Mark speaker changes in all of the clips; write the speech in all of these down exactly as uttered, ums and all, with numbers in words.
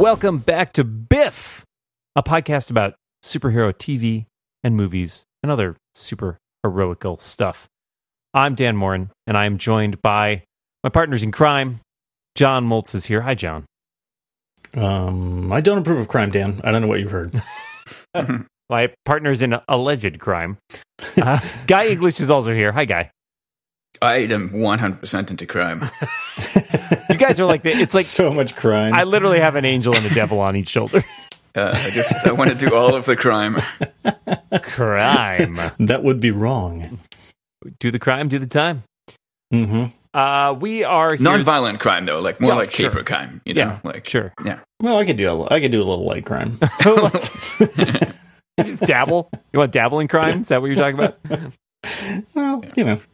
Speaker 1: Welcome back to Biff, a podcast about superhero T V and movies and other super heroical stuff. I'm Dan Morin, and I am joined by my partners in crime. John Moltz is here. Hi, John.
Speaker 2: Um, I don't approve of crime, Dan. I don't know what you've heard.
Speaker 1: My partners in alleged crime. Uh, Guy English is also here. Hi, Guy.
Speaker 3: I am one hundred percent into crime.
Speaker 1: You guys are like, the, it's like
Speaker 2: so much crime.
Speaker 1: I literally have an angel and a devil on each shoulder.
Speaker 3: Uh, I just I want to do all of the crime.
Speaker 1: Crime.
Speaker 2: That would be wrong.
Speaker 1: Do the crime, do the time.
Speaker 2: Mm-hmm.
Speaker 1: Uh, we are here.
Speaker 3: Non-violent crime, though, like more
Speaker 1: Yeah,
Speaker 3: like
Speaker 1: sure.
Speaker 3: caper crime. You know,
Speaker 1: Yeah,
Speaker 3: like
Speaker 1: sure.
Speaker 3: Yeah.
Speaker 2: Well, I could do a, I could do a little light crime.
Speaker 1: You just dabble. You want dabble in crime? Is that what you're talking about?
Speaker 2: Well, you know.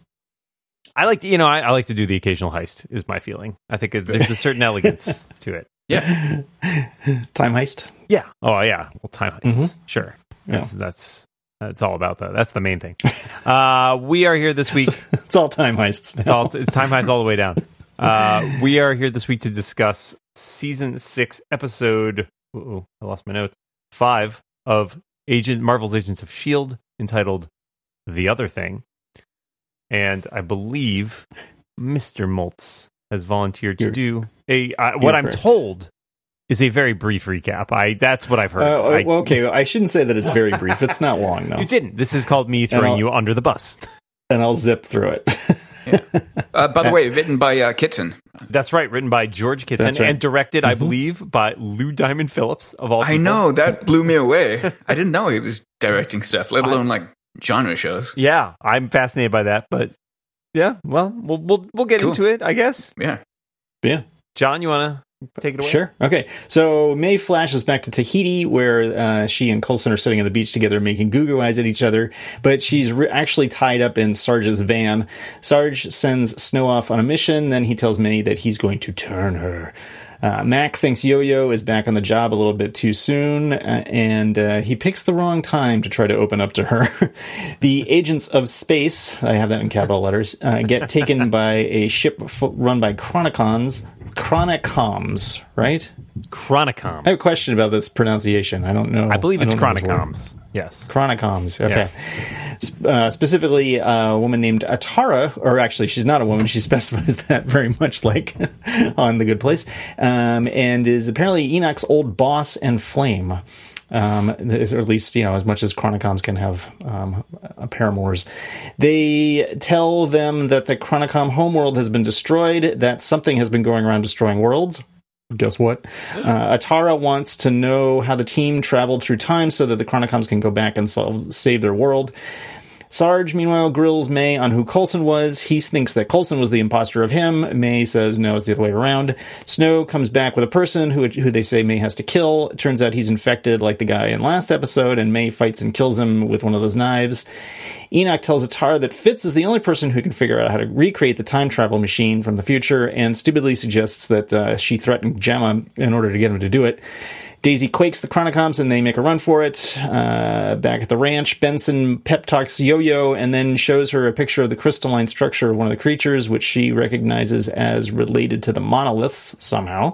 Speaker 1: I like to, you know, I, I like to do the occasional heist. Is my feeling. I think it, there's a certain elegance to it.
Speaker 3: Yeah.
Speaker 2: Time heist.
Speaker 1: Yeah. Oh yeah. Well, time heist.
Speaker 2: Mm-hmm.
Speaker 1: Sure. That's yeah. that's that's all about that. That's the main thing. Uh, we are here this week.
Speaker 2: It's, it's all time heists. Now.
Speaker 1: It's all it's time heist all the way down. Uh, we are here this week to discuss season six, episode. Uh-oh, I lost my notes. Five of Agent Marvel's Agents of S H I E L D, entitled "The Other Thing." And I believe Mister Moltz has volunteered to
Speaker 2: you're,
Speaker 1: do a uh, what I'm
Speaker 2: correct.
Speaker 1: told is a very brief recap. I that's what I've heard.
Speaker 2: Uh,
Speaker 1: I,
Speaker 2: well, okay, I shouldn't say that it's very brief. It's not long, though.
Speaker 1: You didn't. This is called me throwing you under the bus.
Speaker 2: And I'll zip through it.
Speaker 3: Yeah. Uh, by the way, written by uh, Kitson.
Speaker 1: That's right, written by George Kitson
Speaker 2: right.
Speaker 1: and directed,
Speaker 2: Mm-hmm.
Speaker 1: I believe, by Lou Diamond Phillips of all people.
Speaker 3: I know, that blew me away. I didn't know he was directing stuff, let alone like genre shows.
Speaker 1: Yeah, I'm fascinated by that, but yeah, well, we'll we'll, we'll get
Speaker 3: Cool.
Speaker 1: into it, I guess.
Speaker 3: Yeah.
Speaker 2: Yeah.
Speaker 1: John, you want to take it away?
Speaker 2: Sure. Okay. So May flashes back to Tahiti, where uh, she and Coulson are sitting on the beach together, making goo-goo eyes at each other. But she's re- actually tied up in Sarge's van. Sarge sends Snow off on a mission. Then he tells May that he's going to turn her. Uh, Mac thinks Yo-Yo is back on the job a little bit too soon, uh, and uh, he picks the wrong time to try to open up to her. The agents of space, I have that in capital letters, uh, get taken by a ship f- run by Chronicons. Chronicoms, right?
Speaker 1: Chronicoms.
Speaker 2: I have a question about this pronunciation. I don't know.
Speaker 1: I believe it's
Speaker 2: I don't know this word.
Speaker 1: Chronicoms. Yes.
Speaker 2: Chronicoms. Okay. Yeah. Uh, specifically, a woman named Atara, or actually, she's not a woman. She specifies that very much like on The Good Place, um, and is apparently Enoch's old boss and flame. Um, or at least, you know, as much as Chronicoms can have um, paramours. They tell them that the Chronicom homeworld has been destroyed, that something has been going around destroying worlds. Guess what? Uh, Atara wants to know how the team traveled through time so that the Chronicoms can go back and solve, save their world. Sarge, meanwhile, grills May on who Coulson was. He thinks that Coulson was the imposter of him. May says, no, it's the other way around. Snow comes back with a person who who they say May has to kill. It turns out he's infected like the guy in last episode, and May fights and kills him with one of those knives. Enoch tells Atara that Fitz is the only person who can figure out how to recreate the time travel machine from the future, and stupidly suggests that uh, she threatened Gemma in order to get him to do it. Daisy quakes the Chronicoms and they make a run for it. Uh, back at the ranch, Benson pep talks Yo-Yo and then shows her a picture of the crystalline structure of one of the creatures, which she recognizes as related to the monoliths somehow.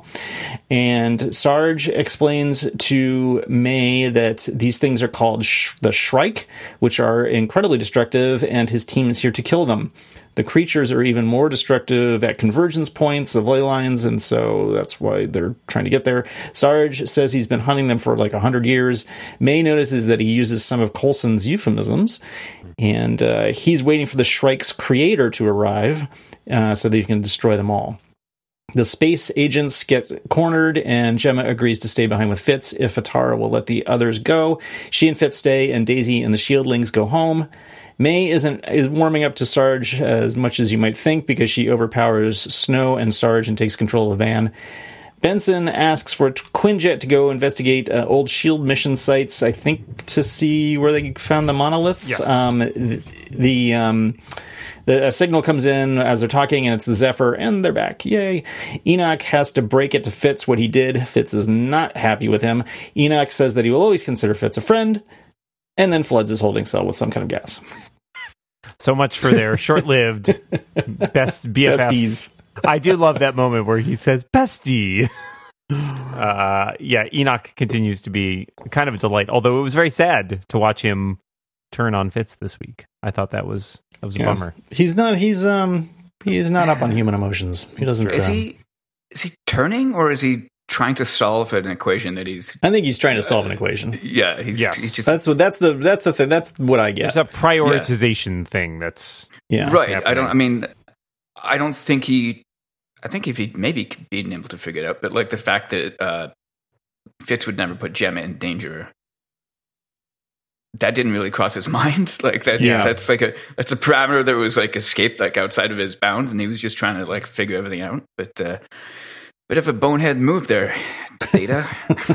Speaker 2: And Sarge explains to May that these things are called sh- the Shrike, which are incredibly destructive, and his team is here to kill them. The creatures are even more destructive at convergence points of ley lines, and so that's why they're trying to get there. Sarge says he's been hunting them for like a hundred years. May notices that he uses some of Coulson's euphemisms, and uh, he's waiting for the Shrike's creator to arrive uh, so that he can destroy them all. The space agents get cornered, and Gemma agrees to stay behind with Fitz if Atara will let the others go. She and Fitz stay, and Daisy and the Shieldlings go home. May isn't is warming up to Sarge as much as you might think because she overpowers Snow and Sarge and takes control of the van. Benson asks for Quinjet to go investigate uh, old S H I E L D mission sites, I think to see where they found the monoliths.
Speaker 1: Yes.
Speaker 2: Um, the the, um, the a signal comes in as they're talking, and it's the Zephyr, and they're back. Yay. Enoch has to break it to Fitz what he did. Fitz is not happy with him. Enoch says that he will always consider Fitz a friend, and then floods his holding cell with some kind of gas.
Speaker 1: So much for their short-lived best B F F.
Speaker 2: Besties.
Speaker 1: I do love that moment where he says, bestie. uh, yeah, Enoch continues to be kind of a delight. Although it was very sad to watch him turn on Fitz this week. I thought that was that was a
Speaker 2: Yeah.
Speaker 1: bummer.
Speaker 2: He's not. He's um. He's not up on human emotions. He doesn't.
Speaker 3: Is
Speaker 2: um,
Speaker 3: he is he turning or is he trying to solve an equation that he's
Speaker 2: I think he's trying to solve an equation.
Speaker 3: yeah he's,
Speaker 1: Yes.
Speaker 3: he's just
Speaker 2: That's what. That's the. That's the thing. That's what I get.
Speaker 1: There's a prioritization thing that's
Speaker 2: Yeah.
Speaker 3: right.
Speaker 1: happening.
Speaker 3: I don't. I mean, I don't think he. I think if he maybe been able to figure it out, but like the fact that uh, Fitz would never put Gemma in danger, that didn't really cross his mind. Like that.
Speaker 2: Yeah.
Speaker 3: That's like a that's a parameter that was like escaped like outside of his bounds, and he was just trying to like figure everything out. But uh, bit of a bonehead move there, Data.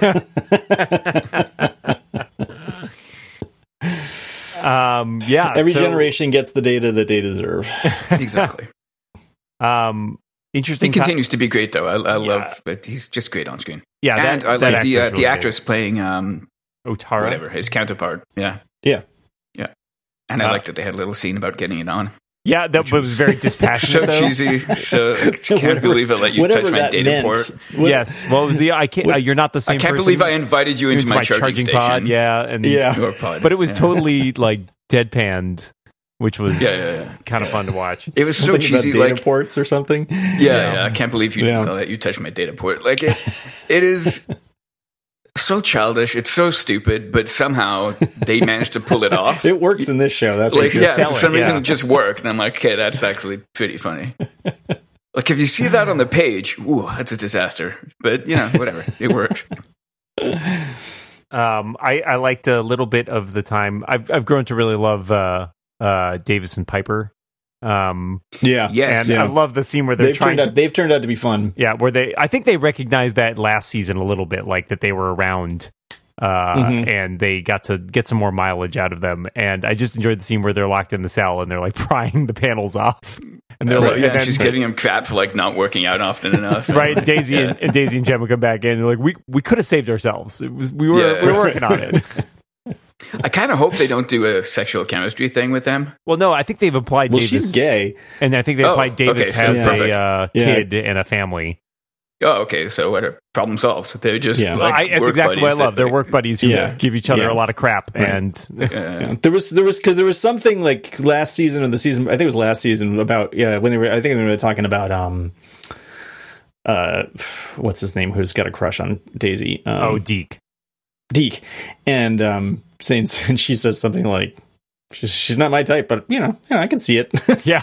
Speaker 1: um yeah.
Speaker 2: Every
Speaker 1: so,
Speaker 2: generation gets the data that they deserve.
Speaker 3: Exactly.
Speaker 1: Um
Speaker 3: He
Speaker 1: interesting co-
Speaker 3: continues to be great though. I, I
Speaker 1: Yeah.
Speaker 3: love, but he's just great on screen.
Speaker 1: Yeah,
Speaker 3: and
Speaker 1: that,
Speaker 3: I
Speaker 1: that
Speaker 3: like the uh,
Speaker 1: actor's
Speaker 3: the
Speaker 1: really
Speaker 3: actress playing um
Speaker 1: good. Otara.
Speaker 3: whatever his counterpart. Yeah,
Speaker 2: Yeah.
Speaker 3: yeah. And I
Speaker 1: Uh,
Speaker 3: liked that they had a little scene about getting it on.
Speaker 1: Yeah, that
Speaker 3: Which
Speaker 1: was,
Speaker 3: was
Speaker 1: very
Speaker 3: So
Speaker 1: dispassionate. though.
Speaker 3: cheesy. So I can't
Speaker 2: Whatever-
Speaker 3: believe I let you
Speaker 2: whatever
Speaker 3: touch my
Speaker 2: that
Speaker 3: data
Speaker 2: meant.
Speaker 3: port.
Speaker 2: What-
Speaker 1: Yes. Well, it was the I can't.
Speaker 2: What-
Speaker 1: uh, you're not the same.
Speaker 3: I can't
Speaker 1: person.
Speaker 3: believe I invited you into, my, charging, station.
Speaker 1: pod. Yeah, and
Speaker 2: Yeah.
Speaker 3: Or pod.
Speaker 1: but it was
Speaker 3: Yeah.
Speaker 1: totally like deadpanned, which was
Speaker 3: Yeah, yeah, yeah.
Speaker 1: kind of fun to watch.
Speaker 3: It was so
Speaker 2: Something about
Speaker 3: cheesy.
Speaker 2: data
Speaker 3: Like
Speaker 2: ports or something.
Speaker 3: yeah,
Speaker 1: Yeah.
Speaker 3: yeah, I can't believe you
Speaker 2: Yeah.
Speaker 3: let you touch my data port. Like it, it is so childish. It's so stupid, but somehow they managed to pull it off.
Speaker 2: It works in this show. That's
Speaker 3: like
Speaker 2: what
Speaker 3: yeah,
Speaker 1: sell
Speaker 3: for
Speaker 1: it,
Speaker 3: some reason
Speaker 1: yeah.
Speaker 3: it just worked, and I'm like, okay, that's actually pretty funny. Like if you see that on the page, ooh, that's a disaster. But you know, whatever, it works.
Speaker 1: Um, I, I liked a little bit of the time. I've I've grown to really love uh, uh, Davis and Piper. Um,
Speaker 2: Yeah.
Speaker 3: Yes,
Speaker 1: and
Speaker 2: yeah.
Speaker 1: I love the scene where they're
Speaker 2: They've
Speaker 1: trying
Speaker 2: turned
Speaker 1: to
Speaker 2: out. They've turned out to be fun.
Speaker 1: yeah, where they I think they recognized that last season a little bit, like that they were around. Uh,
Speaker 2: Mhm.
Speaker 1: and they got to get some more mileage out of them. And I just enjoyed the scene where they're locked in the cell and they're like prying the panels off. And they're
Speaker 3: Uh,
Speaker 1: like,
Speaker 3: yeah,
Speaker 1: and then-
Speaker 3: she's giving him crap for like not working out often enough.
Speaker 1: right. Daisy
Speaker 3: Yeah.
Speaker 1: and, and Daisy and Gemma come back in. And they're like, we we could have saved ourselves. It was we were
Speaker 3: Yeah.
Speaker 1: we were working on it.
Speaker 3: I kind of hope they don't do a sexual chemistry thing with them.
Speaker 1: Well, no, I think they've applied.
Speaker 2: Well,
Speaker 1: Davis,
Speaker 2: she's gay.
Speaker 1: and I think they
Speaker 3: Oh,
Speaker 1: applied Davis
Speaker 3: okay, so
Speaker 1: has
Speaker 3: perfect.
Speaker 1: a uh,
Speaker 2: Yeah.
Speaker 1: kid and a family.
Speaker 3: Oh, okay. So what a problem solved. They're just
Speaker 2: Yeah.
Speaker 3: like
Speaker 1: I, it's
Speaker 3: work
Speaker 1: exactly what I
Speaker 3: buddies
Speaker 1: love.
Speaker 3: that-
Speaker 1: They're work buddies who
Speaker 2: Yeah.
Speaker 1: give each other
Speaker 2: Yeah.
Speaker 1: a lot of crap,
Speaker 2: Right.
Speaker 1: and
Speaker 3: Uh,
Speaker 2: Yeah. There was there was because there was something like last season or the season I think it was last season about yeah when they were I think they were talking about um uh what's his name who's got a crush on Daisy um,
Speaker 1: oh, Deke.
Speaker 2: Deke and um saying and she says something like she's, she's not my type but you know yeah I can see it.
Speaker 1: Yeah.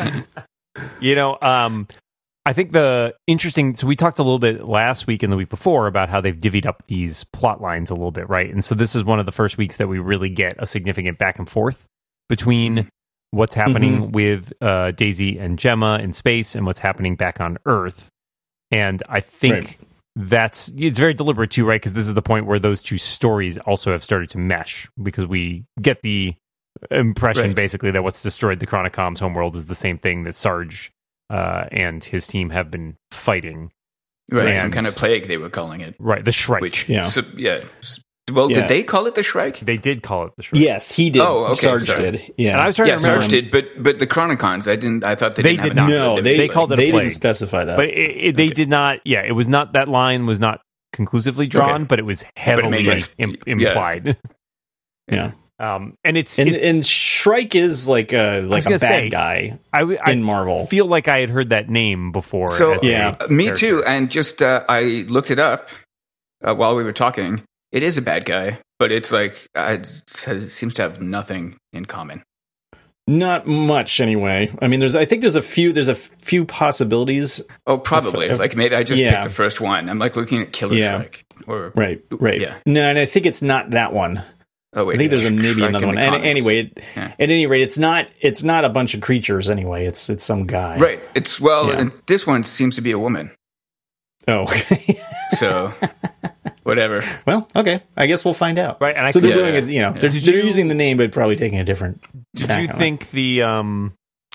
Speaker 1: You know, um, I think the interesting. So we talked a little bit last week and the week before about how they've divvied up these plot lines a little bit, right? And so this is one of the first weeks that we really get a significant back and forth between what's happening with uh, Daisy and Gemma in space and what's happening back on Earth. And I think
Speaker 2: Right.
Speaker 1: that's it's very deliberate too, right? Because this is the point where those two stories also have started to mesh because we get the impression
Speaker 3: Right.
Speaker 1: basically that what's destroyed the Chronicom's homeworld is the same thing that Sarge uh, and his team have been fighting.
Speaker 3: right,
Speaker 1: And-
Speaker 3: some kind of plague they were calling it.
Speaker 1: Right, the Shrike.
Speaker 3: Which
Speaker 2: Yeah.
Speaker 3: so, yeah. Well,
Speaker 2: Yeah.
Speaker 3: did they call it the Shrike?
Speaker 1: They did call it the Shrike.
Speaker 2: Yes, he did.
Speaker 3: Oh, okay,
Speaker 2: Sarge
Speaker 3: sorry.
Speaker 2: did. Yeah.
Speaker 1: And I was trying
Speaker 3: Yeah,
Speaker 1: to remember.
Speaker 3: Sarge did, but but the Chronicons, I didn't. I thought they,
Speaker 1: They
Speaker 3: didn't
Speaker 1: did
Speaker 3: have
Speaker 1: not.
Speaker 3: enough
Speaker 2: no,
Speaker 3: to
Speaker 2: they,
Speaker 1: They called it a
Speaker 2: they
Speaker 1: plague.
Speaker 2: didn't specify that.
Speaker 1: But it, it, they
Speaker 3: Okay.
Speaker 1: did not. Yeah, it was not that line was not conclusively drawn,
Speaker 3: Okay.
Speaker 1: but it was heavily
Speaker 3: made it-
Speaker 1: im-
Speaker 3: yeah.
Speaker 1: implied.
Speaker 2: yeah.
Speaker 1: Um, and it's
Speaker 2: And
Speaker 1: it,
Speaker 2: and Shrike is like a like
Speaker 1: was
Speaker 2: a
Speaker 1: gonna
Speaker 2: bad
Speaker 1: say,
Speaker 2: guy
Speaker 1: I, w- I
Speaker 2: in Marvel.
Speaker 1: feel like I had heard that name before.
Speaker 3: So
Speaker 1: as a
Speaker 2: Yeah.
Speaker 3: Uh, me
Speaker 1: character.
Speaker 3: too. And just uh, I looked it up uh, while we were talking. It is a bad guy, but it's like uh, it seems to have nothing in common.
Speaker 2: Not much, anyway. I mean, there's. I think there's a few. There's a few possibilities.
Speaker 3: Oh, probably.
Speaker 2: If- if-
Speaker 3: like maybe I just
Speaker 2: yeah.
Speaker 3: picked the first one. I'm like looking at Killer
Speaker 2: Yeah.
Speaker 3: Shrike. Or
Speaker 2: Right. Right.
Speaker 3: Yeah.
Speaker 2: No, and I think it's not that one.
Speaker 3: oh wait,
Speaker 2: I think there's a, maybe
Speaker 3: Shrike
Speaker 2: another
Speaker 3: in
Speaker 2: one.
Speaker 3: the
Speaker 2: And,
Speaker 3: comics.
Speaker 2: anyway, it,
Speaker 3: Yeah.
Speaker 2: at any rate, it's not. It's not a bunch of creatures. Anyway, it's it's some guy.
Speaker 3: Right. It's well,
Speaker 2: Yeah.
Speaker 3: and this one seems to be a woman.
Speaker 2: Oh. Okay.
Speaker 3: So whatever.
Speaker 2: Well, okay. I guess we'll find out.
Speaker 1: Right, and I
Speaker 2: so they're
Speaker 3: could-
Speaker 2: doing
Speaker 3: yeah,
Speaker 2: it. You know,
Speaker 3: yeah.
Speaker 2: they're,
Speaker 1: Did
Speaker 2: they're
Speaker 1: you-
Speaker 2: using the name, but probably taking a different.
Speaker 1: Did
Speaker 2: tack
Speaker 1: you
Speaker 2: on it.
Speaker 1: think the um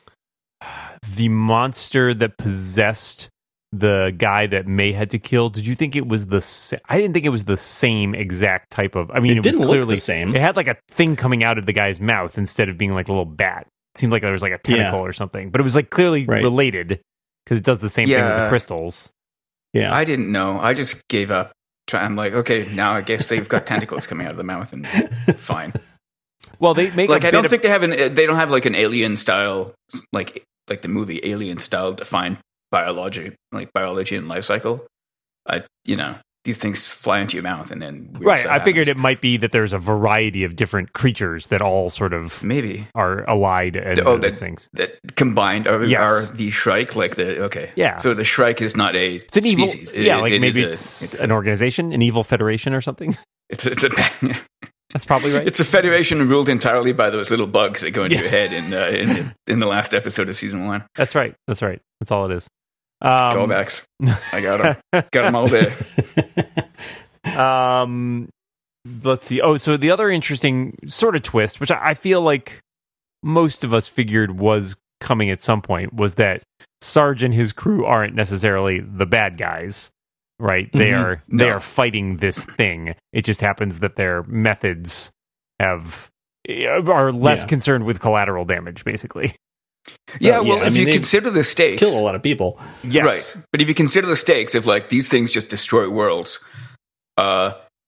Speaker 1: the monster that possessed the guy that May had to kill? Did you think it was the? Sa- I didn't think it was the same exact type of. I mean,
Speaker 2: It
Speaker 1: it, was
Speaker 2: didn't look
Speaker 1: clearly
Speaker 2: the same.
Speaker 1: It had like a thing coming out of the guy's mouth instead of being like a little bat. It seemed like there was like a tentacle
Speaker 2: Yeah.
Speaker 1: or something, but it was like clearly
Speaker 2: Right.
Speaker 1: related because it does the same thing with the
Speaker 3: Yeah.
Speaker 1: crystals.
Speaker 2: Yeah.
Speaker 3: I didn't know. I just gave up. Try- I'm like, okay, now I guess they've got tentacles coming out of the mouth, and fine.
Speaker 1: Well, they make
Speaker 3: Like
Speaker 1: a
Speaker 3: I don't
Speaker 1: bit of-
Speaker 3: think they have an. They don't have like an alien style, like like the movie Alien style defined biology, like biology and life cycle. I, you know, these things fly into your mouth, and then weird
Speaker 1: right.
Speaker 3: stuff
Speaker 1: I figured
Speaker 3: happens.
Speaker 1: it might be that there's a variety of different creatures that all sort of
Speaker 3: maybe
Speaker 1: are allied and
Speaker 3: oh,
Speaker 1: those
Speaker 3: that,
Speaker 1: things.
Speaker 3: that combined are,
Speaker 1: Yes.
Speaker 3: are the Shrike, like the okay,
Speaker 1: Yeah.
Speaker 3: So the Shrike is not a
Speaker 1: It's an evil,
Speaker 3: species. It-
Speaker 1: yeah, like
Speaker 3: it
Speaker 1: maybe
Speaker 3: is a-
Speaker 1: it's,
Speaker 3: it's
Speaker 1: an organization, an evil federation or something.
Speaker 3: It's it's a
Speaker 1: That's probably right.
Speaker 3: it's a federation ruled entirely by those little bugs that go into
Speaker 1: Yeah.
Speaker 3: your head in, uh, in in the last episode of season one.
Speaker 1: That's right. That's right. That's all it is. Um,
Speaker 3: Callbacks. I got them. Got them all there.
Speaker 1: Um, let's see. Oh, so the other interesting sort of twist, which I I feel like most of us figured was coming at some point, was that Sarge and his crew aren't necessarily the bad guys, right? They
Speaker 2: Mhm.
Speaker 1: are they
Speaker 3: No.
Speaker 1: are fighting this thing. It just happens that their methods have are less
Speaker 2: Yeah.
Speaker 1: concerned with collateral damage, basically.
Speaker 3: Yeah,
Speaker 2: Uh,
Speaker 3: well,
Speaker 2: yeah, I
Speaker 3: if
Speaker 2: mean,
Speaker 3: you
Speaker 2: they
Speaker 3: consider the stakes,
Speaker 2: Kill a lot of people.
Speaker 1: Yes.
Speaker 3: right? But if you consider the stakes of like these things just destroy worlds, uh,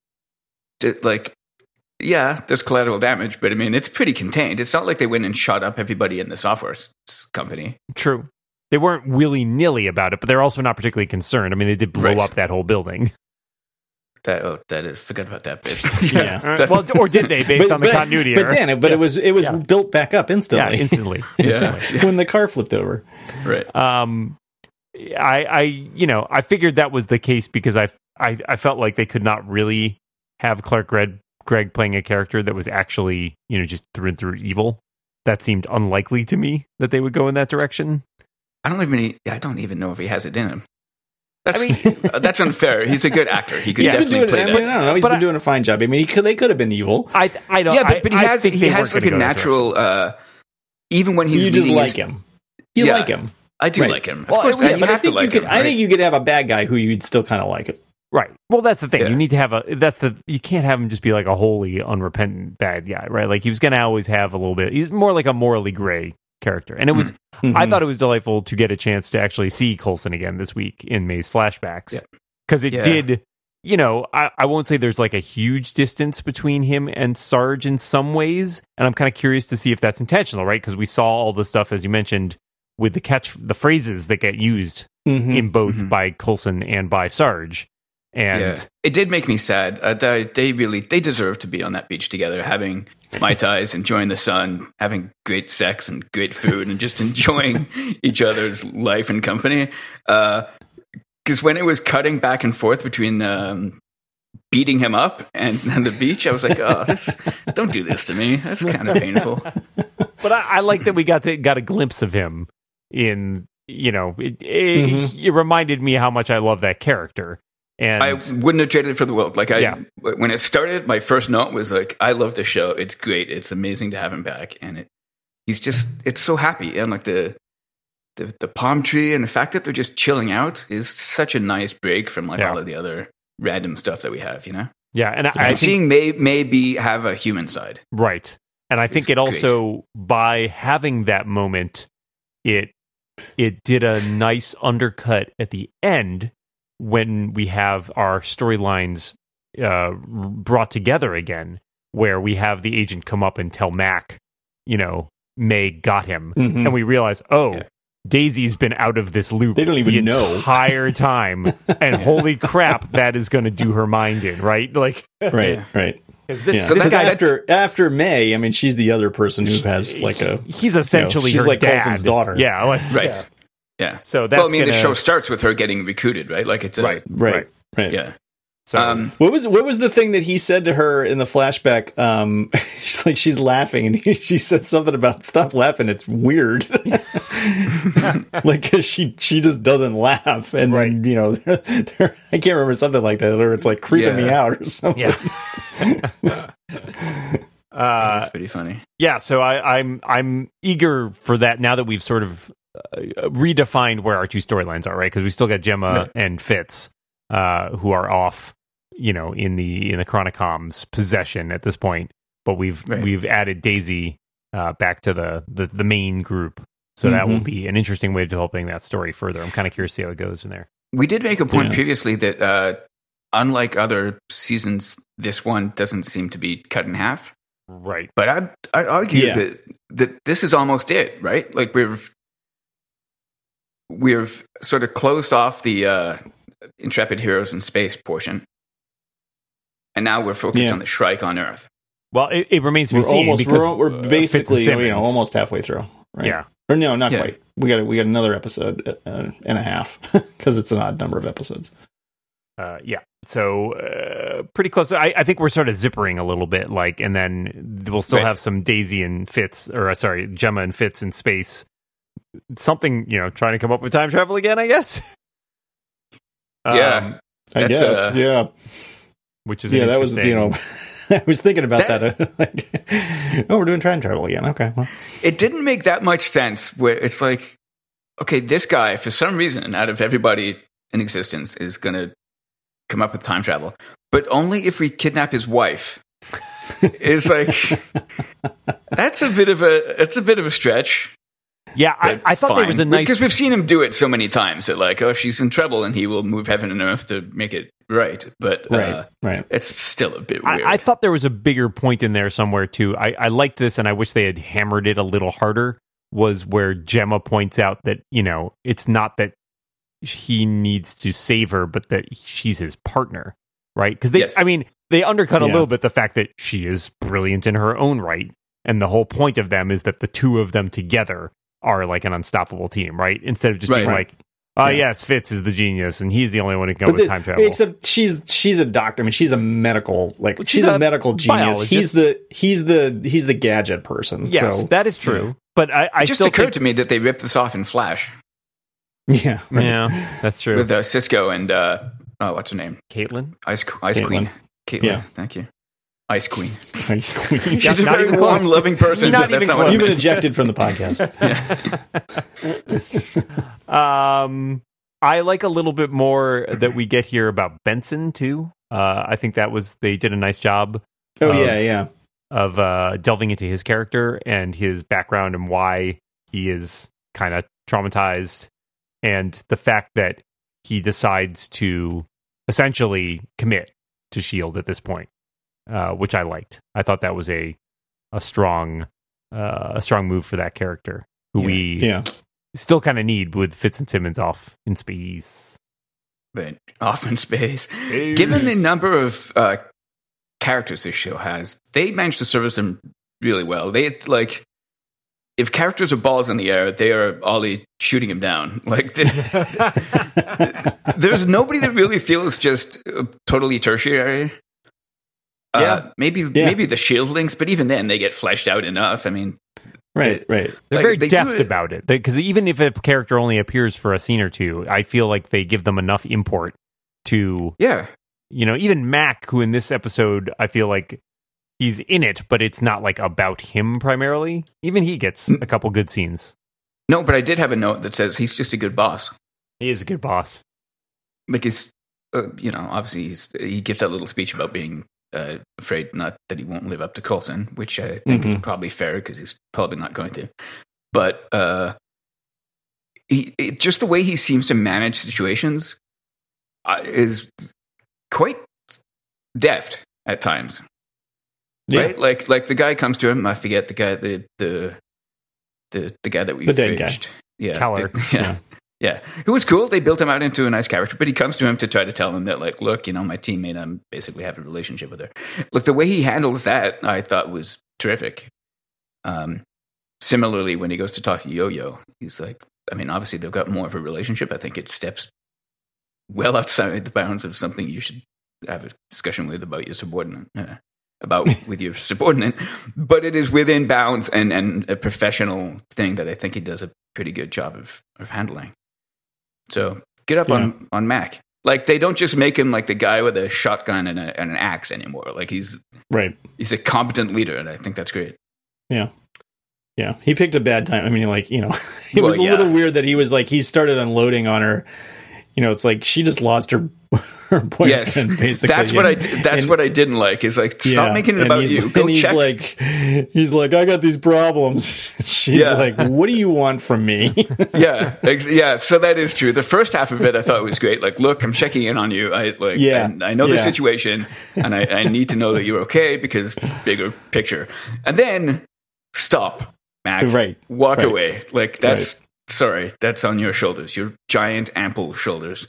Speaker 3: th- like yeah, there's collateral damage, but I mean it's pretty contained. It's not like they went and shot up everybody in the software s- company.
Speaker 1: True. They weren't willy-nilly about it, but they're also not particularly concerned. I mean, they did blow
Speaker 3: Right.
Speaker 1: up that whole building.
Speaker 3: That oh, that is forget about that bit.
Speaker 2: Yeah.
Speaker 1: Well, or did they, based on the continuity
Speaker 2: But
Speaker 1: error?
Speaker 2: Dan, but it was it was
Speaker 1: Yeah.
Speaker 2: built back up
Speaker 1: Yeah,
Speaker 2: instantly.
Speaker 1: instantly.
Speaker 3: Yeah.
Speaker 2: when the car flipped over.
Speaker 3: Right.
Speaker 1: Um, I, I, you know, I figured that was the case because I, I, I felt like they could not really have Clark Gregg, Gregg playing a character that was actually, you know, just through and through evil. That seemed unlikely to me that they would go in that direction.
Speaker 3: I don't even. I don't even know if he has it in him. That's
Speaker 1: I mean-
Speaker 3: that's unfair. He's a good actor. He could
Speaker 1: Yeah.
Speaker 2: He's been
Speaker 3: definitely
Speaker 2: doing,
Speaker 3: play
Speaker 2: I, mean,
Speaker 3: that.
Speaker 2: I don't know. He's
Speaker 1: But
Speaker 2: been
Speaker 1: I-
Speaker 2: doing a fine job. I mean, he could, they could have been evil.
Speaker 1: I, I don't.
Speaker 3: Yeah, but,
Speaker 1: I-
Speaker 3: but he
Speaker 1: I
Speaker 3: has
Speaker 1: think
Speaker 3: he
Speaker 1: they
Speaker 3: has
Speaker 1: weren't
Speaker 3: like a
Speaker 1: gonna go that
Speaker 3: natural. Uh, even when he's
Speaker 2: You just
Speaker 3: leading
Speaker 2: like
Speaker 3: his-
Speaker 2: him. You
Speaker 3: Yeah.
Speaker 2: like him.
Speaker 3: I do
Speaker 2: Right.
Speaker 3: like him. Of
Speaker 1: Well,
Speaker 3: course,
Speaker 1: it was-
Speaker 3: and
Speaker 2: but
Speaker 3: you
Speaker 2: I
Speaker 3: have to
Speaker 2: think you
Speaker 3: like
Speaker 2: could.
Speaker 3: him.
Speaker 2: I think
Speaker 3: right?
Speaker 2: you could have a bad guy who you'd still kind of like it.
Speaker 1: Right. Well, that's the thing.
Speaker 3: Yeah.
Speaker 1: You need to have a. That's the. You can't have him just be like a wholly unrepentant bad guy, right? Like he was going to always have a little bit. He's more like a morally gray character, and it was.
Speaker 2: Mm-hmm.
Speaker 1: I thought it was delightful to get a chance to actually see Coulson again this week in May's flashbacks
Speaker 3: Yeah.
Speaker 1: because it
Speaker 3: Yeah.
Speaker 1: did. You know, I, I won't say there's like a huge distance between him and Sarge in some ways, and I'm kind of curious to see if that's intentional, right? Because we saw all the stuff as you mentioned with the catch, the phrases that get used
Speaker 2: Mhm.
Speaker 1: in both
Speaker 3: Mhm.
Speaker 1: by Coulson and by Sarge, and.
Speaker 3: Yeah. It did make me sad. Uh, they, they really they deserve to be on that beach together, having mai tais, enjoying the sun, having great sex and great food, and just enjoying each other's life and company. Because when it was cutting back and forth between um, beating him up and, and the beach, I was like, "Oh, this, don't do this to me. That's kind of painful."
Speaker 1: But I, I like that we got to got a glimpse of him in, you know, it, it,
Speaker 2: Mhm.
Speaker 1: it reminded me how much I love that character. And
Speaker 3: I wouldn't have traded it for the world. Like I,
Speaker 1: Yeah.
Speaker 3: when it started, my first note was like, "I love the show. It's great. It's amazing to have him back." And it, he's just, it's so happy, and like the, the, the palm tree, and the fact that they're just chilling out is such a nice break from like
Speaker 1: Yeah.
Speaker 3: all of the other random stuff that we have. You know,
Speaker 1: yeah, and I, I
Speaker 3: and
Speaker 1: think,
Speaker 3: seeing may maybe have a human side.
Speaker 1: right. And I think
Speaker 3: It's
Speaker 1: it also, by having that moment, it it did a nice undercut at the end when we have our storylines uh, brought together again, where we have the agent come up and tell Mac, you know, May got him,
Speaker 2: Mhm.
Speaker 1: and we realize, oh,
Speaker 3: Yeah.
Speaker 1: Daisy's been out of this loop
Speaker 2: They don't even
Speaker 1: the
Speaker 2: know.
Speaker 1: entire time, and holy crap, that is going to do her mind in, right? Like,
Speaker 2: Right,
Speaker 3: Yeah.
Speaker 2: right.
Speaker 1: because this,
Speaker 2: Yeah.
Speaker 3: So
Speaker 1: this
Speaker 3: that-
Speaker 1: guy,
Speaker 3: that-
Speaker 2: after after May, I mean, she's the other person who has like a.
Speaker 1: he's essentially
Speaker 2: she's
Speaker 1: her
Speaker 2: like
Speaker 1: dad.
Speaker 2: Coulson's daughter.
Speaker 1: Yeah, like,
Speaker 3: Right.
Speaker 1: yeah.
Speaker 3: Yeah.
Speaker 1: So that's
Speaker 3: well, I mean,
Speaker 1: gonna,
Speaker 3: the show starts with her getting recruited, right? Like it's a,
Speaker 1: Right.
Speaker 2: Right, right.
Speaker 3: Yeah.
Speaker 1: So,
Speaker 3: Um,
Speaker 2: What was what was the thing that he said to her in the flashback? Um, she's like she's laughing, and he, she said something about "stop laughing, it's weird." Like 'cause she she just doesn't laugh, and
Speaker 1: Right.
Speaker 2: then, you know, they're, they're, I can't remember something like that, or it's like creeping me
Speaker 3: Yeah.
Speaker 2: out or something.
Speaker 1: yeah. uh,
Speaker 3: that's pretty funny.
Speaker 1: yeah, so I, I'm I'm eager for that now that we've sort of uh, redefined where our two storylines are, right? Because we still got Gemma
Speaker 3: Right.
Speaker 1: and Fitz, uh, who are off, you know, in the in the Chronicom's possession at this point, but we've
Speaker 3: Right.
Speaker 1: we've added Daisy uh, back to the, the the main group, so that will
Speaker 2: Mhm.
Speaker 1: be an interesting way of developing that story further. I'm kind of curious to see how it goes from there.
Speaker 3: We did make a point
Speaker 2: Yeah.
Speaker 3: previously that, uh, unlike other seasons, this one doesn't seem to be cut in half.
Speaker 1: Right.
Speaker 3: But I'd, I'd argue
Speaker 2: Yeah.
Speaker 3: that that this is almost it, right? Like we've we've sort of closed off the uh, Intrepid Heroes in Space portion, and now we're focused
Speaker 2: Yeah.
Speaker 3: on the Shrike on Earth.
Speaker 1: Well, it, it remains to be
Speaker 2: We're
Speaker 1: seen
Speaker 2: almost
Speaker 1: because
Speaker 2: we're, we're
Speaker 1: uh,
Speaker 2: basically
Speaker 1: Fitz and
Speaker 2: you know
Speaker 1: Simmons-
Speaker 2: almost halfway through, right?
Speaker 1: Yeah.
Speaker 2: Or no, not
Speaker 3: Yeah.
Speaker 2: quite. We got we got another episode uh, and a half because it's an odd number of episodes.
Speaker 1: Uh, yeah. So uh, pretty close. I, I think we're sort of zippering a little bit, like, and then we'll still
Speaker 3: Right.
Speaker 1: have some Daisy and Fitz, or uh, sorry, Gemma and Fitz in space. Something, you know, trying to come up with time travel again, I guess.
Speaker 3: Yeah.
Speaker 1: Um,
Speaker 2: I
Speaker 3: That's,
Speaker 2: guess,
Speaker 3: uh,
Speaker 2: yeah,
Speaker 3: which
Speaker 1: which is
Speaker 2: yeah.
Speaker 1: an
Speaker 2: That was you
Speaker 1: interesting-
Speaker 2: know, I was thinking about
Speaker 3: That-
Speaker 2: that. uh, like, oh, we're doing time travel again. Okay, well,
Speaker 3: It didn't make that much sense. Where it's like, okay, this guy for some reason, out of everybody in existence, is going to come up with time travel, but only if we kidnap his wife. It's like that's a bit of a it's a bit of a stretch.
Speaker 1: Yeah, I, I thought there was a nice.
Speaker 3: because we've seen him do it so many times that like, oh, she's in trouble, and he will move heaven and earth to make it right. But
Speaker 2: right,
Speaker 3: uh,
Speaker 2: right.
Speaker 3: it's still a bit weird.
Speaker 1: I, I thought there was a bigger point in there somewhere too. I, I liked this, and I wish they had hammered it a little harder. Was where Gemma points out that, you know, it's not that he needs to save her, but that she's his partner, right? Because they,
Speaker 3: Yes.
Speaker 1: I mean, they undercut a
Speaker 2: Yeah.
Speaker 1: little bit the fact that she is brilliant in her own right, and the whole point of them is that the two of them together are like an unstoppable team, right? Instead of just being
Speaker 3: Right.
Speaker 1: like, oh
Speaker 2: Yeah.
Speaker 1: yes, Fitz is the genius, and he's the only one who can go
Speaker 2: But
Speaker 1: with
Speaker 2: the-
Speaker 1: time travel.
Speaker 2: Except she's she's a doctor. I mean, she's a medical like
Speaker 1: She's
Speaker 2: she's, a,
Speaker 1: a
Speaker 2: medical genius. He's
Speaker 1: biologist.
Speaker 2: the he's the he's the gadget person.
Speaker 1: Yes,
Speaker 2: so,
Speaker 1: that is true. But I, I
Speaker 3: it just
Speaker 1: still
Speaker 3: occurred
Speaker 1: think,
Speaker 3: to me that they ripped this off in Flash
Speaker 2: yeah, right.
Speaker 1: yeah, that's true.
Speaker 3: with uh, Cisco and uh, oh, what's her name?
Speaker 1: Caitlin.
Speaker 3: Ice Ice
Speaker 2: Caitlin.
Speaker 3: Queen. Caitlin.
Speaker 2: Yeah.
Speaker 3: Thank you. Ice Queen.
Speaker 2: Ice Queen.
Speaker 3: She's a
Speaker 1: not
Speaker 3: very
Speaker 1: even
Speaker 3: warm,
Speaker 1: close.
Speaker 3: loving person.
Speaker 1: Not
Speaker 3: but that's
Speaker 1: even
Speaker 3: not what I
Speaker 2: You've been
Speaker 3: meant.
Speaker 2: ejected from the podcast.
Speaker 1: Um, I like a little bit more that we get here about Benson too. Uh, I think that was they did a nice job
Speaker 2: Oh
Speaker 1: Of-
Speaker 2: yeah, yeah.
Speaker 1: of uh, delving into his character and his background and why he is kind of traumatized, and the fact that he decides to essentially commit to Shield at this point, uh, which I liked. I thought that was a a strong uh, a strong move for that character who
Speaker 3: Yeah.
Speaker 1: we
Speaker 2: Yeah.
Speaker 1: still kind of need with Fitz and Simmons off in space.
Speaker 3: But off in space. Given the number of uh, characters this show has, they managed to service them really well. They like if characters are balls in the air, they are Ollie shooting him down. Like this, there's nobody that really feels just uh, totally tertiary. Uh,
Speaker 1: Yeah.
Speaker 3: maybe maybe the Shield links, but even then they get fleshed out enough. I mean,
Speaker 2: Right, right.
Speaker 1: They're
Speaker 3: Like,
Speaker 1: very
Speaker 3: they do
Speaker 1: deft
Speaker 3: it-
Speaker 1: about it because even if a character only appears for a scene or two, I feel like they give them enough import to,
Speaker 3: yeah,
Speaker 1: you know, even Mac, who in this episode I feel like he's in it, but it's not like about him primarily. Even he gets a couple good scenes.
Speaker 3: no, but I did have a note that says he's just a good boss.
Speaker 1: He is a good boss.
Speaker 3: Like he's, uh, you know, obviously he's, he gives that little speech about being uh, afraid not that he won't live up to Coulson, which I think is
Speaker 2: Mhm.
Speaker 3: probably fair because he's probably not going to. But uh, he, it, just the way he seems to manage situations uh, is quite deft at times.
Speaker 2: Yeah.
Speaker 3: Right? Like, like the guy comes to him. I forget the guy, the the the, the guy that we
Speaker 2: The dead guy.
Speaker 3: fridged. Yeah,
Speaker 1: Keller.
Speaker 3: the- yeah.
Speaker 2: Yeah.
Speaker 3: Yeah, it was cool. They built him out into a nice character, but he comes to him to try to tell him that, like, look, you know, my teammate, I'm basically having a relationship with her. Look, the way he handles that, I thought was terrific. Um, similarly, when he goes to talk to Yo-Yo, he's like, I mean, obviously they've got more of a relationship. I think it steps well outside the bounds of something you should have a discussion with about your subordinate, uh, about with your subordinate. But it is within bounds and and a professional thing that I think he does a pretty good job of of handling. So get up
Speaker 2: Yeah.
Speaker 3: on, on Mac. Like they don't just make him like the guy with a shotgun and, a, and an axe anymore. Like he's
Speaker 2: Right.
Speaker 3: he's a competent leader, and I think that's great.
Speaker 2: Yeah. Yeah. He picked a bad time. I mean, like, you know, it
Speaker 3: Well,
Speaker 2: was a
Speaker 3: yeah.
Speaker 2: little weird that he was like, he started unloading on her you know, it's like she just lost her her boyfriend.
Speaker 3: Yes,
Speaker 2: basically.
Speaker 3: that's what
Speaker 2: and,
Speaker 3: I. That's
Speaker 2: and,
Speaker 3: what I didn't like. Is like stop
Speaker 2: yeah,
Speaker 3: making it
Speaker 2: and
Speaker 3: about
Speaker 2: he's-
Speaker 3: you. Go
Speaker 2: and he's
Speaker 3: check.
Speaker 2: like, he's like, I got these problems. She's
Speaker 3: Yeah.
Speaker 2: like, what do you want from me?
Speaker 3: yeah, ex- yeah. So that is true. The first half of it, I thought was great. Like, look, I'm checking in on you. I like,
Speaker 2: Yeah,
Speaker 3: I, I know the
Speaker 2: yeah.
Speaker 3: situation, and I, I need to know that you're okay because bigger picture. And then stop, Mac.
Speaker 2: Right,
Speaker 3: Walk
Speaker 2: right.
Speaker 3: away. Like that's sorry. That's on your shoulders. Your giant, ample shoulders.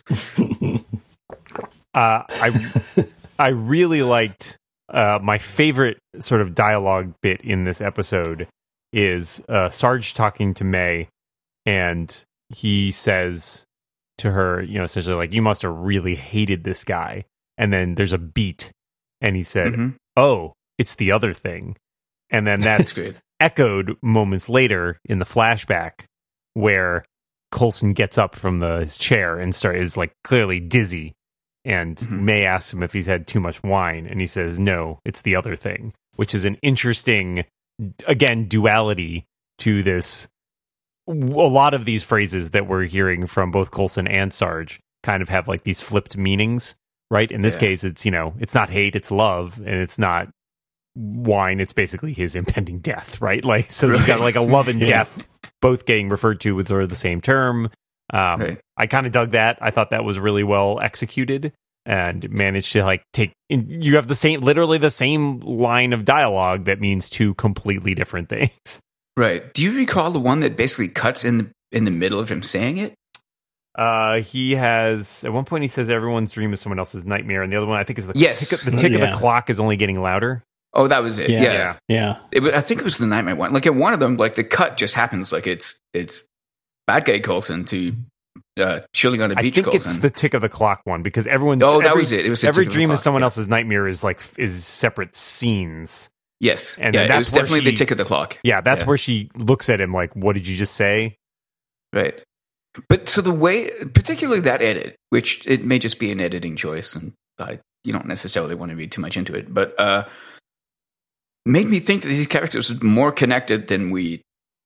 Speaker 1: Uh, I I really liked uh, my favorite sort of dialogue bit in this episode is uh, Sarge talking to May, and he says to her, you know, essentially like, you must have really hated this guy. And then there's a beat, and he said,
Speaker 3: Mhm.
Speaker 1: oh, it's the other thing. And then that's
Speaker 3: Great.
Speaker 1: echoed moments later in the flashback where Coulson gets up from the, his chair and start is like clearly dizzy. And
Speaker 3: Mhm.
Speaker 1: May asks him if he's had too much wine, and he says, no, it's the other thing, which is an interesting, again, duality to this. A lot of these phrases that we're hearing from both Coulson and Sarge kind of have like these flipped meanings, right? In this
Speaker 3: Yeah.
Speaker 1: case, it's, you know, it's not hate, it's love, and it's not wine, it's basically his impending death, right? Like, so you've got
Speaker 3: Right.
Speaker 1: like a love and
Speaker 2: Yeah.
Speaker 1: death both getting referred to with sort of the same term. Um,
Speaker 3: Right.
Speaker 1: I kind of dug that. I thought that was really well executed and managed to like take. In, you have the same, literally the same line of dialogue that means two completely different things.
Speaker 3: Right. Do you recall the one that basically cuts in the in the middle of him saying it?
Speaker 1: Uh, he has at one point he says everyone's dream is someone else's nightmare, and the other one I think is the
Speaker 3: Yes.
Speaker 1: tick, of- the tick of
Speaker 2: Yeah.
Speaker 1: the clock is only getting louder.
Speaker 3: Oh, that was it.
Speaker 2: Yeah.
Speaker 3: Yeah.
Speaker 1: Yeah.
Speaker 2: Yeah.
Speaker 3: It was, I think it was the Nightmare one. Like in one of them, like the cut just happens. Like it's it's bad guy Coulson to uh, chilling on a
Speaker 1: I
Speaker 3: beach.
Speaker 1: think
Speaker 3: Coulson.
Speaker 1: it's the tick of the clock one because everyone.
Speaker 3: Oh, that
Speaker 1: every,
Speaker 3: was it. It was the
Speaker 1: every
Speaker 3: tick of the
Speaker 1: dream
Speaker 3: clock,
Speaker 1: is someone
Speaker 3: yeah.
Speaker 1: else's nightmare is like is separate scenes.
Speaker 3: yes,
Speaker 1: and
Speaker 3: yeah,
Speaker 1: then
Speaker 3: it
Speaker 1: that's
Speaker 3: was
Speaker 1: where
Speaker 3: definitely
Speaker 1: she-
Speaker 3: the tick of the clock.
Speaker 1: Yeah, that's
Speaker 3: Yeah.
Speaker 1: where she looks at him like, "What did you just say?"
Speaker 3: Right. But so the way, particularly that edit, which it may just be an editing choice, and I, you don't necessarily want to read too much into it, but uh, made me think that these characters are more connected than we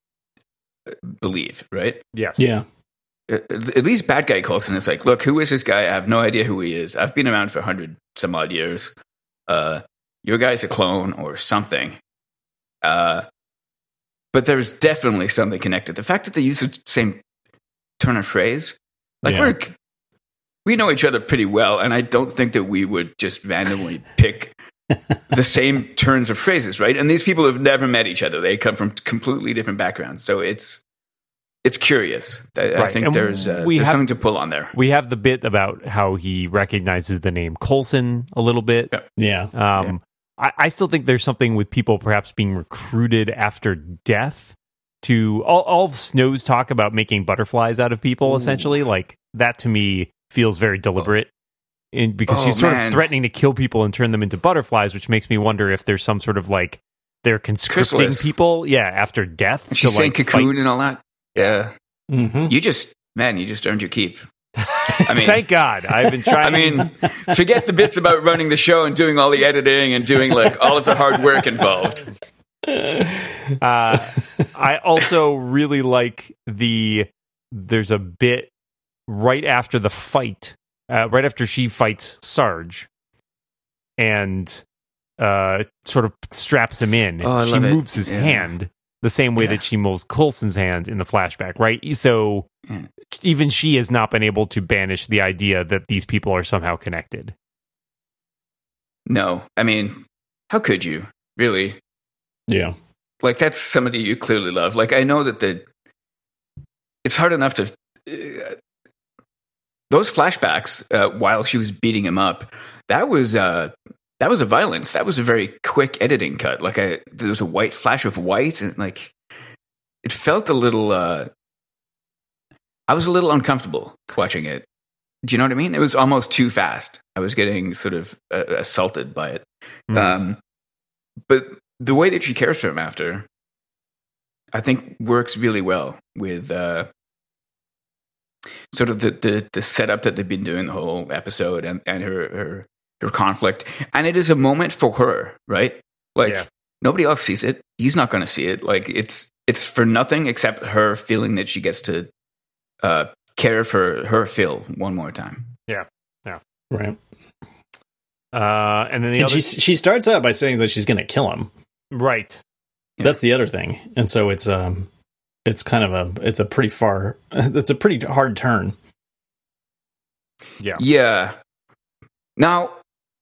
Speaker 3: believe. Right.
Speaker 1: Yes.
Speaker 2: Yeah.
Speaker 3: At at least bad guy Coulson is like, look, who is this guy? I have no idea who he is. I've been around for a hundred some odd years. Uh, your guy's a clone or something. Uh, but there's definitely something connected. The fact that they use the same turn of phrase, like
Speaker 2: Yeah.
Speaker 3: we're we know each other pretty well, and I don't think that we would just randomly pick the same turns of phrases, right? And these people have never met each other; they come from completely different backgrounds, so it's it's curious. I, I
Speaker 1: Right.
Speaker 3: think
Speaker 1: And
Speaker 3: there's uh,
Speaker 1: we
Speaker 3: there's
Speaker 1: have-
Speaker 3: something to pull on there.
Speaker 1: We have the bit about how he recognizes the name Coulson a little bit.
Speaker 3: Yeah.
Speaker 2: Yeah.
Speaker 1: Um, I, I still think there's something with people perhaps being recruited after death to all, all of Snow's talk about making butterflies out of people,
Speaker 3: Ooh.
Speaker 1: essentially. Like that to me feels very deliberate. In, because
Speaker 3: Oh,
Speaker 1: she's sort
Speaker 3: man.
Speaker 1: of threatening to kill people and turn them into butterflies, which makes me wonder if there's some sort of like they're conscripting
Speaker 3: Chrysalis.
Speaker 1: people, yeah, after death.
Speaker 3: And she's
Speaker 1: to,
Speaker 3: saying
Speaker 1: like,
Speaker 3: cocoon
Speaker 1: fight.
Speaker 3: and all that. Yeah,
Speaker 2: Mm-hmm.
Speaker 3: you just man, you just earned your keep. I mean,
Speaker 1: Thank God, I've been trying.
Speaker 3: I mean, forget the bits about running the show and doing all the editing and doing like all of the hard work involved.
Speaker 1: Uh, I also really like the. There's a bit right after the fight, uh, right after she fights Sarge, and uh, sort of straps him in.
Speaker 3: Oh, I
Speaker 1: she
Speaker 3: love it.
Speaker 1: moves his
Speaker 3: Yeah.
Speaker 1: hand the same way
Speaker 3: Yeah.
Speaker 1: that she moves Coulson's hand in the flashback, right? So
Speaker 3: Yeah.
Speaker 1: even she has not been able to banish the idea that these people are somehow connected.
Speaker 3: No, I mean, how could you really?
Speaker 2: Yeah.
Speaker 3: Like that's somebody you clearly love. Like I know that the it's hard enough to uh, those flashbacks uh, while she was beating him up. That was uh, that was a violence. That was a very quick editing cut. Like I, there was a white flash of white, and like it felt a little. Uh, I was a little uncomfortable watching it. Do you know what I mean? It was almost too fast. I was getting sort of uh, assaulted by it.
Speaker 1: Mm.
Speaker 3: Um, but the way that she cares for him after, I think works really well with uh, sort of the, the the setup that they've been doing the whole episode and, and her, her her conflict. And it is a moment for her, right? Like
Speaker 1: Yeah.
Speaker 3: nobody else sees it. He's not going to see it. Like it's it's for nothing except her feeling that she gets to uh, care for her Phil one more time.
Speaker 1: Yeah, yeah,
Speaker 2: right.
Speaker 1: Uh, and then the
Speaker 2: and
Speaker 1: other,
Speaker 2: she she starts out by saying that she's going to kill him.
Speaker 1: right?
Speaker 3: Yeah.
Speaker 2: That's the other thing, and so it's um, it's kind of a it's a pretty far, it's a pretty hard turn.
Speaker 1: Yeah,
Speaker 3: Yeah. Now,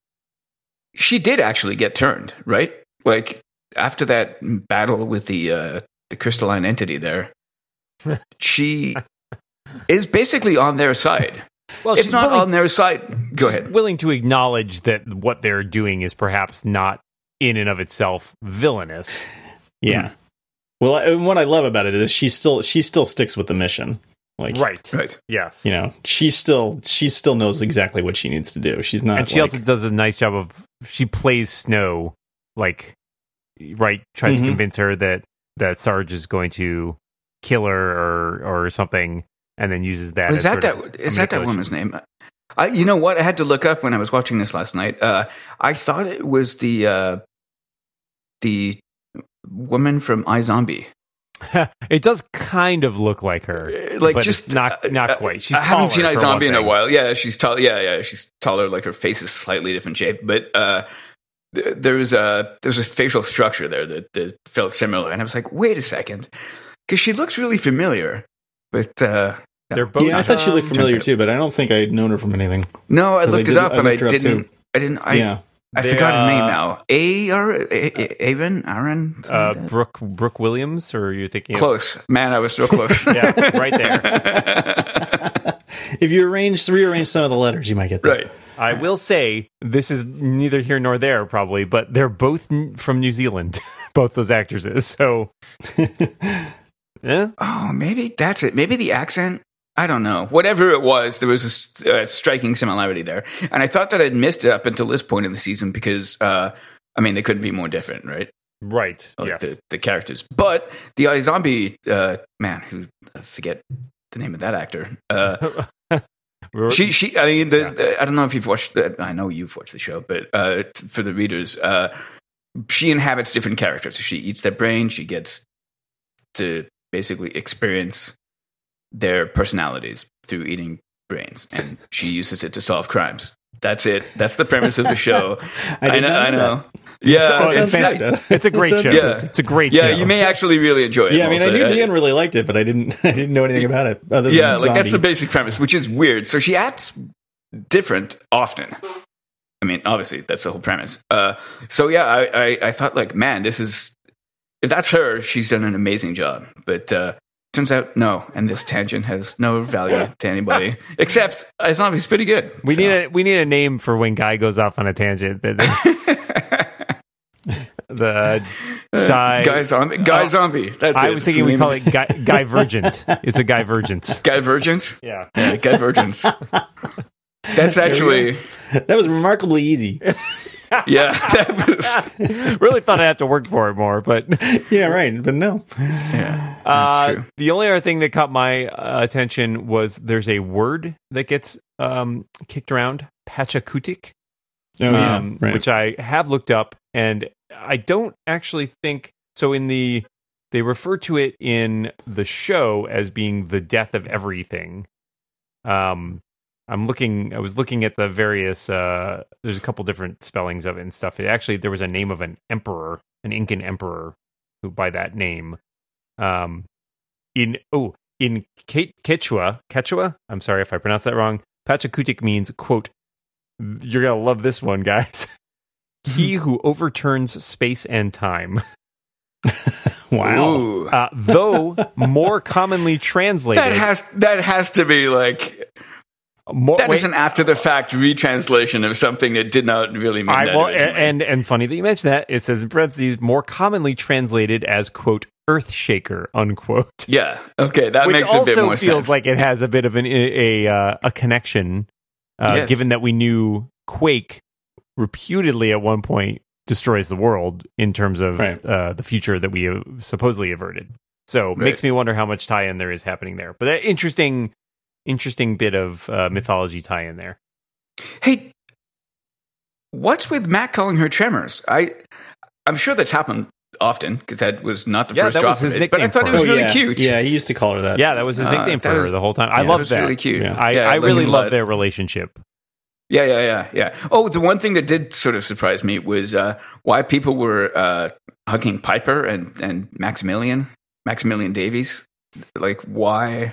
Speaker 3: she did actually get turned, right? Like after that battle with the uh, the crystalline entity there, she is basically on their side.
Speaker 1: well,
Speaker 3: If
Speaker 1: she's
Speaker 3: not
Speaker 1: willing,
Speaker 3: on their side, go
Speaker 1: she's
Speaker 3: ahead.
Speaker 1: willing to acknowledge that what they're doing is perhaps not in and of itself villainous.
Speaker 2: Yeah. Well, I- and what I love about it is she still she still sticks with the mission. Like,
Speaker 1: Right.
Speaker 3: Right.
Speaker 1: Yes.
Speaker 2: you know, she still she still knows exactly what she needs to do. She's not.
Speaker 1: And she
Speaker 2: like-
Speaker 1: also does a nice job of she plays Snow, like, right, tries
Speaker 2: Mhm.
Speaker 1: to convince her that that Sarge is going to kill her or or something, and then uses that.
Speaker 3: Is
Speaker 1: as
Speaker 3: that
Speaker 1: sort of
Speaker 3: that?
Speaker 1: a
Speaker 3: Is that that
Speaker 1: manipulation.
Speaker 3: woman's name? I, you know what? I had to look up when I was watching this last night. Uh, I thought it was the uh, the woman from iZombie.
Speaker 1: It does kind of look like her,
Speaker 3: Uh, Like
Speaker 1: but
Speaker 3: just
Speaker 1: it's not
Speaker 3: uh,
Speaker 1: not
Speaker 3: uh,
Speaker 1: quite. She's
Speaker 3: I haven't seen
Speaker 1: taller, for one
Speaker 3: iZombie in a
Speaker 1: thing.
Speaker 3: while. Yeah, she's tall. Yeah, yeah, she's taller. Like her face is slightly different shape, but uh, th- there's a there's a facial structure there that, that felt similar, and I was like, wait a second, because she looks really familiar, but uh,
Speaker 1: They're both.
Speaker 2: Yeah, I thought she looked
Speaker 1: um,
Speaker 2: familiar
Speaker 3: turns out-
Speaker 2: too, but I don't think I'd known her from anything.
Speaker 3: no, I
Speaker 2: 'Cause I
Speaker 3: looked it
Speaker 2: did-
Speaker 3: up
Speaker 2: I
Speaker 3: and I
Speaker 2: looked her up
Speaker 3: didn't.
Speaker 2: too.
Speaker 3: I didn't. I
Speaker 2: yeah,
Speaker 3: I
Speaker 1: They,
Speaker 3: forgot her name
Speaker 1: uh,
Speaker 3: now. A or A- A- Aaron? Aaron? Something
Speaker 1: Uh,
Speaker 3: like that?
Speaker 1: Brooke Brooke Williams, or are you thinking of-
Speaker 3: Close, man. I was so close.
Speaker 1: Yeah, right there.
Speaker 2: if you arrange rearrange some of the letters, you might get that.
Speaker 3: Right.
Speaker 1: I will say this is neither here nor there, probably, but they're both n- from New Zealand. Both those actresses. So, yeah,
Speaker 3: Oh, maybe that's it. Maybe the accent. I don't know. Whatever it was, there was a s- uh, striking similarity there, and I thought that I'd missed it up until this point in the season because, uh, I mean, they couldn't be more different, right?
Speaker 1: right.
Speaker 3: Like
Speaker 1: yes.
Speaker 3: the, the characters. But the iZombie uh, man, who I forget the name of that actor. Uh,
Speaker 1: We're-
Speaker 3: She, she. I mean, the,
Speaker 1: Yeah.
Speaker 3: the, I don't know if you've watched. The, I know you've watched the show, but uh, t- for the readers, uh, she inhabits different characters. She eats their brain. She gets to basically experience their personalities through eating brains, and she uses it to solve crimes. That's it. That's the premise of the show.
Speaker 2: I, did
Speaker 3: know.
Speaker 2: not
Speaker 3: I
Speaker 2: know
Speaker 3: know.
Speaker 2: that.
Speaker 3: Yeah,
Speaker 2: Oh,
Speaker 3: it's,
Speaker 2: it's
Speaker 3: it's-
Speaker 2: fantastic.
Speaker 1: it's a great
Speaker 2: It's
Speaker 1: show.
Speaker 3: Yeah.
Speaker 1: It's a great
Speaker 3: yeah.
Speaker 1: show.
Speaker 3: You may actually really enjoy it.
Speaker 2: Yeah, I mean, I
Speaker 3: also.
Speaker 2: knew Dan really liked it, but I didn't. I didn't know anything about it. Other
Speaker 3: Yeah,
Speaker 2: than
Speaker 3: like that's the
Speaker 2: zombie.
Speaker 3: basic premise, which is weird. So she acts different often. I mean, obviously that's the whole premise. Uh, so yeah, I, I, I thought like, man, this is if that's her, she's done an amazing job. But uh, turns out no, and this tangent has no value to anybody except iZombie's pretty good.
Speaker 1: We
Speaker 3: So.
Speaker 1: need a we need a name for when Guy goes off on a tangent. The, the Guy,
Speaker 3: Guy Zombie. Guy
Speaker 1: Oh,
Speaker 3: Zombie. That's
Speaker 1: I
Speaker 3: it.
Speaker 1: was
Speaker 3: It's
Speaker 1: thinking
Speaker 3: the
Speaker 1: we
Speaker 3: name
Speaker 1: call
Speaker 3: of
Speaker 1: it Guy, Guyvergent. It's a Guyvergence.
Speaker 3: Guyvergence.
Speaker 1: Yeah.
Speaker 3: Yeah, Guyvergence. That's actually
Speaker 2: That was remarkably easy.
Speaker 3: yeah. That was
Speaker 1: Really thought I'd have to work for it more, but
Speaker 2: Yeah, right. But no.
Speaker 3: yeah. That's
Speaker 1: Uh,
Speaker 3: true.
Speaker 1: the only other thing that caught my uh, attention was there's a word that gets um, kicked around, Pachakutik,
Speaker 2: Oh, yeah,
Speaker 1: um,
Speaker 2: right.
Speaker 1: which I have looked up, and I don't actually think so. In the they refer to it in the show as being the death of everything. Um, I'm looking. I was looking at the various. Uh, there's a couple different spellings of it and stuff. It actually there was a name of an emperor, an Incan emperor, who by that name. Um, in oh in Ke- Quechua, Quechua. I'm sorry if I pronounced that wrong. Pachakutik means quote. You're gonna love this one, guys. He who overturns space and time.
Speaker 2: Wow.
Speaker 3: Ooh.
Speaker 1: Uh, though more commonly translated,
Speaker 3: That has that has to be like
Speaker 1: more,
Speaker 3: that
Speaker 1: wait,
Speaker 3: is an after the fact retranslation of something that did not really mean
Speaker 1: I,
Speaker 3: that.
Speaker 1: well,
Speaker 3: originally.
Speaker 1: and and funny that you mentioned that. It says in parentheses, more commonly translated as quote earth shaker unquote,
Speaker 3: yeah, okay, that
Speaker 1: which
Speaker 3: makes a bit
Speaker 1: also
Speaker 3: more
Speaker 1: feels
Speaker 3: sense.
Speaker 1: like it has a bit of an a a, uh, a connection, uh,
Speaker 3: Yes.
Speaker 1: given that we knew Quake reputedly at one point destroys the world in terms of
Speaker 2: Right.
Speaker 1: uh, the future that we uh, supposedly averted. So makes me wonder how much tie-in there is happening there. But that interesting, interesting bit of uh, mythology tie-in there.
Speaker 3: Hey, what's with Matt calling her Tremors? I I'm sure that's happened often because that was not the
Speaker 1: Yeah,
Speaker 3: first
Speaker 1: that
Speaker 3: drop
Speaker 1: was his
Speaker 3: of it. But I
Speaker 1: nickname
Speaker 3: thought
Speaker 1: for
Speaker 3: it was
Speaker 1: her.
Speaker 3: really
Speaker 2: yeah.
Speaker 3: cute.
Speaker 2: Yeah, he used to call her that.
Speaker 1: Yeah, that was his
Speaker 3: Uh,
Speaker 1: nickname for
Speaker 3: that
Speaker 1: her
Speaker 3: was-
Speaker 1: the whole time. I
Speaker 3: yeah,
Speaker 1: love
Speaker 3: that was
Speaker 1: that.
Speaker 3: really cute.
Speaker 2: Yeah.
Speaker 1: I,
Speaker 3: Yeah,
Speaker 1: I
Speaker 3: like
Speaker 1: really
Speaker 3: a
Speaker 1: love
Speaker 3: lot.
Speaker 1: their relationship.
Speaker 3: Yeah, yeah, yeah, yeah. Oh, the one thing that did sort of surprise me was uh, why people were uh, hugging Piper and, and Maximilian, Maximilian Davies. Like, why?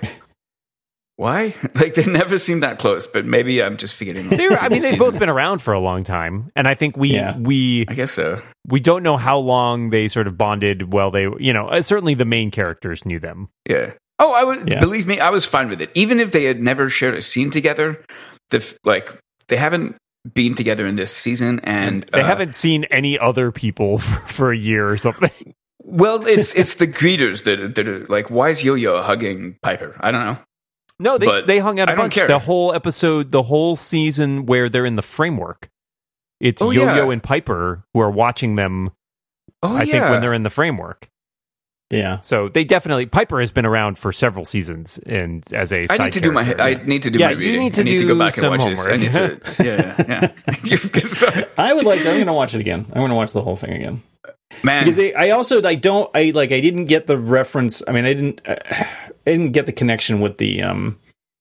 Speaker 3: Why? Like, they never seemed that close, but maybe I'm just forgetting.
Speaker 1: They were, I mean, they've both been around for a long time, and I think we
Speaker 2: Yeah.
Speaker 1: we
Speaker 3: I guess so.
Speaker 1: we don't know how long they sort of bonded. Well, they you know uh, certainly the main characters knew them.
Speaker 3: Yeah. Oh, I was.
Speaker 2: Yeah.
Speaker 3: Believe me, I was fine with it. Even if they had never shared a scene together, the f- like they haven't been together in this season, and
Speaker 1: They
Speaker 3: uh,
Speaker 1: haven't seen any other people for, for a year or something.
Speaker 3: Well, it's it's the greeters that that are like, why is Yo-Yo hugging Piper? I don't know.
Speaker 1: No, they
Speaker 3: But
Speaker 1: they hung out a
Speaker 3: I don't
Speaker 1: bunch.
Speaker 3: care.
Speaker 1: The whole episode, the whole season where they're in the framework. It's
Speaker 3: Oh,
Speaker 1: Yo-Yo
Speaker 3: yeah.
Speaker 1: and Piper who are watching them.
Speaker 3: Oh
Speaker 1: I
Speaker 3: yeah.
Speaker 1: think when they're in the framework.
Speaker 2: Yeah.
Speaker 1: So they definitely Piper has been around for several seasons, and as a
Speaker 3: I
Speaker 1: side
Speaker 3: need to do my.
Speaker 1: character.
Speaker 3: I need to do
Speaker 1: Yeah,
Speaker 3: my
Speaker 1: you
Speaker 3: reading.
Speaker 1: need to
Speaker 3: I need to
Speaker 1: do
Speaker 3: go back
Speaker 1: some
Speaker 3: and watch this. I need
Speaker 1: homework.
Speaker 3: to. Yeah, yeah. Sorry.
Speaker 2: I would like. I'm going to watch it again. I'm going to watch the whole thing again.
Speaker 3: Man,
Speaker 2: Because they, I also I don't I like I didn't get the reference. I mean, I didn't uh, I didn't get the connection with the um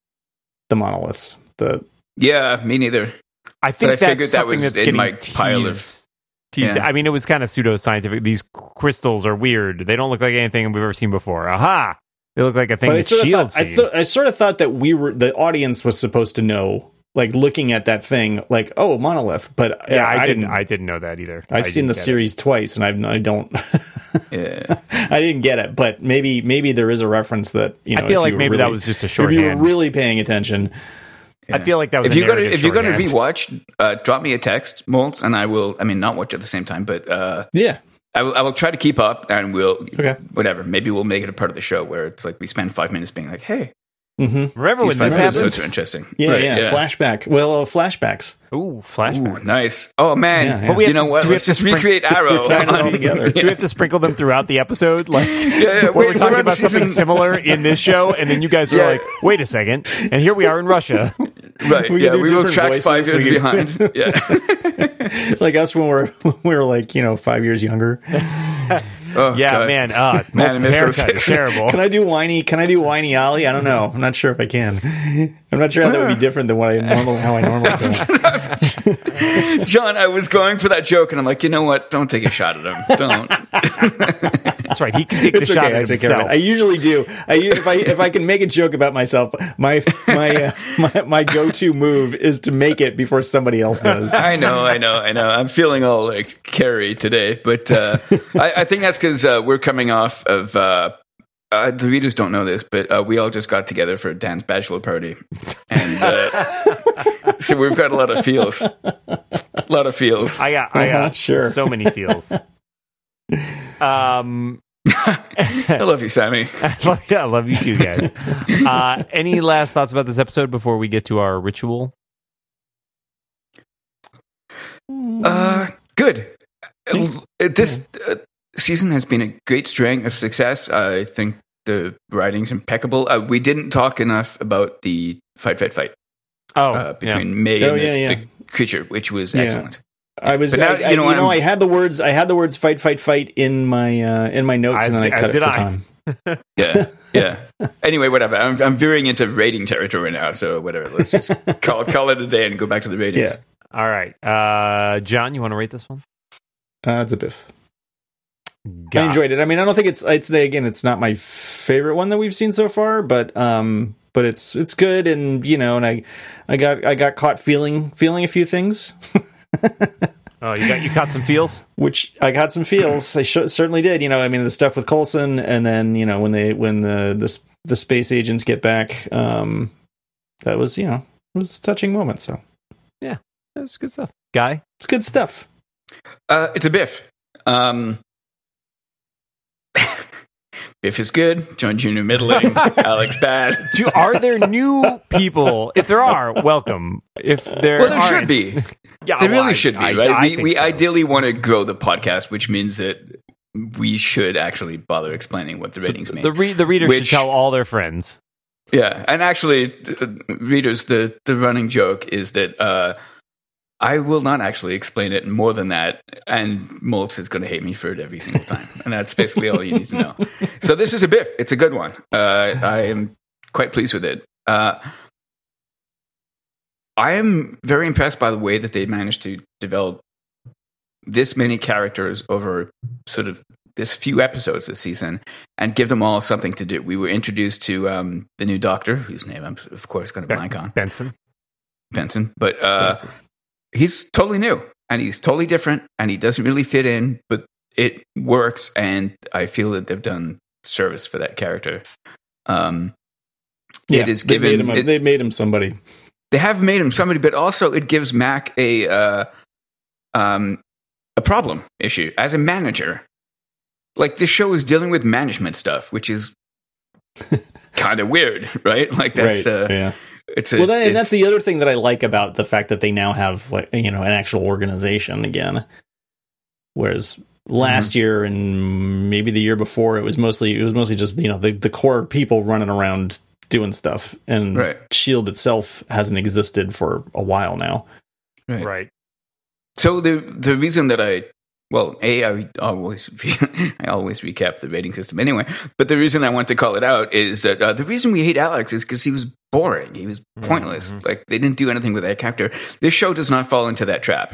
Speaker 2: the monoliths. The
Speaker 3: yeah, me neither.
Speaker 1: I think
Speaker 3: But I
Speaker 1: that's
Speaker 3: figured that
Speaker 1: something
Speaker 3: was
Speaker 1: that's
Speaker 3: in
Speaker 1: getting
Speaker 3: my
Speaker 1: teased.
Speaker 3: pile of-
Speaker 1: teased.
Speaker 3: Yeah.
Speaker 1: I mean, it was kind of pseudoscientific. These crystals are weird. They don't look like anything we've ever seen before. Aha! They look like a thing
Speaker 2: but I
Speaker 1: that
Speaker 2: sort of
Speaker 1: Shield's
Speaker 2: thought, I,
Speaker 1: seen.
Speaker 2: th- I sort of thought that we were the audience was supposed to know, like looking at that thing, like oh monolith. But
Speaker 1: yeah,
Speaker 2: uh,
Speaker 1: I,
Speaker 2: I
Speaker 1: didn't.
Speaker 2: didn't.
Speaker 1: I didn't know that either.
Speaker 2: I've
Speaker 1: I
Speaker 2: seen
Speaker 1: didn't
Speaker 2: the
Speaker 1: get it.
Speaker 2: series twice, and I've, I don't.
Speaker 3: Yeah.
Speaker 2: I didn't get it, but maybe maybe there is a reference that you know.
Speaker 1: I feel
Speaker 2: if
Speaker 1: like
Speaker 2: you were
Speaker 1: maybe that
Speaker 2: really-
Speaker 1: was just a
Speaker 2: If you were
Speaker 1: shorthand.
Speaker 2: really paying attention,
Speaker 1: I feel like that was
Speaker 3: If
Speaker 1: a
Speaker 3: you're gonna
Speaker 1: narrative
Speaker 3: if you're gonna
Speaker 1: shorthand.
Speaker 3: rewatch, uh, drop me a text, Moltz, and I will. I mean, not watch at the same time, but uh,
Speaker 2: yeah,
Speaker 3: I will. I will try to keep up, and we'll.
Speaker 2: Okay.
Speaker 3: Whatever. Maybe we'll make it a part of the show where it's like we spend five minutes being like, "Hey,
Speaker 2: mm-hmm.
Speaker 1: Remember
Speaker 3: these
Speaker 1: when
Speaker 3: five
Speaker 1: this
Speaker 3: episodes
Speaker 1: happens?
Speaker 3: are interesting."
Speaker 2: yeah,
Speaker 3: Right,
Speaker 2: yeah, Flashback. Well, uh, flashbacks.
Speaker 1: Ooh, flashbacks.
Speaker 3: Ooh, nice. Oh man,
Speaker 2: Yeah, yeah.
Speaker 1: But we
Speaker 3: you
Speaker 1: have
Speaker 3: know
Speaker 1: to-
Speaker 3: what?
Speaker 1: do we
Speaker 3: Let's
Speaker 1: have to
Speaker 3: just recreate Arrow.
Speaker 2: Tie it all together.
Speaker 1: Do we have to sprinkle them throughout the episode? Like,
Speaker 3: yeah.
Speaker 1: where
Speaker 3: Wait,
Speaker 1: we're talking
Speaker 3: on
Speaker 1: about something
Speaker 3: season-
Speaker 1: similar in this show, and then you guys are
Speaker 3: Yeah.
Speaker 1: like, "Wait a second!" And here we are in Russia.
Speaker 3: Right.
Speaker 2: We
Speaker 3: yeah,
Speaker 2: can do
Speaker 3: we will
Speaker 2: different
Speaker 3: track
Speaker 2: voices,
Speaker 3: five years
Speaker 2: we can-
Speaker 3: behind. Yeah.
Speaker 2: Like us when we're when we were like you know five years younger.
Speaker 3: Oh,
Speaker 1: Yeah,
Speaker 3: God.
Speaker 1: man. Uh,
Speaker 3: Man, I
Speaker 1: Moltz's
Speaker 3: miss those
Speaker 1: haircut is
Speaker 3: days.
Speaker 1: terrible.
Speaker 2: Can I do whiny? Can I do whiny Ollie? I don't know. I'm not sure if I can. I'm not sure how that would be different than what I normal how I normally do.
Speaker 3: John, I was going for that joke, and I'm like, you know what? Don't take a shot at him. Don't.
Speaker 1: That's right. He can take the
Speaker 2: It's
Speaker 1: shot
Speaker 2: okay. I
Speaker 1: at
Speaker 2: take care of
Speaker 1: himself.
Speaker 2: it. I usually do. I if I if I can make a joke about myself, my my uh, my, my go to move is to make it before somebody else does.
Speaker 3: I know, I know, I know. I'm feeling all like Carrie today, but uh, I, I think that's because uh, we're coming off of. Uh, uh, the readers don't know this, but uh, we all just got together for Dan's bachelor party, and uh, so we've got a lot of feels, a lot of feels.
Speaker 1: I got, I
Speaker 2: Uh-huh,
Speaker 1: got
Speaker 2: sure.
Speaker 1: so many feels. Um,
Speaker 3: I love you, Sammy.
Speaker 1: yeah, I love you too, guys. Uh, any last thoughts about this episode before we get to our ritual?
Speaker 3: Uh, good. Uh, This uh, season has been a great string of success. I think the writing's impeccable. Uh, we didn't talk enough about the fight, fight, fight
Speaker 1: Oh,
Speaker 3: uh, between May
Speaker 2: Oh,
Speaker 3: and the,
Speaker 2: yeah, yeah.
Speaker 3: the creature, which was
Speaker 2: Yeah.
Speaker 3: excellent.
Speaker 2: I was,
Speaker 3: But now,
Speaker 2: I, I,
Speaker 3: you know,
Speaker 2: you know,
Speaker 3: I'm-
Speaker 2: I had the words, I had the words "fight, fight, fight" in my uh, in my notes,
Speaker 1: As
Speaker 2: and then I
Speaker 1: did-
Speaker 2: cut
Speaker 1: as
Speaker 2: it
Speaker 1: did
Speaker 2: for
Speaker 1: I.
Speaker 2: time.
Speaker 3: Yeah, yeah. Anyway, whatever. I'm, I'm veering into rating territory now, so whatever. Let's just call call it a day and go back to the ratings.
Speaker 2: Yeah.
Speaker 1: All right. Uh, John, you want to rate this one?
Speaker 2: Uh, it's a biff. I
Speaker 1: God.
Speaker 2: enjoyed it. I mean, I don't think it's. I'd say again, it's not my favorite one that we've seen so far, but um, but it's it's good, and you know, and I, I got I got caught feeling feeling a few things,
Speaker 1: Oh, you got you caught some feels.
Speaker 2: which I got some feels. I sh- certainly did. You know, I mean, the stuff with Coulson, and then you know when they when the the s- the space agents get back, um, that was you know it was a touching moment. So
Speaker 1: That's good stuff. Guy,
Speaker 2: it's good stuff.
Speaker 3: Uh, it's a biff. Um, Biff is good. John Junior middling. Alex bad.
Speaker 1: do, are there new people? If there are, welcome. If there,
Speaker 3: Well, there
Speaker 1: aren't-
Speaker 3: should be.
Speaker 1: Yeah,
Speaker 3: There
Speaker 1: well,
Speaker 3: really
Speaker 1: I-
Speaker 3: should be,
Speaker 1: I-
Speaker 3: right?
Speaker 1: I
Speaker 3: we
Speaker 1: think
Speaker 3: we
Speaker 1: so.
Speaker 3: ideally want to grow the podcast, which means that we should actually bother explaining what the
Speaker 1: So
Speaker 3: ratings mean.
Speaker 1: the re- the readers should
Speaker 3: Which-
Speaker 1: tell all their friends.
Speaker 3: Yeah, and actually, uh, readers, the the running joke is that uh, I will not actually explain it more than that, and Moltz is going to hate me for it every single time, and that's basically all you need to know. So this is a biff. It's a good one. Uh, I am quite pleased with it. Uh, I am very impressed by the way that they managed to develop this many characters over sort of this few episodes this season and give them all something to do. We were introduced to um, the new Doctor, whose name I'm, of course, going to blank on.
Speaker 1: Benson.
Speaker 3: Benson. But uh,
Speaker 1: Benson.
Speaker 3: He's totally new, and he's totally different, and he doesn't really fit in, but it works, and I feel that they've done service for that character. Um,
Speaker 2: yeah,
Speaker 3: it is
Speaker 2: they
Speaker 3: given...
Speaker 2: Made him a,
Speaker 3: it,
Speaker 2: they made him somebody.
Speaker 3: They have made him somebody, but also it gives Mac a uh, um, a problem issue as a manager. Like, this show is dealing with management stuff, which is kind of weird, right? Like, that's
Speaker 2: right.
Speaker 3: uh,
Speaker 2: yeah.
Speaker 3: It's a,
Speaker 2: well, that,
Speaker 3: it's,
Speaker 2: and that's the other thing that I like about the fact that they now have, like, you know, an actual organization again. Whereas last mm-hmm. year and maybe the year before, it was mostly it was mostly just, you know, the, the core people running around doing stuff, and
Speaker 3: right.
Speaker 2: SHIELD itself hasn't existed for a while now.
Speaker 3: Right.
Speaker 1: right.
Speaker 3: So the the reason that I well, a I always I always recap the rating system anyway, but the reason I want to call it out is that uh, the reason we hate Alex is because he was boring. He was pointless. Mm-hmm. Like, they didn't do anything with that character. This show does not fall into that trap.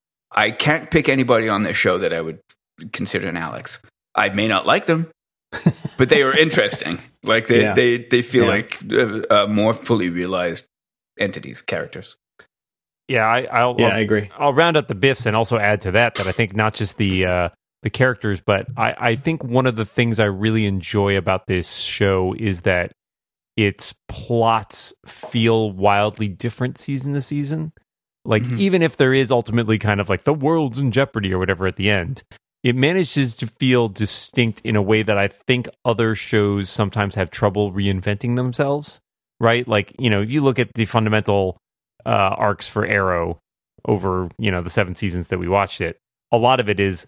Speaker 3: I can't pick anybody on this show that I would consider an Alex. I may not like them, but they are interesting. Like, they yeah. they, they feel yeah. like uh, uh, more fully realized entities, characters.
Speaker 1: Yeah, I, I'll,
Speaker 2: yeah,
Speaker 1: I'll,
Speaker 2: I agree.
Speaker 1: I'll round up the biffs and also add to that that I think not just the uh, the characters, but I, I think one of the things I really enjoy about this show is that its plots feel wildly different season to season. Like, mm-hmm. even if there is ultimately kind of like the world's in jeopardy or whatever at the end, it manages to feel distinct in a way that I think other shows sometimes have trouble reinventing themselves, right? Like, you know, you look at the fundamental uh, arcs for Arrow over, you know, the seven seasons that we watched it. A lot of it is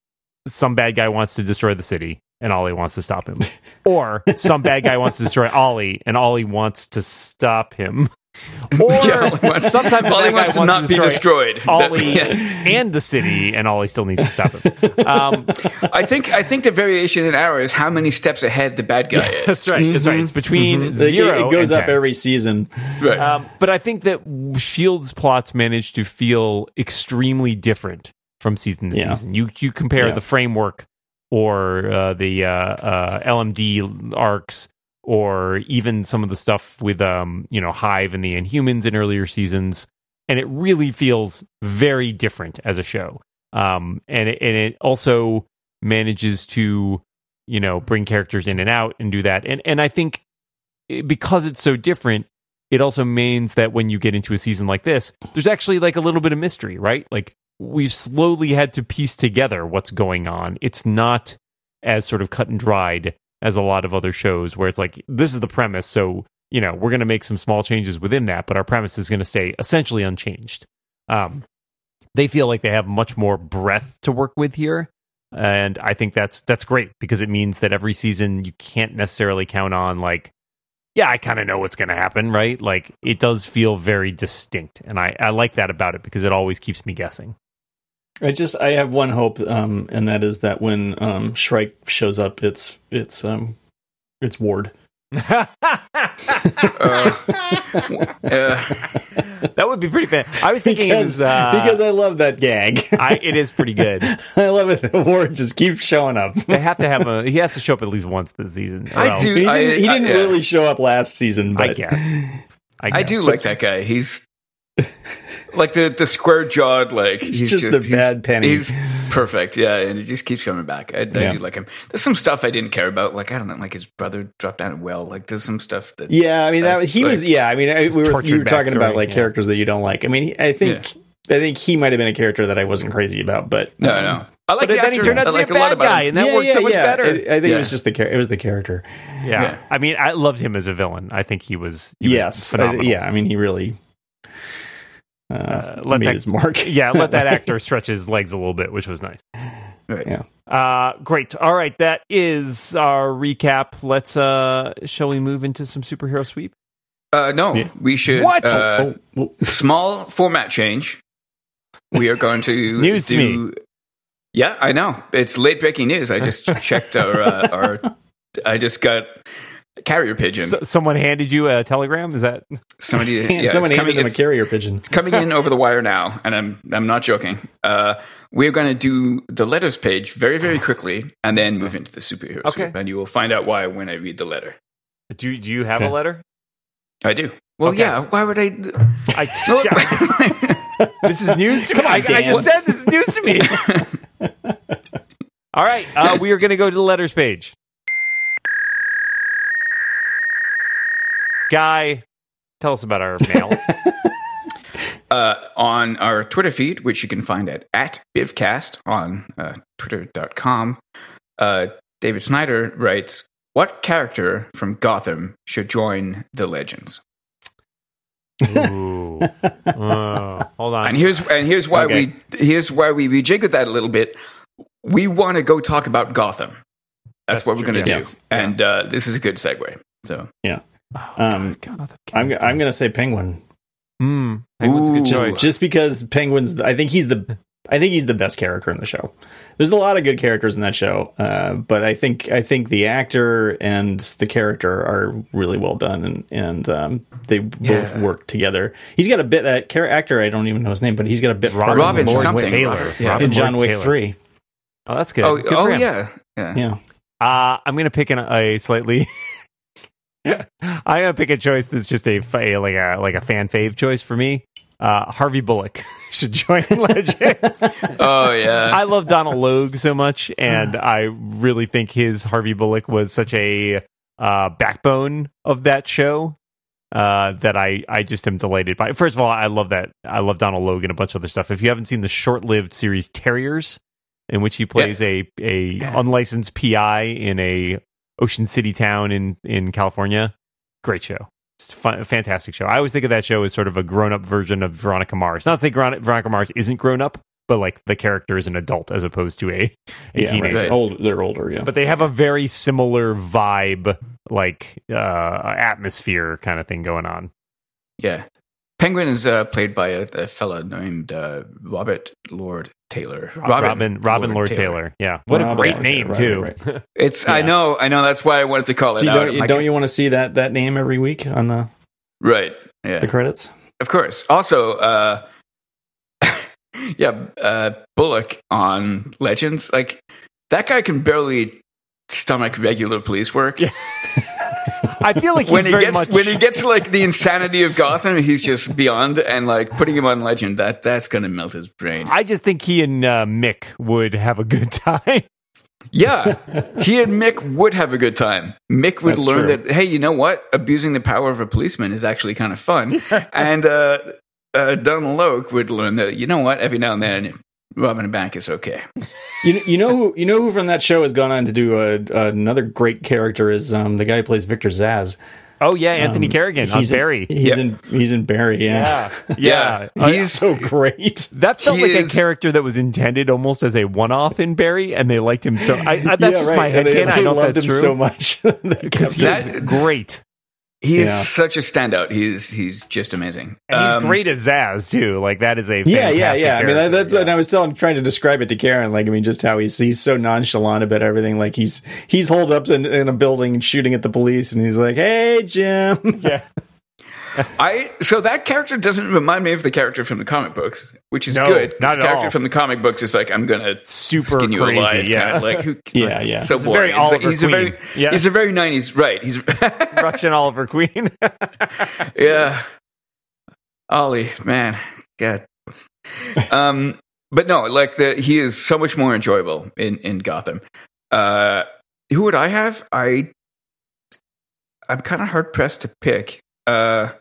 Speaker 1: some bad guy wants to destroy the city and Ollie wants to stop him. Or some bad guy wants to destroy Ollie and Ollie wants to stop him. Or
Speaker 3: yeah,
Speaker 1: sometimes
Speaker 3: Ollie wants to not be destroyed.
Speaker 1: Ollie yeah. and the city, and Ollie still needs to stop him. Um,
Speaker 3: I think I think the variation in Arrow is how many steps ahead the bad guy is.
Speaker 1: That's right. Mm-hmm. That's right. It's between mm-hmm. zero.
Speaker 2: It goes
Speaker 1: and
Speaker 2: up
Speaker 1: ten.
Speaker 2: Every season.
Speaker 3: Right.
Speaker 1: Um, but I think that SHIELD's plots manage to feel extremely different from season to
Speaker 2: yeah.
Speaker 1: season. You you compare
Speaker 2: yeah.
Speaker 1: the framework or uh, the uh, uh, L M D arcs, or even some of the stuff with, um, you know, Hive and the Inhumans in earlier seasons, and it really feels very different as a show. Um, and it, and it also manages to, you know, bring characters in and out and do that. And and I think it, because it's so different, it also means that when you get into a season like this, there's actually like a little bit of mystery, right? Like, we've slowly had to piece together what's going on. It's not as sort of cut and dried as a lot of other shows where it's like, this is the premise, so, you know, we're going to make some small changes within that, but our premise is going to stay essentially unchanged. Um, they feel like they have much more breadth to work with here, and I think that's that's great, because it means that every season you can't necessarily count on, like, yeah, I kind of know what's going to happen, right? Like, it does feel very distinct, and I, I like that about it, because it always keeps me guessing.
Speaker 2: I just I have one hope, um, and that is that when um, Shrike shows up, it's it's um, it's Ward.
Speaker 3: uh, uh,
Speaker 1: that would be pretty fan. I was thinking
Speaker 2: because,
Speaker 1: it was, uh,
Speaker 2: because I love that gag.
Speaker 1: I, it is pretty good.
Speaker 2: I love it that Ward just keeps showing up.
Speaker 1: They have to have a. He has to show up at least once this season.
Speaker 3: I
Speaker 1: else.
Speaker 3: do.
Speaker 2: He
Speaker 3: I,
Speaker 2: didn't, he
Speaker 3: I,
Speaker 2: didn't
Speaker 3: yeah.
Speaker 2: really show up last season, but
Speaker 1: I guess. I, guess.
Speaker 3: I do like that guy. He's like the the square jawed, like
Speaker 2: he's,
Speaker 3: he's
Speaker 2: just,
Speaker 3: just
Speaker 2: the bad penny.
Speaker 3: He's perfect, yeah, and he just keeps coming back. I,
Speaker 2: yeah.
Speaker 3: I do like him. There's some stuff I didn't care about, like I don't know, like his brother dropped down a well. Like there's some stuff that.
Speaker 2: Yeah, I mean that
Speaker 3: I,
Speaker 2: he
Speaker 3: like,
Speaker 2: was. Yeah, I mean I, we were, we were talking about like
Speaker 1: yeah.
Speaker 2: characters that you don't like. I mean, I think yeah. I think he might have been a character that I wasn't crazy about, but
Speaker 3: no,
Speaker 2: um,
Speaker 3: no. I like
Speaker 1: but
Speaker 3: the
Speaker 1: then
Speaker 3: actor.
Speaker 1: he turned out to
Speaker 3: like
Speaker 1: be a bad guy, and that
Speaker 2: yeah,
Speaker 1: worked
Speaker 2: yeah,
Speaker 1: so much
Speaker 2: yeah.
Speaker 1: better.
Speaker 2: It, I think
Speaker 3: yeah.
Speaker 2: it was just the char- it was the character.
Speaker 1: Yeah.
Speaker 3: yeah,
Speaker 1: I mean, I loved him as a villain. I think he was. He
Speaker 2: yes,
Speaker 1: was phenomenal.
Speaker 2: I, yeah. I mean, he really. Uh,
Speaker 1: Uh, let
Speaker 2: made
Speaker 1: that,
Speaker 2: his mark.
Speaker 1: yeah, let that actor stretch his legs a little bit, which was nice.
Speaker 3: Right.
Speaker 2: Yeah.
Speaker 1: Uh, great. All right, that is our recap. Let's. Uh, shall we move into some superhero sweep?
Speaker 3: Uh, no,
Speaker 2: Yeah.
Speaker 3: we should.
Speaker 1: What?
Speaker 3: Uh,
Speaker 2: Oh, oh.
Speaker 3: Small format change. we are going to
Speaker 1: News to
Speaker 3: do.
Speaker 1: me.
Speaker 3: Yeah, I know. It's late breaking news. I just checked our, uh, our. I just got a carrier pigeon.
Speaker 1: S- someone handed you a telegram? Is that
Speaker 3: Somebody,
Speaker 2: Yeah,
Speaker 3: yeah,
Speaker 2: someone
Speaker 3: it's
Speaker 2: handed
Speaker 3: coming,
Speaker 2: him a
Speaker 3: it's,
Speaker 2: carrier pigeon.
Speaker 3: it's coming in over the wire now, and I'm I'm not joking. Uh, we're going to do the letters page very very quickly, and then move into the superhero
Speaker 1: Okay.
Speaker 3: scoop, and you will find out why when I read the letter.
Speaker 1: do, do you have
Speaker 2: Okay.
Speaker 1: a letter?
Speaker 3: I do. Well,
Speaker 1: Okay.
Speaker 3: yeah. Why would I?
Speaker 1: I, I- this is news to me.
Speaker 2: Come on,
Speaker 1: I, I
Speaker 2: Dan.
Speaker 1: just said this is news to me. All right, uh, we are going to go to the letters page. Guy, tell us about our mail.
Speaker 3: uh, on our Twitter feed, which you can find at, at Bivcast on uh, twitter dot com, uh, David Snyder writes, what character from Gotham should join the Legends?
Speaker 1: Ooh. Oh, hold on.
Speaker 3: And here's and here's why
Speaker 1: Okay.
Speaker 3: we here's why we rejiggered that a little bit. We want to go talk about Gotham. That's,
Speaker 1: That's
Speaker 3: what we're
Speaker 1: true,
Speaker 3: going to
Speaker 1: yes.
Speaker 3: do, and uh, this is a good segue. So
Speaker 2: Yeah.
Speaker 1: Oh,
Speaker 2: Um,
Speaker 1: God, God,
Speaker 2: I'm I'm gonna say Penguin.
Speaker 1: Mm, Penguin's a good
Speaker 3: Ooh.
Speaker 2: Just
Speaker 1: choice.
Speaker 2: just because Penguin's, I think he's the I think he's the best character in the show. There's a lot of good characters in that show, uh, but I think I think the actor and the character are really well done, and and um, they both
Speaker 3: Yeah.
Speaker 2: work together. He's got a bit that char- actor. I don't even know his name, but he's got a bit part
Speaker 3: Robin
Speaker 2: in,
Speaker 1: Lord
Speaker 3: something.
Speaker 1: Taylor.
Speaker 3: Robert, yeah.
Speaker 1: Robin
Speaker 2: in John
Speaker 1: Lord
Speaker 2: Wick
Speaker 1: Taylor.
Speaker 2: three.
Speaker 1: Oh, that's good.
Speaker 3: oh
Speaker 1: Good
Speaker 3: oh
Speaker 1: for him.
Speaker 3: yeah yeah.
Speaker 2: Yeah,
Speaker 1: Uh, I'm going to pick an, a slightly. I'm going to pick a choice that's just a, fa- like a like a fan fave choice for me. Uh, Harvey Bullock should join Legends.
Speaker 3: Oh yeah.
Speaker 1: I love Donald Logue so much, and I really think his Harvey Bullock was such a uh, backbone of that show uh, that I, I just am delighted by. First of all, I love that I love Donald Logue and a bunch of other stuff. If you haven't seen the short-lived series Terriers, in which he plays a a
Speaker 3: Yeah.
Speaker 1: unlicensed P I in a Ocean City town in in California, great show. It's a fun, a fantastic show. I always think of that show as sort of a grown-up version of Veronica Mars. Not to say Veron- Veronica Mars isn't grown up, but like the character is an adult as opposed to a, a
Speaker 2: yeah,
Speaker 1: teenager.
Speaker 2: right.
Speaker 3: Right.
Speaker 2: Old, they're older. Yeah,
Speaker 1: But they have a very similar vibe, like uh, atmosphere kind of thing going on.
Speaker 3: Yeah. Penguin is uh, played by a, a fella named uh, Robert Lord Taylor.
Speaker 1: Robin Robin, Lord, Taylor. Yeah, what a
Speaker 2: Robin
Speaker 1: great
Speaker 2: Lord
Speaker 1: name
Speaker 2: Taylor,
Speaker 1: too.
Speaker 2: right, right.
Speaker 3: It's I
Speaker 2: Yeah.
Speaker 3: know, I know. That's why I wanted to call it
Speaker 2: See,
Speaker 3: out.
Speaker 2: don't
Speaker 3: I'm
Speaker 2: you,
Speaker 3: like,
Speaker 2: don't you want to see that that name every week on the,
Speaker 3: right? Yeah,
Speaker 2: the credits?
Speaker 3: of course. Also, uh, yeah, uh, Bullock on Legends. Like that guy can barely stomach regular police work.
Speaker 1: Yeah. I feel like he's
Speaker 3: when he
Speaker 1: very
Speaker 3: gets
Speaker 1: much
Speaker 3: when he gets to like the insanity of Gotham, he's just beyond. And like putting him on Legend, that that's gonna melt his brain.
Speaker 1: I just think he and uh, Mick would have a good time.
Speaker 3: Yeah, he and Mick would have a good time. Mick would
Speaker 2: That's
Speaker 3: learn
Speaker 2: true.
Speaker 3: that, hey, you know what? Abusing the power of a policeman is actually kind of fun. and uh, uh, Donald Logue would learn that, you know what? Every now and then, robbing a bank is okay.
Speaker 2: You you know who you know who from that show has gone on to do a, another great character is um, the guy who plays Victor Zsasz.
Speaker 1: Oh yeah, Anthony
Speaker 2: Um,
Speaker 1: Kerrigan on
Speaker 2: he's in-
Speaker 1: Barry.
Speaker 2: He's
Speaker 3: Yep.
Speaker 2: in he's in Barry. Yeah,
Speaker 1: Yeah, yeah.
Speaker 3: Yeah.
Speaker 1: Uh,
Speaker 2: he's so great.
Speaker 1: that felt
Speaker 3: He
Speaker 1: like
Speaker 3: is-
Speaker 1: a character that was intended almost as a one-off in Barry, and they liked him so. I, I, that's
Speaker 2: Yeah,
Speaker 1: just
Speaker 2: right.
Speaker 1: my
Speaker 2: And
Speaker 1: headcanon.
Speaker 2: they,
Speaker 1: I
Speaker 2: they
Speaker 1: don't know if
Speaker 2: loved
Speaker 1: that's
Speaker 2: him
Speaker 1: true
Speaker 2: so much
Speaker 1: because he's
Speaker 3: That-
Speaker 1: great.
Speaker 3: He is
Speaker 2: Yeah.
Speaker 3: such a standout. He's he's just amazing.
Speaker 1: And he's
Speaker 3: Um,
Speaker 1: great as Zaz too. Like that is a
Speaker 2: yeah, yeah,
Speaker 1: fantastic
Speaker 2: yeah. I mean, that,
Speaker 1: character,
Speaker 2: that's
Speaker 1: yeah.
Speaker 2: and I was telling, trying to describe it to Karen. Like, I mean, just how he's he's so nonchalant about everything. Like, he's he's holed up in, in a building and shooting at the police, and he's like, "Hey, Jim."
Speaker 1: yeah.
Speaker 3: I so that character doesn't remind me of the character from the comic books, which is
Speaker 1: No,
Speaker 3: good.
Speaker 1: not
Speaker 3: the
Speaker 1: at
Speaker 3: character
Speaker 1: all.
Speaker 3: from the comic books is like, I'm gonna
Speaker 1: Super
Speaker 3: skin you
Speaker 1: crazy,
Speaker 3: alive,
Speaker 1: yeah.
Speaker 3: kind of like who,
Speaker 2: Yeah, yeah.
Speaker 3: So
Speaker 1: It's a very
Speaker 3: boring. It's like-
Speaker 1: Oliver
Speaker 3: he's a very
Speaker 1: Queen. Yeah.
Speaker 3: he's a very nineties, right? He's
Speaker 1: Russian Oliver Queen.
Speaker 3: yeah, Ollie, man, God. Um, but no, like the he is so much more enjoyable in in Gotham. Uh, who would I have? I I'm kind of hard pressed to pick. Uh.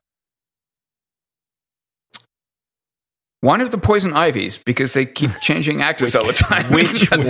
Speaker 3: One of the Poison Ivies, because they keep changing actors all the time.
Speaker 1: which
Speaker 3: That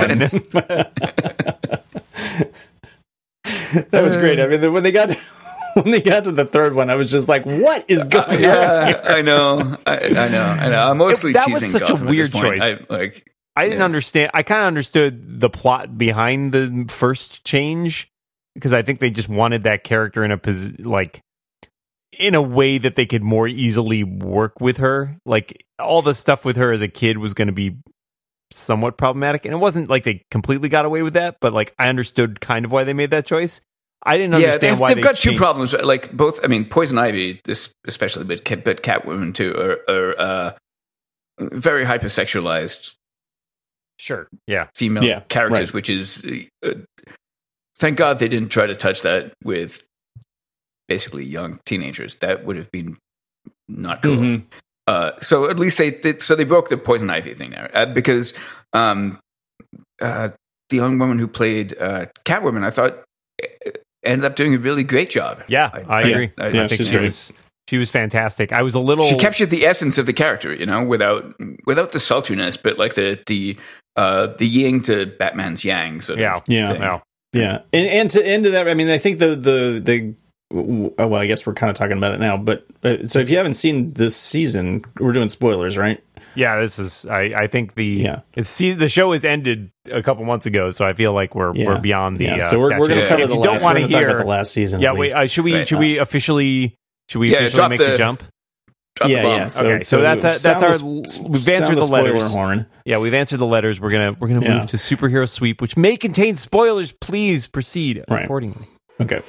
Speaker 1: one?
Speaker 3: makes sense.
Speaker 2: That was great. I mean, when they got to, when they got to the third one, I was just like, "What is going
Speaker 3: Uh,
Speaker 2: on?"
Speaker 3: yeah, I know, I, I know, I know. I'm mostly
Speaker 1: That was
Speaker 3: teasing
Speaker 1: such a
Speaker 3: Gotham at
Speaker 1: weird
Speaker 3: this point.
Speaker 1: choice.
Speaker 3: I, like,
Speaker 1: I didn't
Speaker 3: Yeah.
Speaker 1: understand. I kind of understood the plot behind the first change because I think they just wanted that character in a position like in a way that they could more easily work with her. Like all the stuff with her as a kid was going to be somewhat problematic, and it wasn't like they completely got away with that, but like I understood kind of why they made that choice. I didn't understand
Speaker 3: yeah, they've,
Speaker 1: why
Speaker 3: they've
Speaker 1: they
Speaker 3: got
Speaker 1: changed.
Speaker 3: two problems. Like both, I mean, Poison Ivy, this especially, but Cat- but Catwoman too, are, are uh, very hypersexualized.
Speaker 1: Sure. Yeah.
Speaker 3: Female
Speaker 2: Yeah,
Speaker 3: characters,
Speaker 2: right.
Speaker 3: which is uh, thank God they didn't try to touch that with basically young teenagers. That would have been not cool.
Speaker 2: Mhm.
Speaker 3: Uh, so at least they, they so they broke the Poison Ivy thing there uh, because um, uh, the young woman who played uh, Catwoman, I thought, ended up doing a really great job.
Speaker 1: Yeah, I, I agree.
Speaker 3: I,
Speaker 1: I,
Speaker 3: I
Speaker 2: Yeah,
Speaker 1: think
Speaker 2: she's
Speaker 1: she
Speaker 2: great.
Speaker 1: was she was fantastic. I was a little
Speaker 3: She captured the essence of the character, you know, without without the sultriness, but like the the uh, the yin to Batman's yang. Sort
Speaker 1: Yeah.
Speaker 3: of
Speaker 2: Yeah.
Speaker 3: thing.
Speaker 1: no.
Speaker 2: Yeah, and and to end to that, I mean, I think the the the well, I guess we're kind of talking about it now, but uh, so if you haven't seen this season, we're doing spoilers, right?
Speaker 1: Yeah, this is. I, I think the
Speaker 2: Yeah.
Speaker 1: it's, see the show has ended a couple months ago, so I feel like we're
Speaker 2: Yeah.
Speaker 1: we're beyond the.
Speaker 2: Yeah,
Speaker 1: Uh,
Speaker 2: so we're, we're going
Speaker 1: statute.
Speaker 2: to cover
Speaker 1: If
Speaker 2: the
Speaker 1: you
Speaker 2: last.
Speaker 1: don't want
Speaker 2: we're
Speaker 1: to
Speaker 2: gonna talk
Speaker 1: hear
Speaker 2: about the last season.
Speaker 1: Yeah,
Speaker 2: at
Speaker 1: wait.
Speaker 2: least.
Speaker 1: Uh, should we
Speaker 3: Right.
Speaker 1: should we officially should we
Speaker 3: Yeah,
Speaker 1: officially
Speaker 3: drop
Speaker 1: make
Speaker 3: the-
Speaker 1: the jump?
Speaker 3: Drop
Speaker 2: yeah,
Speaker 3: the bomb.
Speaker 2: yeah. So,
Speaker 1: Okay, so that's a- that's
Speaker 2: sound
Speaker 1: our-
Speaker 2: the-
Speaker 1: we've
Speaker 2: sound
Speaker 1: answered the
Speaker 2: spoiler
Speaker 1: letters.
Speaker 2: horn.
Speaker 1: Yeah, we've answered the letters. We're gonna we're gonna
Speaker 2: Yeah.
Speaker 1: move to superhero sweep, which may contain spoilers. Please proceed
Speaker 2: Right.
Speaker 1: accordingly.
Speaker 2: Okay.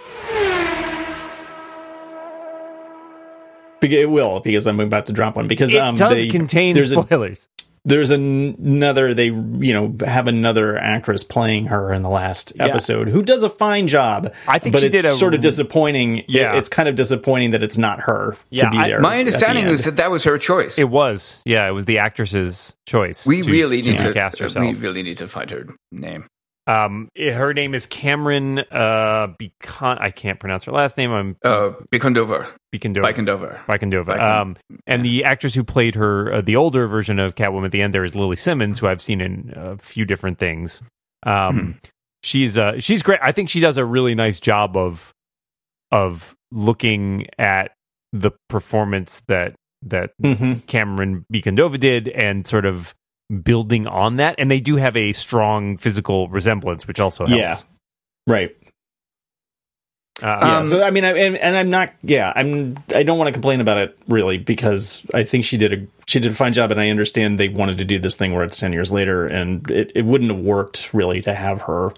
Speaker 2: Bec- It will because I'm about to drop one because
Speaker 1: It
Speaker 2: um,
Speaker 1: does
Speaker 2: they-
Speaker 1: contain
Speaker 2: there's a,
Speaker 1: spoilers.
Speaker 2: there's an- another they you know have another actress playing her in the last
Speaker 1: Yeah.
Speaker 2: episode who does a fine job.
Speaker 1: I think
Speaker 2: but
Speaker 1: she
Speaker 2: it's
Speaker 1: did a-
Speaker 2: sort of disappointing.
Speaker 1: Yeah.
Speaker 2: It- it's kind of disappointing that it's not her
Speaker 1: Yeah,
Speaker 2: to be
Speaker 1: I-
Speaker 2: there.
Speaker 3: My
Speaker 2: at the
Speaker 3: understanding
Speaker 2: end.
Speaker 3: was that that was her choice.
Speaker 1: It was, yeah, it was the actress's choice.
Speaker 3: we
Speaker 1: to-
Speaker 3: really need to
Speaker 1: cast herself.
Speaker 3: we really need to find her name.
Speaker 1: Um, it- her name is Cameron. Uh, Becon- I can't pronounce her last name. I'm
Speaker 3: Uh, Bikondova.
Speaker 1: Bikondova.
Speaker 3: Bikondova.
Speaker 1: Bikondova.
Speaker 3: Bikon-
Speaker 1: Um, and the actress who played her, uh, the older version of Catwoman at the end, there is Lily Simmons, who I've seen in a few different things. Um,
Speaker 3: Hmm.
Speaker 1: she's uh, she's great. I think she does a really nice job of of looking at the performance that that
Speaker 2: Mhm.
Speaker 1: Cameron Bikondova did and sort of building on that. And they do have a strong physical resemblance, which also helps.
Speaker 2: Yeah. Right.
Speaker 1: Uh,
Speaker 2: Yeah.
Speaker 3: Um,
Speaker 2: so I mean, I, and, and I'm not. Yeah, I'm. I don't want to complain about it really because I think she did a she did a fine job, and I understand they wanted to do this thing where it's ten years later, and it, it wouldn't have worked really to have her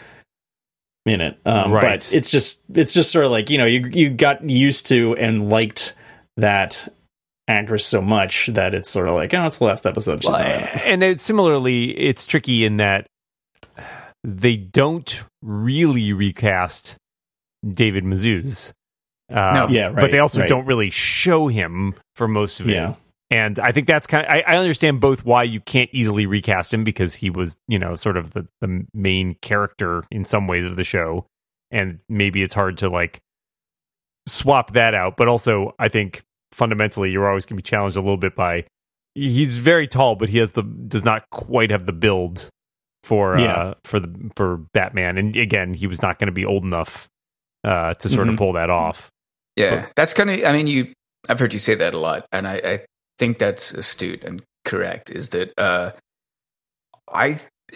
Speaker 2: in it. Um,
Speaker 1: Right.
Speaker 2: But it's just it's just sort of like you know you you got used to and liked that actress so much that it's sort of like oh it's the last episode. She's
Speaker 1: Well,
Speaker 2: not in it.
Speaker 1: and it, similarly, it's tricky in that they don't really recast David Mazouz. Uh,
Speaker 3: No.
Speaker 2: Yeah, right,
Speaker 1: but they also
Speaker 2: right.
Speaker 1: don't really show him for most of it.
Speaker 2: Yeah.
Speaker 1: And I think that's kind of, I, I understand both why you can't easily recast him because he was, you know, sort of the, the main character in some ways of the show. And maybe it's hard to like swap that out. But also, I think fundamentally, you're always going to be challenged a little bit by he's very tall, but he has the does not quite have the build for uh,
Speaker 2: Yeah.
Speaker 1: for the for Batman. And again, he was not going to be old enough uh, to sort
Speaker 2: Mhm.
Speaker 1: of pull that off.
Speaker 3: Yeah, that's kind of. I mean, you. I've heard you say that a lot, and I, I think that's astute and correct. Is that uh, I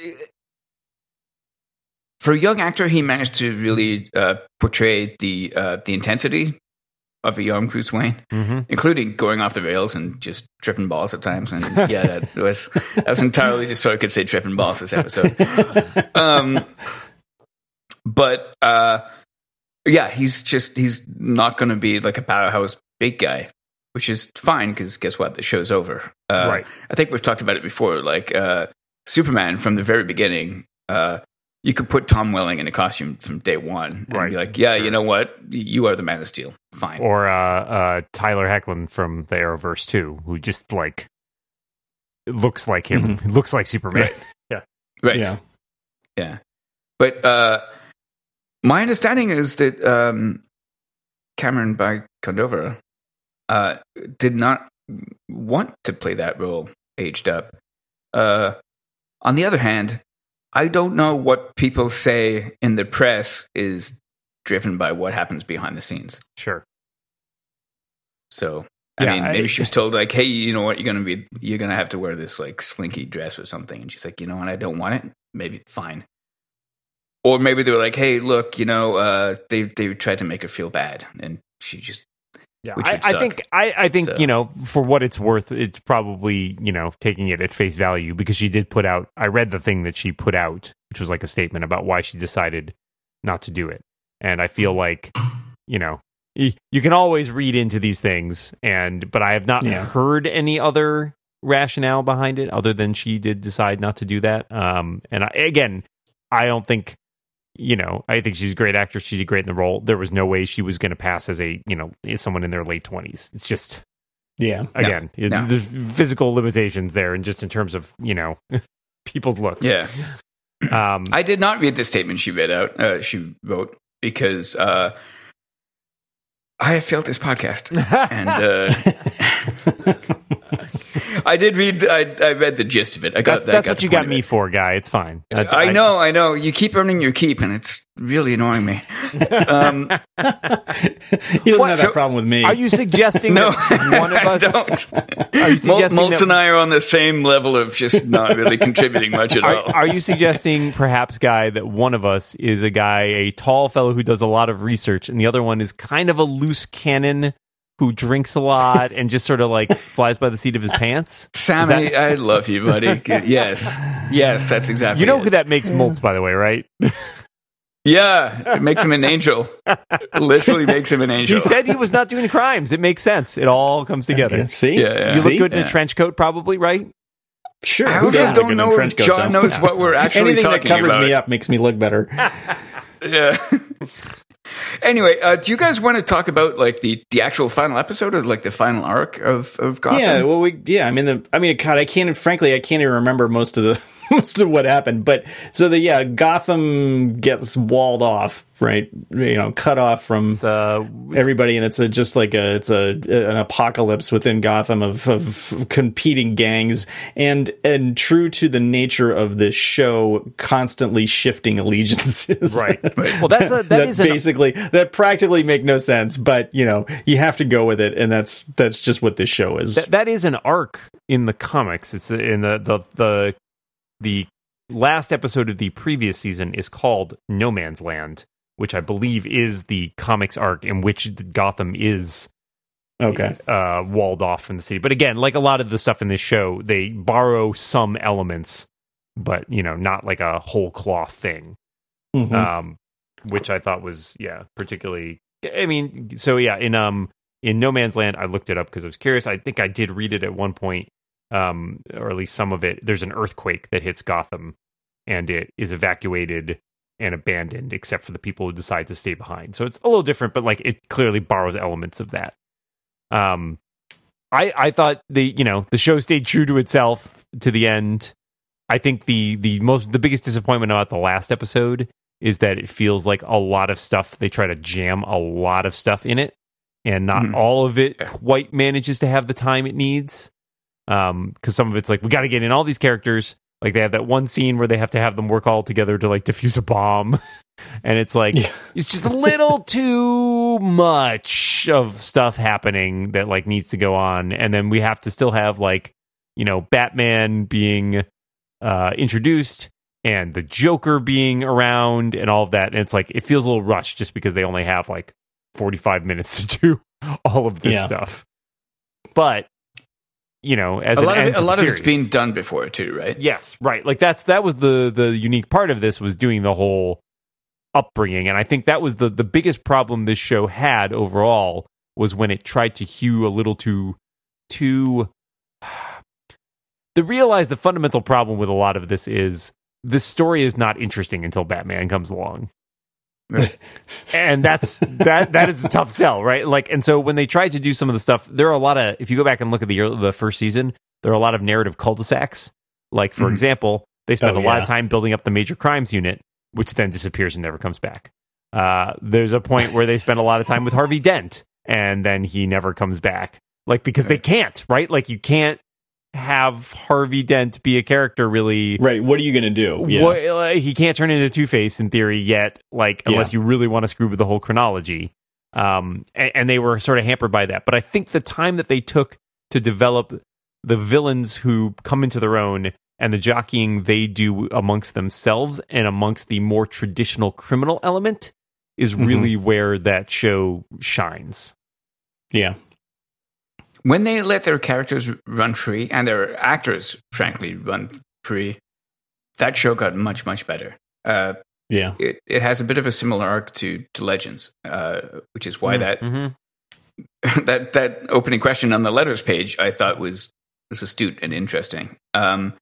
Speaker 3: for a young actor, he managed to really uh, portray the uh, the intensity of a young Bruce Wayne,
Speaker 1: Mm-hmm.
Speaker 3: including going off the rails and just tripping balls at times. And yeah, that was that was entirely just so I could say tripping balls this episode. Um, but uh, yeah, he's just he's not going to be like a powerhouse big guy, which is fine because guess what? The show's over. Uh,
Speaker 1: Right.
Speaker 3: I think we've talked about it before. Like uh, Superman from the very beginning. Uh, you could put Tom Welling in a costume from day one and
Speaker 1: Right,
Speaker 3: be like, yeah,
Speaker 1: sure.
Speaker 3: you know what? You are the Man of Steel. Fine.
Speaker 1: Or uh, uh, Tyler Hoechlin from the Arrowverse too, who just like looks like him, looks like Superman.
Speaker 3: Right. Right.
Speaker 2: Yeah.
Speaker 3: Yeah. But uh, my understanding is that um, Cameron Bikondova uh, did not want to play that role aged up. Uh, on the other hand, I don't know what people say in the press is driven by what happens behind the scenes.
Speaker 1: Sure.
Speaker 3: So, I
Speaker 1: Yeah,
Speaker 3: mean,
Speaker 1: I-
Speaker 3: maybe she was told like, "Hey, you know what? You're gonna be, you're gonna have to wear this like slinky dress or something." And she's like, "You know what? I don't want it. Maybe fine." Or maybe they were like, "Hey, look, you know, uh, they they tried to make her feel bad, and she just
Speaker 1: Yeah,
Speaker 3: which
Speaker 1: I,
Speaker 3: would
Speaker 1: I
Speaker 3: suck.
Speaker 1: think I, I think
Speaker 3: So-
Speaker 1: you know, for what it's worth, it's probably, you know, taking it at face value, because she did put out. I read the thing that she put out, which was like a statement about why she decided not to do it, and I feel like, you know, y- you can always read into these things, and but I have not
Speaker 2: Yeah.
Speaker 1: heard any other rationale behind it other than she did decide not to do that. Um, and I, again, I don't think. You know, I think she's a great actress. She did great in the role. There was no way she was going to pass as a, you know, as someone in their late twenties. It's just,
Speaker 2: Yeah.
Speaker 1: again, it's,
Speaker 3: no.
Speaker 1: there's physical limitations there, and just in terms of, you know, people's looks.
Speaker 3: Yeah.
Speaker 1: Um,
Speaker 3: I did not read the statement she read out. Uh, she wrote because uh, I have failed this podcast, and uh, I did read. I, I read the gist of it. I got
Speaker 1: that, that's
Speaker 3: I got
Speaker 1: what
Speaker 3: the
Speaker 1: you
Speaker 3: point
Speaker 1: got
Speaker 3: of
Speaker 1: me
Speaker 3: it.
Speaker 1: for, guy. It's fine.
Speaker 3: I know, I know. You keep earning your keep, and it's really annoying me. Um,
Speaker 2: He doesn't
Speaker 3: What?
Speaker 2: have
Speaker 3: So-
Speaker 2: that problem with me.
Speaker 1: Are you suggesting
Speaker 3: no,
Speaker 1: that one of
Speaker 3: I
Speaker 1: us?
Speaker 3: don't.
Speaker 1: Are you suggesting
Speaker 3: Maltz
Speaker 1: that-
Speaker 3: and I are on the same level of just not really contributing much at all.
Speaker 1: Are, are you suggesting, perhaps, Guy, that one of us is a guy, a tall fellow who does a lot of research, and the other one is kind of a loose cannon who drinks a lot and just sort of like flies by the seat of his pants?
Speaker 3: Sam,
Speaker 1: Is that-
Speaker 3: I, I love you, buddy. Yes, yes, that's exactly.
Speaker 1: You know
Speaker 3: it.
Speaker 1: who that makes Moltz, by the way, right?
Speaker 3: Yeah, it makes him an angel. Literally makes him an angel.
Speaker 1: He said he was not doing crimes. It makes sense. It all comes together.
Speaker 2: Yeah, see?
Speaker 3: Yeah, yeah.
Speaker 1: You
Speaker 2: See?
Speaker 1: look good in
Speaker 3: Yeah.
Speaker 1: a trench coat, probably, right?
Speaker 2: Sure.
Speaker 3: I
Speaker 2: Who
Speaker 3: also
Speaker 2: doesn't look
Speaker 3: don't
Speaker 2: good in a
Speaker 3: know if
Speaker 2: trench coat,
Speaker 3: John
Speaker 2: though?
Speaker 3: knows what we're actually
Speaker 2: Anything that
Speaker 3: talking
Speaker 2: covers
Speaker 3: about.
Speaker 2: me up makes me look better.
Speaker 3: Yeah. Anyway, uh, do you guys want to talk about like the, the actual final episode or like the final arc of, of Gotham?
Speaker 2: Yeah, well, we yeah. I mean, the I mean, God, I can't. Frankly, I can't even remember most of the most of what happened. But so the yeah, Gotham gets walled off, right? You know, cut off from
Speaker 1: It's, uh,
Speaker 2: everybody, and it's a, just like a it's a an apocalypse within Gotham of, of competing gangs, and and true to the nature of this show, constantly shifting allegiances.
Speaker 1: right. Well, that's a, that
Speaker 2: that
Speaker 1: is an,
Speaker 2: basically that practically make no sense, but you know you have to go with it, and that's that's just what this show is.
Speaker 1: that, that is an arc in the comics. It's in the the the the last episode of the previous season is called No Man's Land, which I believe is the comics arc in which Gotham is
Speaker 2: Okay,
Speaker 1: uh, walled off from the city. But again, like a lot of the stuff in this show, they borrow some elements, but you know, not like a whole cloth thing.
Speaker 2: Mhm.
Speaker 1: Um, which I thought was yeah, particularly. I mean, so yeah, in um in No Man's Land, I looked it up because I was curious. I think I did read it at one point, um, or at least some of it. There's an earthquake that hits Gotham, and it is evacuated and abandoned, except for the people who decide to stay behind. So it's a little different, but like it clearly borrows elements of that. Um, I I thought the you know the show stayed true to itself to the end. I think the the most the biggest disappointment about the last episode is that it feels like a lot of stuff. They try to jam a lot of stuff in it, and not
Speaker 3: Mhm.
Speaker 1: all of it
Speaker 3: Yeah.
Speaker 1: quite manages to have the time it needs. Um, because some of it's like we got to get in all these characters. Like they have that one scene where they have to have them work all together to like defuse a bomb, and it's like
Speaker 2: Yeah.
Speaker 1: it's just a little too much of stuff happening that like needs to go on, and then we have to still have like you know Batman being uh, introduced and the Joker being around and all of that, and it's like it feels a little rushed just because they only have like forty-five minutes to do all of this
Speaker 2: Yeah.
Speaker 1: stuff. But you know, as
Speaker 3: a
Speaker 1: an
Speaker 3: lot of
Speaker 1: end
Speaker 3: it,
Speaker 1: to
Speaker 3: a
Speaker 1: the
Speaker 3: lot of
Speaker 1: series,
Speaker 3: it's been done before too, right?
Speaker 1: yes, right. Like that's that was the the unique part of this was doing the whole upbringing, and I think that was the the biggest problem this show had overall was when it tried to hew a little too too. The realize the fundamental problem with a lot of this is this story is not interesting until Batman comes along.
Speaker 3: Right.
Speaker 1: And that's that that is a tough sell, right? Like, and so when they tried to do some of the stuff, there are a lot of if you go back and look at the early, the first season, there are a lot of narrative cul-de-sacs. Like, for
Speaker 3: Mhm.
Speaker 1: example, they spend
Speaker 2: Oh,
Speaker 1: a lot
Speaker 2: yeah.
Speaker 1: of time building up the major crimes unit, which then disappears and never comes back. Uh, there's a point where they spend a lot of time with Harvey Dent, and then he never comes back. Like, because they can't, right? Like, you can't have Harvey Dent be a character really.
Speaker 2: right. What are you gonna do? Yeah.
Speaker 1: What, like, he can't turn into Two-Face in theory yet, like unless you really want to screw with the whole chronology. Um, and, and they were sort of hampered by that. But I think the time that they took to develop the villains who come into their own and the jockeying they do amongst themselves and amongst the more traditional criminal element is
Speaker 2: Mhm.
Speaker 1: really where that show shines.
Speaker 2: Yeah.
Speaker 3: When they let their characters run free and their actors, frankly, run free, that show got much, much better. Uh,
Speaker 2: yeah.
Speaker 3: It, it has a bit of a similar arc to, to Legends, uh, which is why
Speaker 1: mm-hmm.
Speaker 3: that that that opening question on the letters page I thought was was astute and interesting. Um,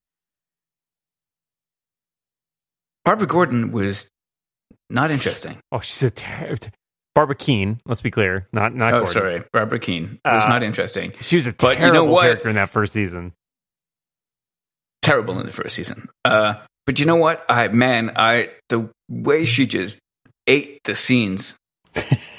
Speaker 3: Barbara Gordon was not interesting.
Speaker 1: Oh, she's a ter- Barbara Keene. Let's be clear, not not.
Speaker 3: Oh,
Speaker 1: Gordon.
Speaker 3: sorry, Barbara Keene was
Speaker 1: uh,
Speaker 3: not interesting.
Speaker 1: She was a
Speaker 3: but
Speaker 1: terrible
Speaker 3: you know what?
Speaker 1: character in that first season.
Speaker 3: Terrible in the first season. Uh, but you know what? I man, I the way she just ate the scenes. uh,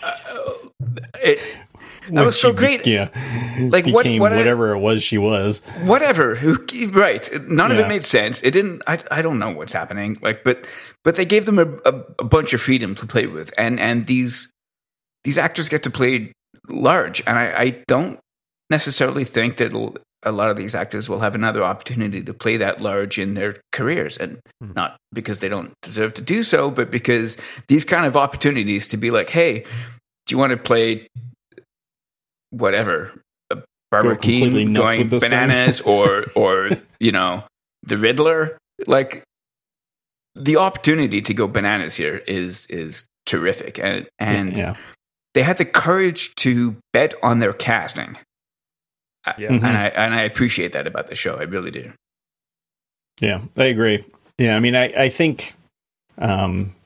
Speaker 3: it that was so great.
Speaker 2: Be- yeah,
Speaker 3: like what,
Speaker 2: became
Speaker 3: what I,
Speaker 2: whatever it was she was.
Speaker 3: Whatever. Who? Right. None
Speaker 2: yeah.
Speaker 3: of it made sense. It didn't. I. I don't know what's happening. Like, but but they gave them a, a, a bunch of freedom to play with, and and these these actors get to play large, and I, I don't necessarily think that a lot of these actors will have another opportunity to play that large in their careers, and hmm. not because they don't deserve to do so, but because these kind of opportunities to be like, hey, do you want to play whatever, Barbara Keene going bananas or or you know, the Riddler, like the opportunity to go bananas here is is terrific, and and
Speaker 2: yeah.
Speaker 3: they had the courage to bet on their casting. Yeah. And I and I appreciate that about the show. I really do.
Speaker 2: Yeah, I agree. Yeah, I mean, I I think um,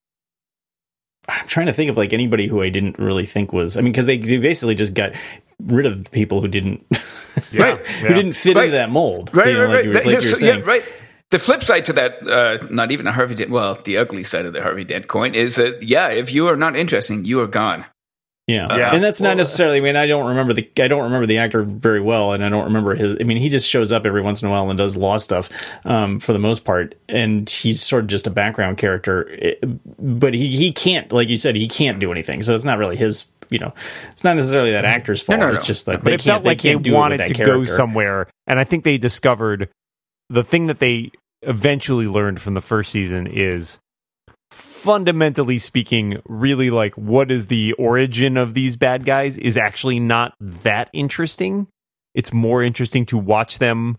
Speaker 2: I'm trying to think of like anybody who I didn't really think was. I mean, because they basically just got rid of the people who didn't,
Speaker 3: yeah, right,
Speaker 2: who yeah. didn't fit
Speaker 3: right.
Speaker 2: into that mold.
Speaker 3: Right,
Speaker 2: you know,
Speaker 3: right,
Speaker 2: like
Speaker 3: right.
Speaker 2: you were, like
Speaker 3: yes,
Speaker 2: you were saying.
Speaker 3: Yeah, right. The flip side to that, uh, not even a Harvey Dent, well, the ugly side of the Harvey Dent coin is that, yeah, if you are not interesting, you are gone.
Speaker 2: Yeah.
Speaker 3: Uh,
Speaker 2: and that's not necessarily. I mean, I don't remember the I don't remember the actor very well, and I don't remember his. I mean, he just shows up every once in a while and does law stuff um, for the most part, and he's sort of just a background character. It, but he he can't, like you said, he can't do anything. So it's not really his. You know, it's not necessarily that actor's fault.
Speaker 3: No, no, no.
Speaker 2: It's just that
Speaker 1: but
Speaker 2: they
Speaker 1: it
Speaker 2: can't.
Speaker 1: felt like
Speaker 2: they,
Speaker 1: they,
Speaker 2: can't do
Speaker 1: wanted
Speaker 2: it with
Speaker 1: to
Speaker 2: that character.
Speaker 1: go somewhere, and I think they discovered the thing that they eventually learned from the first season is, fundamentally speaking, really like what is the origin of these bad guys is actually not that interesting. It's more interesting to watch them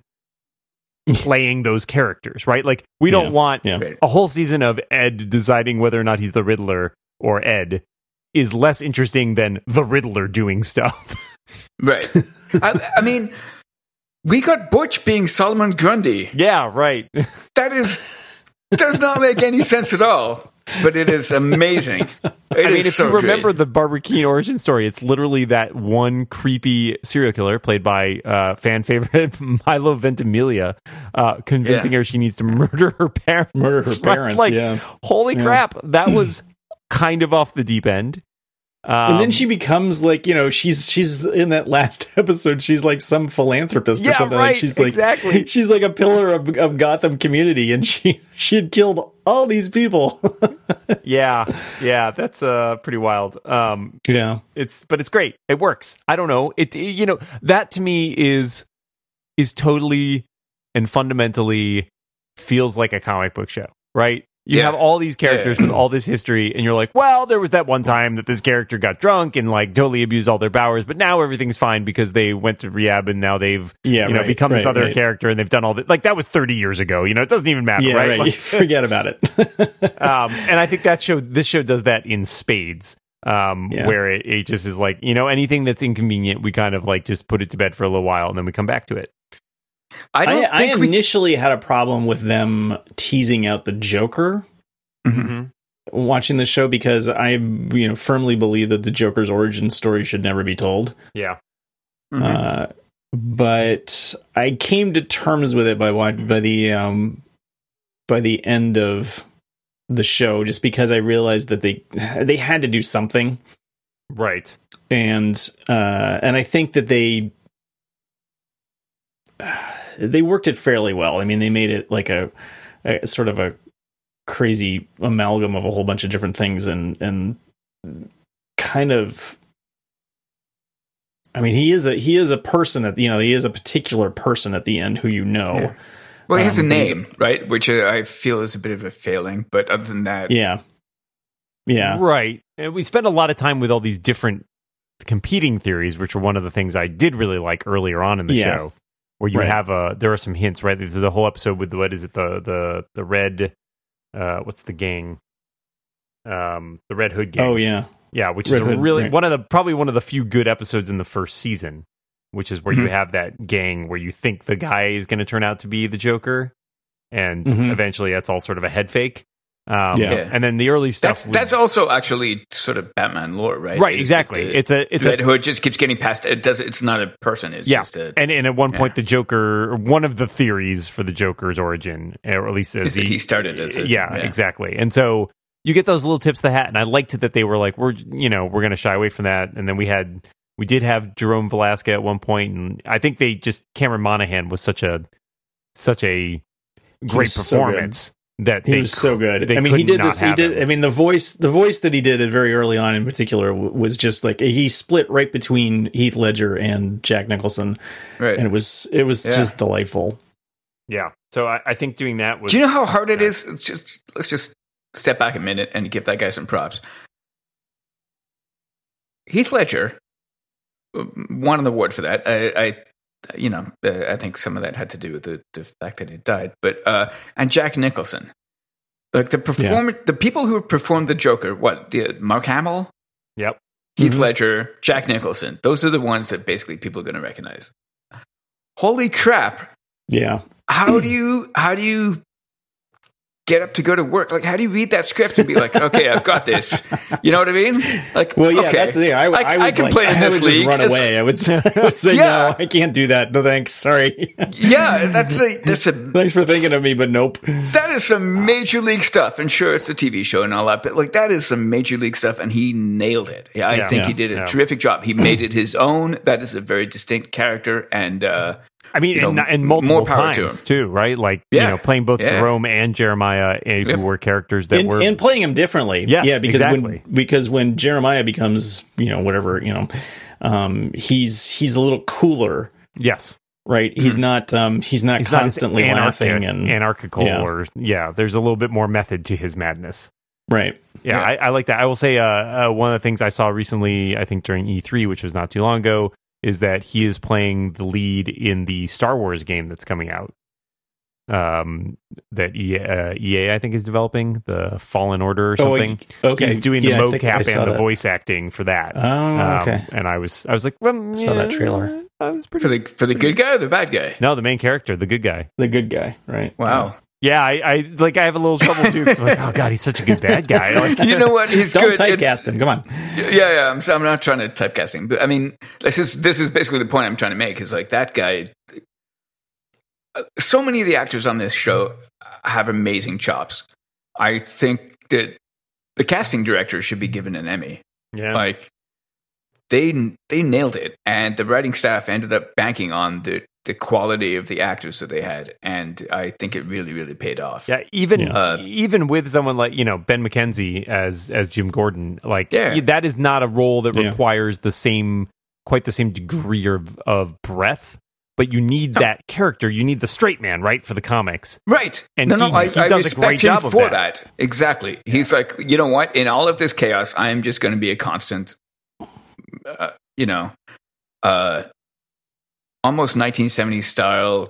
Speaker 1: playing those characters, right? Like we don't
Speaker 2: yeah,
Speaker 1: want
Speaker 2: yeah.
Speaker 1: a whole season of Ed deciding whether or not he's the Riddler or Ed is less interesting than the Riddler doing stuff.
Speaker 3: Right. I, I mean, we got Butch being Solomon Grundy.
Speaker 1: Yeah, right.
Speaker 3: That is does not make any sense at all, but it is amazing. It
Speaker 1: I mean,
Speaker 3: is
Speaker 1: if
Speaker 3: so
Speaker 1: you remember
Speaker 3: great.
Speaker 1: the Barbara Keene origin story, it's literally that one creepy serial killer played by uh, fan favorite Milo Ventimiglia, uh, convincing
Speaker 3: Yeah.
Speaker 1: her she needs to murder her parents.
Speaker 2: Murder her
Speaker 1: Right?
Speaker 2: parents.
Speaker 1: Like,
Speaker 2: yeah.
Speaker 1: holy
Speaker 2: Yeah.
Speaker 1: crap, that was kind of off the deep end. Um,
Speaker 2: And then she becomes like, you know, she's she's in that last episode, she's like some philanthropist
Speaker 1: Yeah,
Speaker 2: or something.
Speaker 1: right,
Speaker 2: Like she's like
Speaker 1: exactly.
Speaker 2: she's like a pillar of, of Gotham community, and she she had killed all these people.
Speaker 1: yeah, yeah, that's uh, pretty wild. Um,
Speaker 2: yeah.
Speaker 1: it's but it's great. It works. I don't know. It you know that to me is is totally and fundamentally feels like a comic book show, right? You
Speaker 3: Yeah.
Speaker 1: have all these characters
Speaker 3: Yeah.
Speaker 1: with all this history, and you're like, well, there was that one time that this character got drunk and like totally abused all their powers, but now everything's fine because they went to rehab and now they've
Speaker 2: Yeah,
Speaker 1: you know
Speaker 2: right,
Speaker 1: become this
Speaker 2: right,
Speaker 1: other
Speaker 2: right.
Speaker 1: character and they've done all that. Like that was thirty years ago. You know, it doesn't even matter,
Speaker 2: Yeah,
Speaker 1: right?
Speaker 2: right.
Speaker 1: Like,
Speaker 2: Forget about it.
Speaker 1: um, and I think that show, this show does that in spades, um,
Speaker 2: Yeah.
Speaker 1: where it, it just is like, you know, anything that's inconvenient, we kind of like just put it to bed for a little while and then we come back to it.
Speaker 3: I don't
Speaker 2: I,
Speaker 3: think
Speaker 2: I
Speaker 3: we.
Speaker 2: initially had a problem with them teasing out the Joker
Speaker 3: Mhm.
Speaker 2: watching the show, because I, you know, firmly believe that the Joker's origin story should never be told.
Speaker 1: Yeah.
Speaker 3: Mhm.
Speaker 2: Uh, but I came to terms with it by what by the um, by the end of the show, just because I realized that they they had to do something,
Speaker 1: Right.
Speaker 2: and uh, and I think that they they worked it fairly well. I mean, they made it like a, a sort of a crazy amalgam of a whole bunch of different things, and and kind of. I mean, he is a he is a person at you know he is a particular person at the end who you know.
Speaker 3: Yeah. Well, he has a
Speaker 2: Um, he's-
Speaker 3: name, right? Which uh, I feel is a bit of a failing, but other than that,
Speaker 2: Yeah, yeah,
Speaker 1: Right. And we spend a lot of time with all these different competing theories, which were one of the things I did really like earlier on in the
Speaker 2: Yeah.
Speaker 1: show, where you
Speaker 2: Right.
Speaker 1: have a there are some hints, right? There's the whole episode with what is it the the the red uh what's the gang? Um, the Red Hood gang.
Speaker 2: Oh yeah,
Speaker 1: Yeah, which
Speaker 2: Red
Speaker 1: is a
Speaker 2: Hood,
Speaker 1: really
Speaker 2: right.
Speaker 1: one of the probably one of the few good episodes in the first season, which is where you
Speaker 3: Mhm.
Speaker 1: have that gang where you think the guy is going to turn out to be the Joker, and
Speaker 2: Mhm.
Speaker 1: eventually that's all sort of a head fake. Um,
Speaker 2: Yeah.
Speaker 3: Yeah.
Speaker 1: and then the early stuff.
Speaker 3: That's
Speaker 1: with-
Speaker 3: that's also actually sort of Batman lore, right?
Speaker 1: right,
Speaker 3: It-
Speaker 1: exactly.
Speaker 3: the-
Speaker 1: it's a it's
Speaker 3: Red
Speaker 1: a
Speaker 3: Hood just keeps getting past. It does. It's not a person. It's
Speaker 1: yeah,
Speaker 3: just a.
Speaker 1: and and at one point
Speaker 3: yeah.
Speaker 1: the Joker, one of the theories for the Joker's origin, or at least as
Speaker 3: Is that he started as a-
Speaker 1: yeah,
Speaker 3: yeah.
Speaker 1: exactly. And so you get those little tips of the hat, and I liked it that they were like, we're you know we're going to shy away from that, and then we had we did have Jerome Velasquez at one point, and I think they just Cameron Monaghan was such a such a great
Speaker 2: was so good.
Speaker 1: performance that
Speaker 2: he
Speaker 1: they
Speaker 2: was so good.
Speaker 1: they
Speaker 2: I mean, he
Speaker 1: couldn't
Speaker 2: did
Speaker 1: not
Speaker 2: this. He
Speaker 1: have
Speaker 2: did.
Speaker 1: him.
Speaker 2: I mean, the voice, the voice that he did very early on, in particular, w- was just like he split right between Heath Ledger and Jack Nicholson,
Speaker 3: Right.
Speaker 2: and it was it was
Speaker 3: Yeah.
Speaker 2: just delightful.
Speaker 1: yeah. So I, I think doing that was.
Speaker 3: Do you know how hard it
Speaker 1: yeah.
Speaker 3: is? It's just let's just step back a minute and give that guy some props. Heath Ledger won an award for that. I, I you know, uh, I think some of that had to do with the, the fact that he died. But uh, and Jack Nicholson, like the perform, the people who performed the Joker, what the Mark Hamill,
Speaker 1: Yep.
Speaker 3: Heath
Speaker 2: Mhm.
Speaker 3: Ledger, Jack Nicholson. Those are the ones that basically people are going to recognize. Holy crap!
Speaker 2: Yeah,
Speaker 3: How do you how do you get up to go to work? Like, how do you read that script and be like, okay, I've got this? You know what I mean? Like,
Speaker 2: well, yeah,
Speaker 3: okay,
Speaker 2: that's the thing. I,
Speaker 3: I,
Speaker 2: I would
Speaker 3: I can
Speaker 2: like,
Speaker 3: play in
Speaker 2: I
Speaker 3: this
Speaker 2: would
Speaker 3: league.
Speaker 2: just run
Speaker 3: It's-
Speaker 2: away. I would say, I would say
Speaker 3: Yeah.
Speaker 2: no, I can't do that. No thanks. Sorry.
Speaker 3: Yeah, that's a that's a
Speaker 2: Thanks for thinking of me, but nope.
Speaker 3: that is some major league stuff. And sure, it's a T V show and all that, but like that is some major league stuff, and he nailed it. Yeah, I
Speaker 1: Yeah.
Speaker 3: think
Speaker 2: Yeah.
Speaker 3: he did a
Speaker 1: Yeah.
Speaker 3: terrific job. He made it his own. That is a very distinct character, and uh,
Speaker 1: I mean,
Speaker 3: you know,
Speaker 1: and, and multiple
Speaker 3: more power to
Speaker 1: times
Speaker 3: him.
Speaker 1: too, right? Like
Speaker 3: Yeah.
Speaker 1: you know, playing both
Speaker 3: Yeah.
Speaker 1: Jerome and Jeremiah, eh, who
Speaker 3: Yep.
Speaker 1: were characters that
Speaker 2: and,
Speaker 1: were
Speaker 2: and playing him differently.
Speaker 1: Yes,
Speaker 2: yeah, because
Speaker 1: exactly.
Speaker 2: when because when Jeremiah becomes, you know, whatever, you know, um, he's he's a little cooler,
Speaker 1: yes,
Speaker 2: right? He's not um, he's not
Speaker 1: he's not as
Speaker 2: constantly
Speaker 1: anarchic,
Speaker 2: laughing and
Speaker 1: anarchical,
Speaker 2: Yeah.
Speaker 1: or yeah, there's a little bit more method to his madness.
Speaker 2: right.
Speaker 1: Yeah,
Speaker 3: Yeah.
Speaker 1: I, I like that. I will say uh, uh, one of the things I saw recently, I think during E three, which was not too long ago, is that he is playing the lead in the Star Wars game that's coming out. Um, that E A, uh, E A I think is developing, the Fallen Order or
Speaker 2: Oh,
Speaker 1: something.
Speaker 2: okay.
Speaker 1: He's doing the
Speaker 2: Yeah, I think I
Speaker 1: mocap
Speaker 2: saw
Speaker 1: and the
Speaker 2: that.
Speaker 1: voice acting for that.
Speaker 2: Oh,
Speaker 1: Um,
Speaker 2: okay.
Speaker 1: and I was, I was like, well,
Speaker 2: Saw that
Speaker 1: yeah,
Speaker 2: trailer.
Speaker 1: I was pretty.
Speaker 3: for the for the good guy or the bad guy.
Speaker 1: no, the main character, the good guy.
Speaker 2: The good guy, right?
Speaker 3: Wow.
Speaker 1: Yeah, I, I like. I have a little trouble too. 'Cause I'm like, oh god, he's such a good bad guy. Like,
Speaker 3: You know what? He's
Speaker 2: Don't
Speaker 3: good.
Speaker 2: typecast
Speaker 3: It's-
Speaker 2: him. Come on.
Speaker 3: Yeah, yeah. I'm, I'm not trying to typecasting, but I mean, this is this is basically the point I'm trying to make. Is like that guy. uh, So many of the actors on this show have amazing chops. I think that the casting director should be given an Emmy.
Speaker 1: yeah,
Speaker 3: Like they they nailed it, and the writing staff ended up banking on the the quality of the actors that they had, and I think it really really paid off.
Speaker 1: yeah. Even
Speaker 2: Yeah.
Speaker 3: Uh,
Speaker 1: even with someone like you know Ben McKenzie as as Jim Gordon, like
Speaker 3: Yeah.
Speaker 1: that is not a role that
Speaker 2: Yeah.
Speaker 1: requires the same quite the same degree of of breadth. But you need
Speaker 3: No.
Speaker 1: that character. You need the straight man, right, for the comics.
Speaker 3: Right.
Speaker 1: And
Speaker 3: no,
Speaker 1: he-
Speaker 3: no, I,
Speaker 1: he
Speaker 3: I
Speaker 1: does a
Speaker 3: respect
Speaker 1: great
Speaker 3: him
Speaker 1: job of
Speaker 3: for
Speaker 1: that.
Speaker 3: that. Exactly. He's like, you know what? In all of this chaos, I am just going to be a constant, uh, you know, uh, almost nineteen seventies style,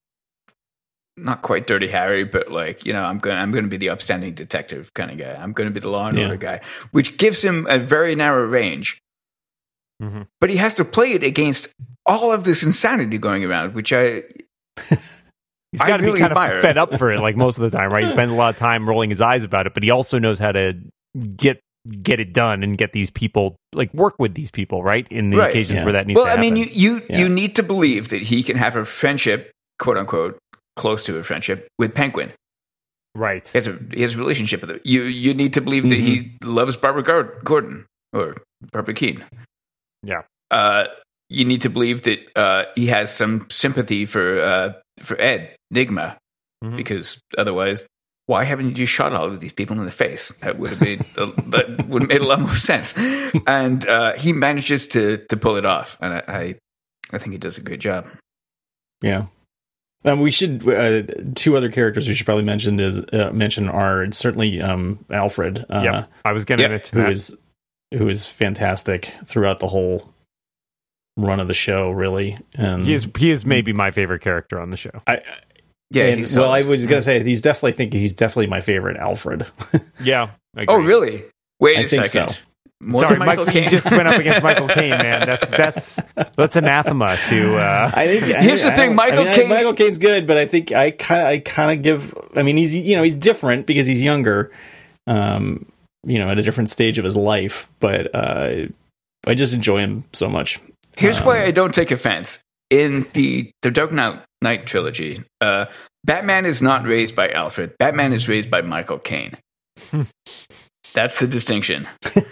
Speaker 3: not quite Dirty Harry, but like, you know, I'm going, I'm going to be the upstanding detective kind of guy. I'm going to be the law and
Speaker 2: Yeah.
Speaker 3: order guy, which gives him a very narrow range.
Speaker 1: Mm-hmm.
Speaker 3: But he has to play it against all of this insanity going around, which I
Speaker 1: He's
Speaker 3: I
Speaker 1: got to
Speaker 3: really
Speaker 1: be kind
Speaker 3: admire.
Speaker 1: of fed up for it, like most of the time, right? He spends a lot of time rolling his eyes about it, but he also knows how to get get it done and get these people, like work with these people, right? In the
Speaker 3: Right,
Speaker 1: occasions
Speaker 2: yeah.
Speaker 1: where that needs
Speaker 3: well,
Speaker 1: to
Speaker 3: I
Speaker 1: happen.
Speaker 3: mean, you you,
Speaker 2: Yeah.
Speaker 3: you need to believe that he can have a friendship, quote unquote, close to a friendship with Penguin.
Speaker 1: right?
Speaker 3: He has a he has a relationship with it. You you need to believe that he loves Barbara Gor- Gordon or Barbara Keane.
Speaker 1: Yeah.
Speaker 3: Uh, you need to believe that uh, he has some sympathy for uh, for Ed Nigma,
Speaker 1: Mhm.
Speaker 3: because otherwise, why haven't you just shot all of these people in the face? That would have made a, that would have made a lot more sense. And uh, he manages to to pull it off, and I I, I think he does a good job.
Speaker 2: Yeah. Um, we should uh, two other characters we should probably mention is uh, mention are certainly um, Alfred. Uh,
Speaker 1: Yep. I was going to
Speaker 3: yeah,
Speaker 1: mention
Speaker 2: who
Speaker 1: that.
Speaker 2: is who is fantastic throughout the whole run of the show, really. And
Speaker 1: He is he is maybe my favorite character on the show.
Speaker 2: I,
Speaker 3: Yeah,
Speaker 2: and,
Speaker 3: he's
Speaker 2: well, I
Speaker 3: solid.
Speaker 2: was gonna say he's definitely think he's definitely my favorite Alfred.
Speaker 1: Yeah. I
Speaker 3: Oh,
Speaker 1: agree.
Speaker 3: really? Wait
Speaker 2: I
Speaker 3: a
Speaker 2: think
Speaker 3: second.
Speaker 2: so.
Speaker 3: More
Speaker 1: Sorry,
Speaker 3: than
Speaker 1: Michael,
Speaker 3: Michael
Speaker 1: you
Speaker 3: Caine?
Speaker 1: just went up against Michael Caine, man. That's that's that's anathema to. Uh,
Speaker 2: I think
Speaker 3: Here's
Speaker 2: I,
Speaker 3: the thing,
Speaker 2: I don't-
Speaker 3: Michael
Speaker 2: I mean, I-
Speaker 3: Caine-
Speaker 2: Michael Caine's good, but I think I kind of I kind of give. I mean, he's you know he's different because he's younger, um, you know, at a different stage of his life. But uh, I just enjoy him so much.
Speaker 3: Here's
Speaker 2: Um,
Speaker 3: why I don't take offense. In the the Dark Knight Knight trilogy, uh, Batman is not raised by Alfred. Batman is raised by Michael Caine. That's the distinction.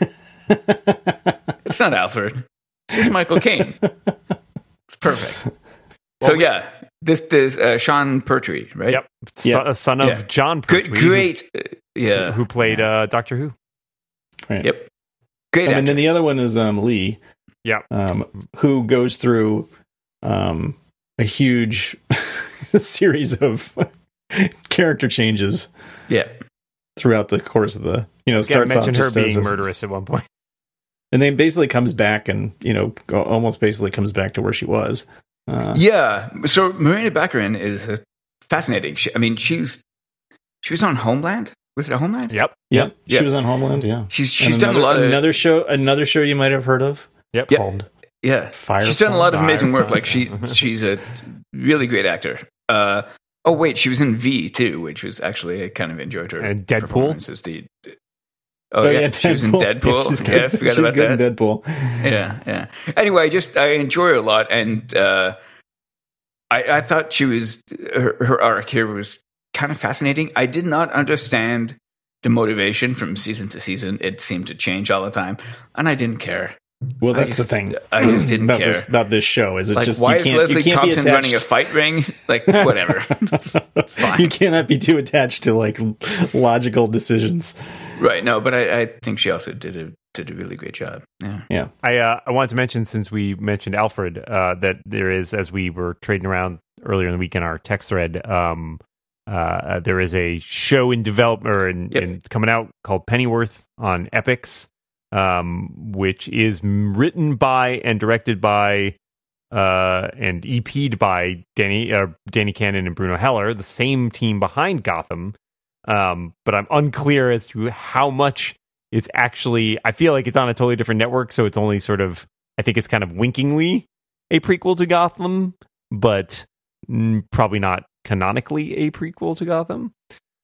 Speaker 3: It's not Alfred. It's Michael Caine. It's perfect. So yeah, this this uh, Sean Pertwee, right?
Speaker 1: Yep,
Speaker 2: Yeah.
Speaker 1: son, son of
Speaker 3: Yeah.
Speaker 1: John
Speaker 3: Good,
Speaker 1: Pertwee, who-
Speaker 3: great. uh, yeah.
Speaker 1: who played uh, Doctor Who.
Speaker 2: Right.
Speaker 3: Yep. Great.
Speaker 2: And
Speaker 3: actor.
Speaker 2: then the other one is um, Lee,
Speaker 1: Yeah,
Speaker 2: um, who goes through um, a huge series of character changes
Speaker 3: yeah.
Speaker 2: throughout the course of the you know
Speaker 1: Again,
Speaker 2: starts off
Speaker 1: mentioned her
Speaker 2: just as
Speaker 1: being
Speaker 2: a-
Speaker 1: murderous at one point.
Speaker 2: and then basically comes back and you know go- almost basically comes back to where she was. Uh,
Speaker 3: Yeah. So Marina Baccarin is uh, fascinating. She, I mean, she's she was on Homeland. Was it Homeland?
Speaker 1: Yep,
Speaker 2: yeah,
Speaker 3: Yeah.
Speaker 2: she was on Homeland. Yeah,
Speaker 3: She's she's
Speaker 2: And
Speaker 3: done
Speaker 2: another,
Speaker 3: a lot of
Speaker 2: another show. Another show you might have heard of
Speaker 1: yep.
Speaker 3: Yeah.
Speaker 2: called
Speaker 3: yeah.
Speaker 2: Firefly.
Speaker 3: She's done a lot of amazing work.
Speaker 1: Firefly.
Speaker 3: Like she she's a really great actor. Uh, oh wait, she was in V too, which was actually I kind of enjoyed her.
Speaker 1: And Deadpool?
Speaker 3: performance as the. Oh, yeah, she was in Deadpool.
Speaker 2: Yeah, she's
Speaker 3: Yeah,
Speaker 2: good.
Speaker 3: I forgot
Speaker 2: she's
Speaker 3: about
Speaker 2: good
Speaker 3: that.
Speaker 2: in Deadpool.
Speaker 3: Yeah, yeah. Anyway, I just I enjoy her a lot, and uh, I I thought she was her, her arc here was kind of fascinating. I did not understand the motivation from season to season. It seemed to change all the time, and I didn't care.
Speaker 2: Well,
Speaker 3: I
Speaker 2: that's
Speaker 3: just-
Speaker 2: the thing.
Speaker 3: I just didn't
Speaker 2: about
Speaker 3: care.
Speaker 2: this about this show. Is it
Speaker 3: Like,
Speaker 2: just
Speaker 3: why
Speaker 2: you
Speaker 3: is
Speaker 2: can't,
Speaker 3: Leslie
Speaker 2: you can't be
Speaker 3: Thompson running a
Speaker 2: attached-
Speaker 3: fight ring? Like, whatever. Fine.
Speaker 2: You cannot be too attached to like logical decisions.
Speaker 3: Right? No, but I, I think she also did a did a really great job. Yeah.
Speaker 1: I uh, I wanted to mention, since we mentioned Alfred, uh, that there is, as we were trading around earlier in the week in our text thread, um, uh, there is a show in development or in,
Speaker 3: Yep.
Speaker 1: in coming out called Pennyworth on Epix, um, which is written by and directed by uh, and E P'd by Danny uh, Danny Cannon and Bruno Heller, the same team behind Gotham. Um, but I'm unclear as to how much it's actually. I feel like it's on a totally different network, so it's only sort of. I think it's kind of winkingly a prequel to Gotham, but mm, probably not canonically a prequel to Gotham.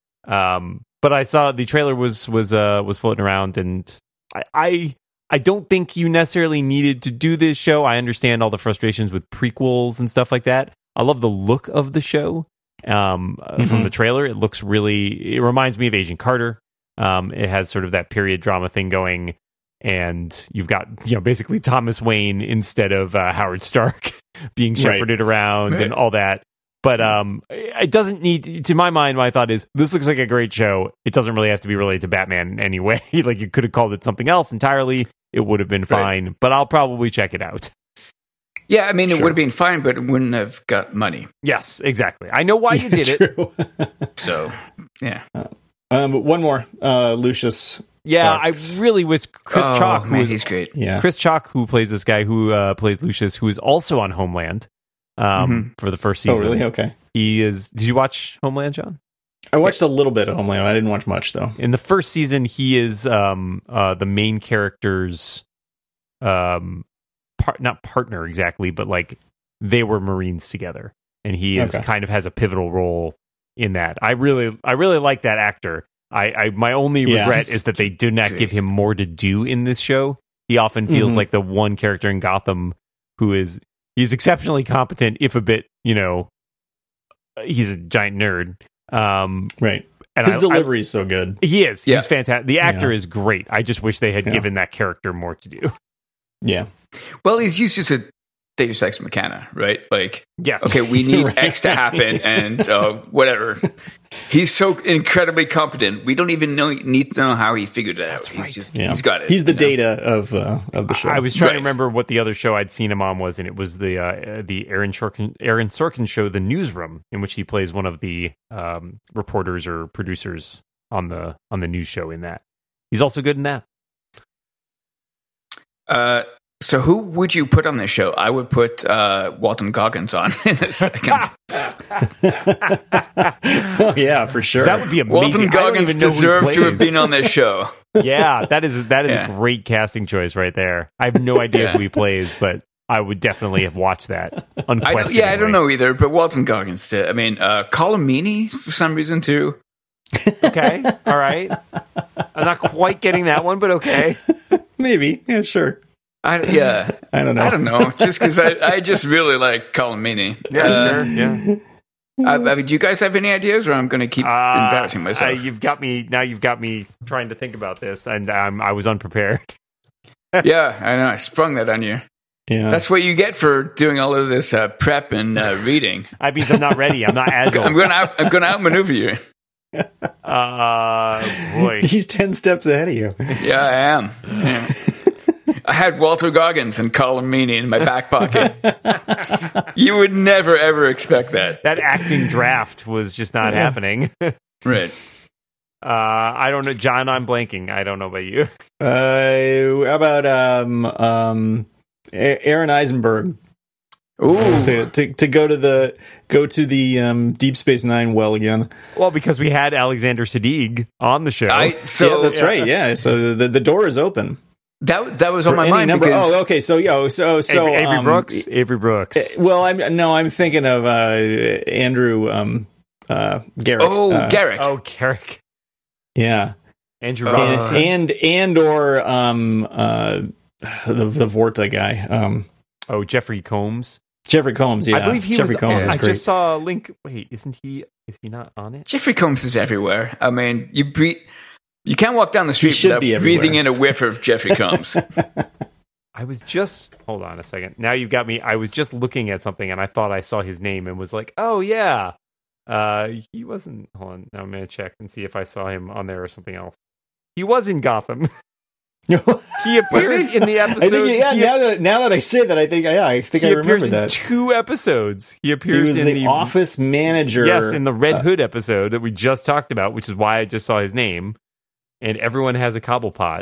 Speaker 1: Um, but I saw the trailer was was uh, was floating around, and I, I I don't think you necessarily needed to do this show. I understand all the frustrations with prequels and stuff like that. I love the look of the show. Um, uh, from
Speaker 2: Mhm.
Speaker 1: the trailer, it looks really. It reminds me of Agent Carter. Um, it has sort of that period drama thing going, and you've got you know basically Thomas Wayne instead of uh, Howard Stark being
Speaker 2: Right.
Speaker 1: shepherded around
Speaker 3: Right.
Speaker 1: and all that. But um, it doesn't need. To my mind, my thought is this looks like a great show. It doesn't really have to be related to Batman in any way. Like you could have called it something else entirely. It would have been fine. But I'll probably check it out.
Speaker 3: Yeah, I mean, it
Speaker 2: Sure.
Speaker 3: would have been fine, but it wouldn't have got money.
Speaker 1: Yes, exactly. I know why you did it.
Speaker 2: True.
Speaker 3: So, yeah.
Speaker 2: um, but one more, uh, Lucius.
Speaker 1: Yeah,
Speaker 2: Sparks.
Speaker 1: I really wish Chris
Speaker 3: oh,
Speaker 1: Chalk, who
Speaker 3: man,
Speaker 1: was
Speaker 3: he's great.
Speaker 2: Yeah,
Speaker 1: Chris Chalk, who plays this guy who uh, plays Lucius, who is also on Homeland um, for the first
Speaker 2: Oh,
Speaker 1: season.
Speaker 2: really? Okay.
Speaker 1: He is. Did you watch Homeland, John?
Speaker 2: I watched a little bit of Homeland. I didn't watch much though.
Speaker 1: In the first season, he is um, uh, the main character's um, part, not partner exactly, but like they were Marines together, and he is
Speaker 2: Okay.
Speaker 1: kind of has a pivotal role in that. I really, I really like that actor. I, I my only
Speaker 2: Yeah.
Speaker 1: regret is that they did not
Speaker 3: Great.
Speaker 1: give him more to do in this show. He often feels
Speaker 2: Mhm.
Speaker 1: like the one character in Gotham who is he's exceptionally competent, if a bit, you know, he's a giant nerd. Um,
Speaker 2: Right.
Speaker 1: and
Speaker 2: His
Speaker 1: I- I-
Speaker 2: delivery is so good.
Speaker 1: he is.
Speaker 3: Yeah.
Speaker 1: He's fantastic. The actor
Speaker 2: Yeah.
Speaker 1: is great. I just wish they had
Speaker 2: Yeah.
Speaker 1: given that character more to do.
Speaker 2: Yeah.
Speaker 3: Well, he's used to Deus Ex Machina, right? Like,
Speaker 1: Yes.
Speaker 3: okay, we need
Speaker 2: Right.
Speaker 3: X to happen, and uh, whatever. He's so incredibly competent. We don't even know need to know how he figured it out.
Speaker 1: That's
Speaker 3: He's
Speaker 1: right.
Speaker 3: just
Speaker 2: Yeah.
Speaker 3: he's got it.
Speaker 2: He's the
Speaker 3: you know?
Speaker 2: data of uh, of the show.
Speaker 1: I was trying
Speaker 3: Right.
Speaker 1: to remember what the other show I'd seen him on was, and it was the uh, the Aaron Sorkin, Aaron Sorkin show, The Newsroom, in which he plays one of the um, reporters or producers on the on the news show. In that, he's also good in that.
Speaker 3: Uh, so who would you put on this show? I would put uh, Walton Goggins on in a second.
Speaker 2: Oh, yeah, for sure.
Speaker 1: That would be amazing.
Speaker 3: Walton Goggins deserved to have been on this show.
Speaker 1: Yeah, that is that is
Speaker 3: Yeah.
Speaker 1: a great casting choice right there. I have no idea
Speaker 3: Yeah.
Speaker 1: who he plays, but I would definitely have watched that.
Speaker 3: I
Speaker 1: Unquestionably.
Speaker 3: don't, yeah, I don't know either, but Walton Goggins did. I mean, uh, Colin Meaney for some reason too.
Speaker 1: Okay, all right. I'm not quite getting that one, but okay.
Speaker 2: Maybe. Yeah, sure.
Speaker 3: I, yeah,
Speaker 2: I don't know.
Speaker 3: I don't know. Just because I, I just really like Colin Meaney.
Speaker 1: Yeah,
Speaker 3: Uh,
Speaker 1: sure. Yeah.
Speaker 3: I, I mean, do you guys have any ideas, or I'm going to keep
Speaker 1: Uh,
Speaker 3: embarrassing myself?
Speaker 1: uh, you've got me now. You've got me trying to think about this, and um, I was unprepared.
Speaker 3: Yeah, I know. I sprung that on you.
Speaker 2: Yeah.
Speaker 3: That's what you get for doing all of this uh, prep and uh, reading.
Speaker 1: I mean, I'm not ready. I'm not agile.
Speaker 3: I'm going to I'm going to outmaneuver you.
Speaker 1: Uh, boy.
Speaker 2: He's ten steps ahead of you.
Speaker 3: Yeah, I am. Yeah. I had Walter Goggins and Colin Meaney in my back pocket. You would never ever expect that,
Speaker 1: That acting draft was just not
Speaker 2: Yeah.
Speaker 1: happening. Uh,
Speaker 3: right?
Speaker 1: I don't know, John. I'm blanking. I don't know about you.
Speaker 2: Uh, how about um, um, A- Aaron Eisenberg
Speaker 3: Ooh,
Speaker 2: to, to to go to the go to the um, Deep Space Nine well again?
Speaker 1: Well, because we had Alexander Siddig on the show.
Speaker 3: I so
Speaker 2: yeah, that's right. Yeah, so the the door is open.
Speaker 3: that that was on
Speaker 2: For
Speaker 3: my
Speaker 2: any
Speaker 3: mind
Speaker 2: number-
Speaker 3: because
Speaker 2: oh, okay. So yo, so so
Speaker 1: Avery, Avery
Speaker 2: um,
Speaker 1: Brooks. Avery Brooks.
Speaker 2: Well, I'm no, I'm thinking of uh, Andrew um, uh, Garrick.
Speaker 3: oh
Speaker 2: uh,
Speaker 3: Garrick.
Speaker 1: Oh, Carrick.
Speaker 2: yeah,
Speaker 1: Andrew
Speaker 3: Uh,
Speaker 2: and,
Speaker 1: Robinson.
Speaker 2: and and or um, uh, the the Vorta guy, um,
Speaker 1: Oh, Jeffrey Combs.
Speaker 2: Jeffrey Combs. Yeah,
Speaker 1: I believe he
Speaker 2: Jeffrey
Speaker 1: was.
Speaker 2: Combs
Speaker 1: I
Speaker 2: is great.
Speaker 1: just saw a link. Wait, isn't he? Is he not on it?
Speaker 3: Jeffrey Combs is everywhere. I mean, you breathe. You can't walk down the street
Speaker 2: should
Speaker 3: without
Speaker 2: be everywhere.
Speaker 3: breathing in a whiff of Jeffrey Combs.
Speaker 1: I was just. Hold on a second. Now you've got me. I was just looking at something and I thought I saw his name and was like, oh yeah. Uh, he wasn't. Hold on. Now I'm gonna check and see if I saw him on there or something else. He was in Gotham. He appears in the episode.
Speaker 2: I think, yeah,
Speaker 1: he,
Speaker 2: now that now that I say that, I think yeah, I think
Speaker 1: he
Speaker 2: I
Speaker 1: appears
Speaker 2: remember
Speaker 1: in
Speaker 2: that.
Speaker 1: two episodes. He
Speaker 2: He
Speaker 1: appears
Speaker 2: was
Speaker 1: in
Speaker 2: the,
Speaker 1: the
Speaker 2: office manager.
Speaker 1: Yes, in the Red
Speaker 2: uh,
Speaker 1: Hood episode that we just talked about, which is why I just saw his name. And everyone has a Cobblepot.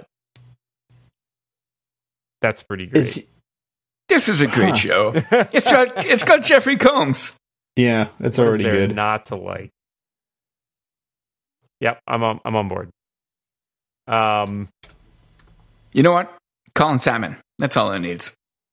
Speaker 1: That's pretty great.
Speaker 2: Is,
Speaker 3: This is a great
Speaker 2: Huh.
Speaker 3: show. It's got it's got Jeffrey Combs.
Speaker 2: yeah, it's
Speaker 1: What is
Speaker 2: already
Speaker 1: there
Speaker 2: good.
Speaker 1: not to like. Yep, I'm on. I'm on board. Um,
Speaker 3: You know what? Colin Salmon. That's all it needs.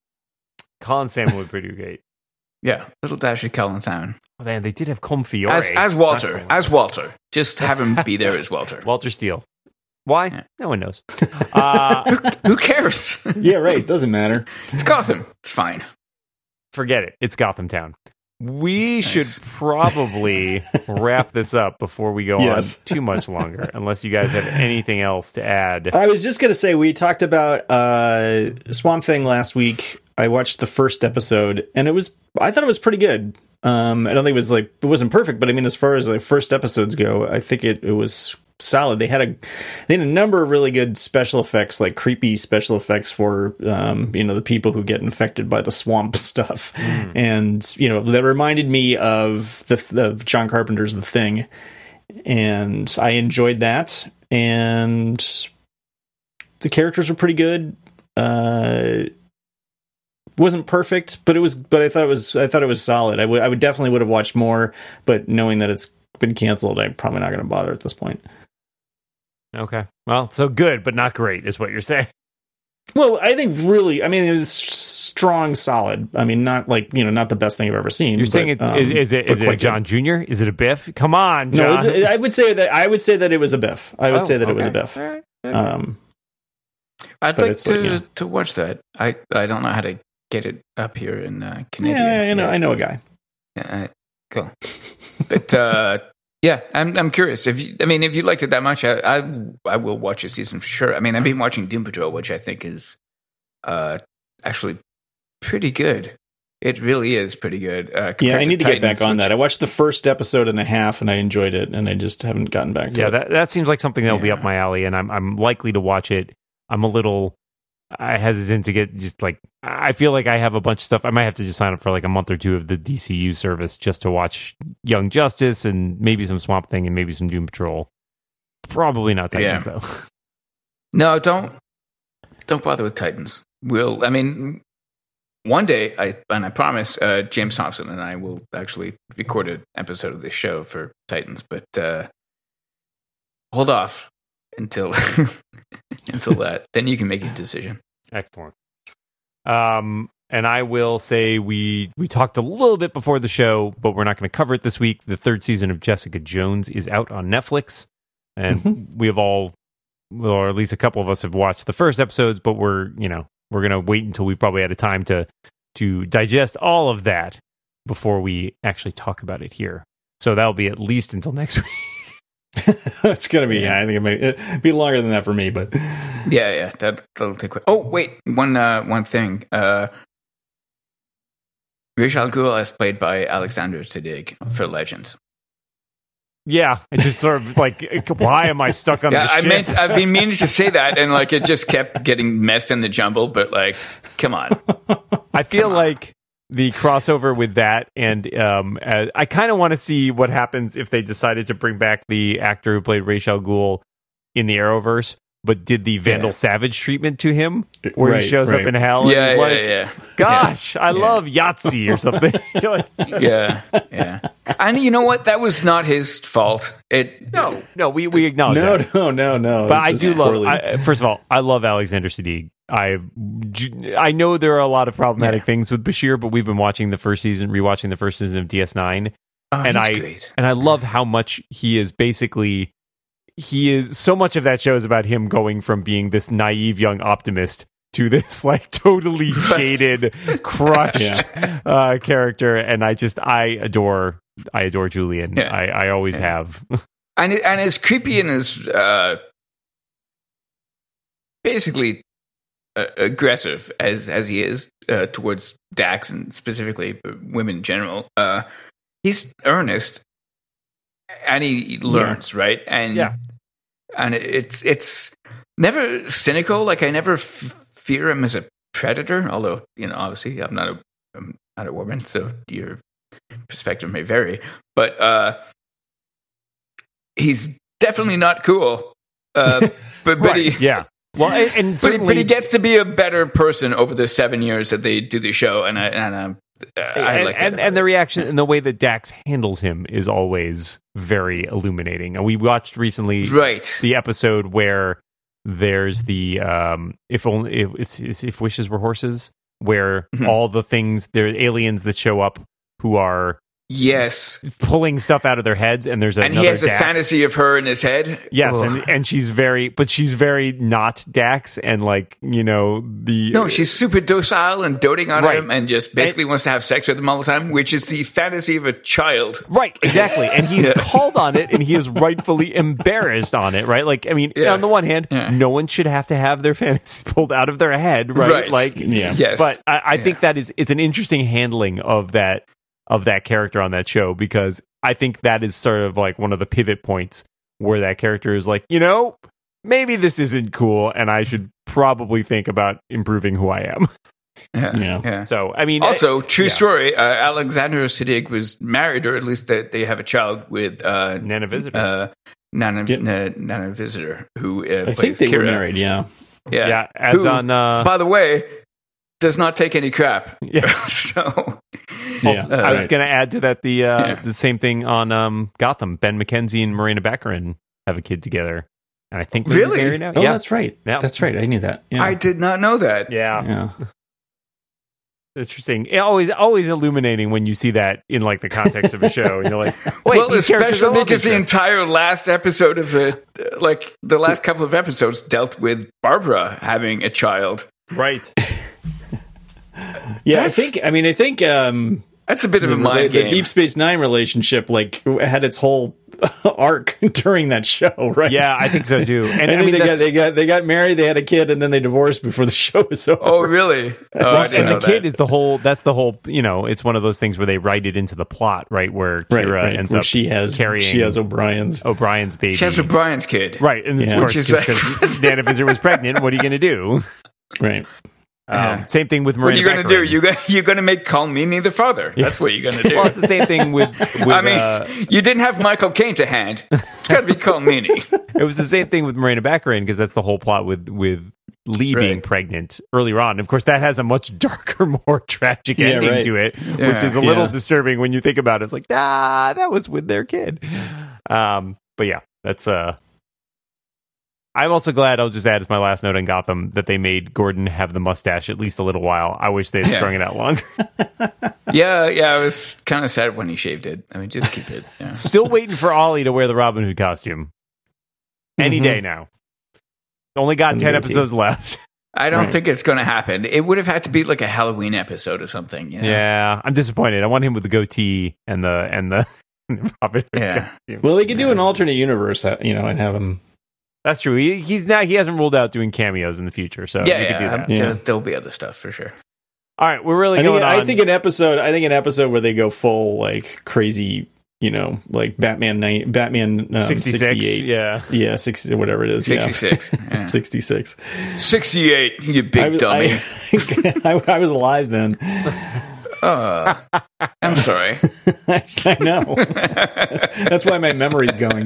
Speaker 1: Colin Salmon would be pretty great.
Speaker 3: Yeah, little dash of Colin Salmon
Speaker 1: Oh, man, they did have Comfiore
Speaker 3: as as Walter.
Speaker 1: Not
Speaker 3: As Walter. Just have him be there as Walter.
Speaker 1: Walter Steele. Why?
Speaker 3: Yeah.
Speaker 1: No one knows. Uh,
Speaker 3: Who cares?
Speaker 2: Yeah, right. Doesn't matter.
Speaker 3: It's Gotham. It's fine.
Speaker 1: forget it. It's Gotham Town. We
Speaker 3: Nice.
Speaker 1: should probably wrap this up before we go
Speaker 2: Yes.
Speaker 1: on too much longer, unless you guys have anything else to add.
Speaker 2: I was just gonna say we talked about uh, Swamp Thing last week. I watched the first episode, and it was I thought it was pretty good. Um, I don't think it was like it wasn't perfect, but I mean, as far as like first episodes go, I think it, it was solid. They had a they had a number of really good special effects, like creepy special effects for um, you know the people who get infected by the swamp stuff, and you know that reminded me of the of John Carpenter's The Thing, and I enjoyed that. And the characters were pretty good. Uh, wasn't perfect, but it was. But I thought it was. I thought it was solid. I would. I would definitely would have watched more, but knowing that it's been canceled, I'm probably not going to bother at this point.
Speaker 1: Okay. Well, so good, but not great, is what you're saying.
Speaker 2: Well, I think really. I mean, it was strong, solid. I mean, not like you know, not the best thing I've ever seen.
Speaker 1: You're
Speaker 2: but,
Speaker 1: saying it
Speaker 2: um,
Speaker 1: is, is it
Speaker 2: but
Speaker 1: is it a
Speaker 2: quite good.
Speaker 1: John Junior? Is it a Biff? Come on, John.
Speaker 2: No, it's, I would say that I would say that it was a Biff. I would
Speaker 1: Oh,
Speaker 2: say that it was a
Speaker 1: okay.
Speaker 2: Biff.
Speaker 1: All right. Okay.
Speaker 2: Um,
Speaker 3: I'd
Speaker 2: But
Speaker 3: like
Speaker 2: it's
Speaker 3: to
Speaker 2: like, yeah.
Speaker 3: to watch that. I I don't know how to get it up here in uh, Canada.
Speaker 2: yeah, I know. I know a guy.
Speaker 3: Yeah, I- cool. But uh, yeah, I'm I'm curious. If you, I mean, if you liked it that much, I, I I will watch a season for sure. I mean, I've been watching Doom Patrol, which I think is uh, actually pretty good. It really is pretty good. Uh,
Speaker 2: Yeah,
Speaker 3: compared
Speaker 2: I need to get
Speaker 3: Titans,
Speaker 2: back on
Speaker 3: which-
Speaker 2: that. I watched the first episode and a half, and I enjoyed it, and I just haven't gotten back to
Speaker 1: Yeah,
Speaker 2: it.
Speaker 1: that that seems like something that'll be
Speaker 3: Yeah.
Speaker 1: up my alley, and I'm I'm likely to watch it. I'm a little I hesitant to get just like I feel like I have a bunch of stuff. I might have to just sign up for like a month or two of the D C U service just to watch Young Justice and maybe some Swamp Thing and maybe some Doom Patrol. Probably not Titans
Speaker 3: Yeah.
Speaker 1: though.
Speaker 3: No, don't don't bother with Titans. we'll. I mean, one day, I and I promise, uh, James Thompson and I will actually record an episode of this show for Titans. But uh, hold off until until that. Then you can make your decision.
Speaker 1: Excellent. Um, and I will say we we talked a little bit before the show, but we're not going to cover it this week. The third season of Jessica Jones is out on Netflix, and mm-hmm. we have all, or at least a couple of us, have watched the first episodes. But we're you know we're going to wait until we probably had a time to to digest all of that before we actually talk about it here. So that'll be at least until next week.
Speaker 2: It's gonna be. Yeah, I think it may it'd be longer than that for me, but
Speaker 3: yeah, yeah, that, that'll take. Oh, wait, one uh, one thing. Uh, Ra's al Ghul is played by Alexander Siddig for Legends.
Speaker 1: Yeah, it's just sort of like, why am I stuck on
Speaker 3: yeah,
Speaker 1: this
Speaker 3: I
Speaker 1: ship?
Speaker 3: meant I've been meaning to say that, and like it just kept getting messed in the jumble. But like, come on,
Speaker 1: I feel
Speaker 3: come
Speaker 1: like. On. The crossover with that, and um, uh, I kind of want to see what happens if they decided to bring back the actor who played Ra's al Ghul in the Arrowverse, but did the Vandal yeah. Savage treatment to him, where
Speaker 2: right,
Speaker 1: he shows
Speaker 2: right.
Speaker 1: up in hell
Speaker 3: yeah,
Speaker 1: and
Speaker 3: yeah,
Speaker 1: like,
Speaker 3: yeah.
Speaker 1: gosh,
Speaker 3: yeah.
Speaker 1: I
Speaker 3: yeah.
Speaker 1: love Yahtzee or something.
Speaker 3: yeah, yeah. And you know what? That was not his fault. It
Speaker 1: no, no, we we acknowledge
Speaker 2: no,
Speaker 1: that.
Speaker 2: no, no, no.
Speaker 1: But I do love. I, first of all, I love Alexander Siddig. I I know there are a lot of problematic yeah. things with Bashir, but we've been watching the first season, rewatching the first season of D S nine,
Speaker 3: oh,
Speaker 1: and I
Speaker 3: great.
Speaker 1: and I love how much he is basically he is so much of that show is about him going from being this naive young optimist to this like totally jaded, crushed yeah. uh, character, and I just I adore I adore Julian.
Speaker 3: Yeah.
Speaker 1: I I always
Speaker 3: yeah.
Speaker 1: have,
Speaker 3: and and as creepy and as uh, basically. Uh, aggressive as as he is uh, towards Dax and specifically women in general, uh, he's earnest and he learns,
Speaker 1: yeah.
Speaker 3: right? And
Speaker 1: yeah,
Speaker 3: and it's it's never cynical. Like I never f- fear him as a predator. Although you know, obviously, I'm not a I'm not a woman, so your perspective may vary. But uh, he's definitely not cool. Uh, but but
Speaker 1: right.
Speaker 3: he,
Speaker 1: yeah. Well, and, and
Speaker 3: but, he, but he gets to be a better person over the seven years that they do the show, and I and um, I
Speaker 1: and,
Speaker 3: like
Speaker 1: and, and the reaction and the way that Dax handles him is always very illuminating. And we watched recently,
Speaker 3: right.
Speaker 1: the episode where there's the um, if only if, if wishes were horses, where mm-hmm. all the things there are aliens that show up who are.
Speaker 3: Yes,
Speaker 1: pulling stuff out of their heads, and there's
Speaker 3: and
Speaker 1: another
Speaker 3: he has
Speaker 1: Dax.
Speaker 3: a fantasy of her in his head.
Speaker 1: Yes, and, and she's very, but she's very not Dax, and like you know the
Speaker 3: no, she's super docile and doting on
Speaker 1: right.
Speaker 3: him, and just basically and, wants to have sex with him all the time, which is the fantasy of a child.
Speaker 1: Right, exactly, and he's yeah. called on it, and he is rightfully embarrassed on it. Right, like I mean, yeah. on the one hand, yeah. no one should have to have their fantasies pulled out of their head, right?
Speaker 3: right.
Speaker 1: Like,
Speaker 2: yeah,
Speaker 3: yes,
Speaker 1: but I, I
Speaker 3: yeah.
Speaker 1: think that is it's an interesting handling of that. of that character on that show, because I think that is sort of like one of the pivot points where that character is like, you know, maybe this isn't cool and I should probably think about improving who I am.
Speaker 3: Yeah.
Speaker 2: yeah.
Speaker 3: yeah.
Speaker 1: So, I mean,
Speaker 3: also,
Speaker 1: I,
Speaker 3: true
Speaker 1: yeah.
Speaker 3: story, uh, Alexander Siddig was married, or at least they, they have a child with uh,
Speaker 1: Nana Visitor.
Speaker 3: Uh, Nana,
Speaker 2: yep.
Speaker 3: Nana, Nana Visitor, who uh,
Speaker 2: I
Speaker 3: plays
Speaker 2: think they
Speaker 3: Kira.
Speaker 2: were married, yeah.
Speaker 3: Yeah.
Speaker 1: Yeah, as
Speaker 3: who,
Speaker 1: on... Uh,
Speaker 3: by the way, does not take any crap.
Speaker 1: Yeah.
Speaker 3: so...
Speaker 1: Yeah,
Speaker 3: uh,
Speaker 1: I was
Speaker 3: right.
Speaker 1: going to add to that the uh,
Speaker 3: yeah.
Speaker 1: the same thing on um, Gotham. Ben McKenzie and Marina Baccarin have a kid together, and I think they're
Speaker 3: really
Speaker 1: married now.
Speaker 2: Oh,
Speaker 1: yeah,
Speaker 2: that's right.
Speaker 1: Yeah.
Speaker 2: That's right. I knew that. Yeah.
Speaker 3: I did not know that.
Speaker 1: Yeah,
Speaker 2: yeah.
Speaker 1: Interesting. It always always illuminating when you see that in like the context of a show. You're like, wait,
Speaker 3: well,
Speaker 1: these characters are
Speaker 3: especially
Speaker 1: love
Speaker 3: because the
Speaker 1: interest.
Speaker 3: entire last episode of the like the last couple of episodes dealt with Barbara having a child.
Speaker 1: Right.
Speaker 2: Yeah,
Speaker 3: That's-
Speaker 2: I think. I mean, I think. Um,
Speaker 3: That's a bit of a
Speaker 2: the,
Speaker 3: mind
Speaker 2: the,
Speaker 3: game.
Speaker 2: the Deep Space Nine relationship, like, had its whole arc during that show, right?
Speaker 1: Yeah, I think so too. And
Speaker 2: And
Speaker 1: I
Speaker 2: I mean,
Speaker 1: mean,
Speaker 2: they got
Speaker 1: that's-
Speaker 2: they got they got married, they had a kid, and then they divorced before the show was over.
Speaker 3: Oh, really? Oh, I didn't
Speaker 1: and
Speaker 3: know
Speaker 1: the kid
Speaker 3: that.
Speaker 1: is the whole. That's the whole. You know, it's one of those things where they write it into the plot, right? Where
Speaker 2: right,
Speaker 1: Kira
Speaker 2: right.
Speaker 1: ends
Speaker 2: Where
Speaker 1: up
Speaker 2: she has
Speaker 1: carrying
Speaker 2: she has O'Brien's.
Speaker 1: O'Brien's baby.
Speaker 3: She has O'Brien's kid.
Speaker 1: Right, and it's
Speaker 2: Yeah.
Speaker 1: of course
Speaker 3: Which is
Speaker 1: just
Speaker 3: like-
Speaker 1: because Nana Visitor was pregnant. What are you going to do?
Speaker 2: Right.
Speaker 1: Um,
Speaker 3: Yeah.
Speaker 1: Same thing with
Speaker 3: What are
Speaker 1: Marina
Speaker 3: you going to
Speaker 1: Baccarin.
Speaker 3: do? You got, you're going to make Colmini the father. That's what you're going to do.
Speaker 1: Well, it's the same thing with. with
Speaker 3: I mean,
Speaker 1: uh,
Speaker 3: you didn't have Michael Caine to hand. It's got to be Colmini.
Speaker 1: it was the same thing with Marina Baccarin because that's the whole plot with with Lee being
Speaker 3: Right.
Speaker 1: pregnant earlier on. Of course, that has a much darker, more tragic
Speaker 2: Yeah,
Speaker 1: ending
Speaker 2: right.
Speaker 1: to it,
Speaker 3: Yeah.
Speaker 1: which is a little
Speaker 2: Yeah.
Speaker 1: disturbing when you think about it. It's like, ah, that was with their kid. Um, but yeah, that's uh. I'm also glad, I'll just add as my last note on Gotham, that they made Gordon have the mustache at least a little while. I wish they had
Speaker 3: Yeah.
Speaker 1: strung it out longer.
Speaker 3: Yeah, yeah, I was kind of sad when he shaved it. I mean, just keep it. Yeah.
Speaker 1: Still waiting for Ollie to wear the Robin Hood costume. Any
Speaker 2: Mhm.
Speaker 1: day now. Only got
Speaker 2: And the
Speaker 1: ten
Speaker 2: goatee.
Speaker 1: episodes left.
Speaker 3: I don't
Speaker 2: Right.
Speaker 3: think it's going to happen. It would have had to be like a Halloween episode or something. You know?
Speaker 1: Yeah, I'm disappointed. I want him with the goatee and the and the Robin Hood
Speaker 3: Yeah.
Speaker 1: costume.
Speaker 2: Well, they could do an alternate universe, uh, you know, and have him.
Speaker 1: That's true. He, he's not. He hasn't ruled out doing cameos in the future, so
Speaker 3: Yeah,
Speaker 1: we
Speaker 3: yeah,
Speaker 1: could do that.
Speaker 2: Yeah.
Speaker 3: There, there'll be other stuff for sure.
Speaker 1: All right, we're really
Speaker 2: I think,
Speaker 1: going on.
Speaker 2: I think an episode. I think an episode where they go full like crazy, you know, like Batman night, Batman um,
Speaker 1: sixty-six.
Speaker 2: sixty-eight.
Speaker 1: Yeah.
Speaker 2: Yeah, sixty, whatever it is.
Speaker 3: sixty-six.
Speaker 2: Yeah.
Speaker 3: Yeah.
Speaker 2: sixty-six.
Speaker 3: sixty-eight, you
Speaker 2: I
Speaker 3: big
Speaker 2: was,
Speaker 3: dummy.
Speaker 2: I, I, I was alive then.
Speaker 3: Uh, I'm sorry.
Speaker 2: I know. That's why my memory's going.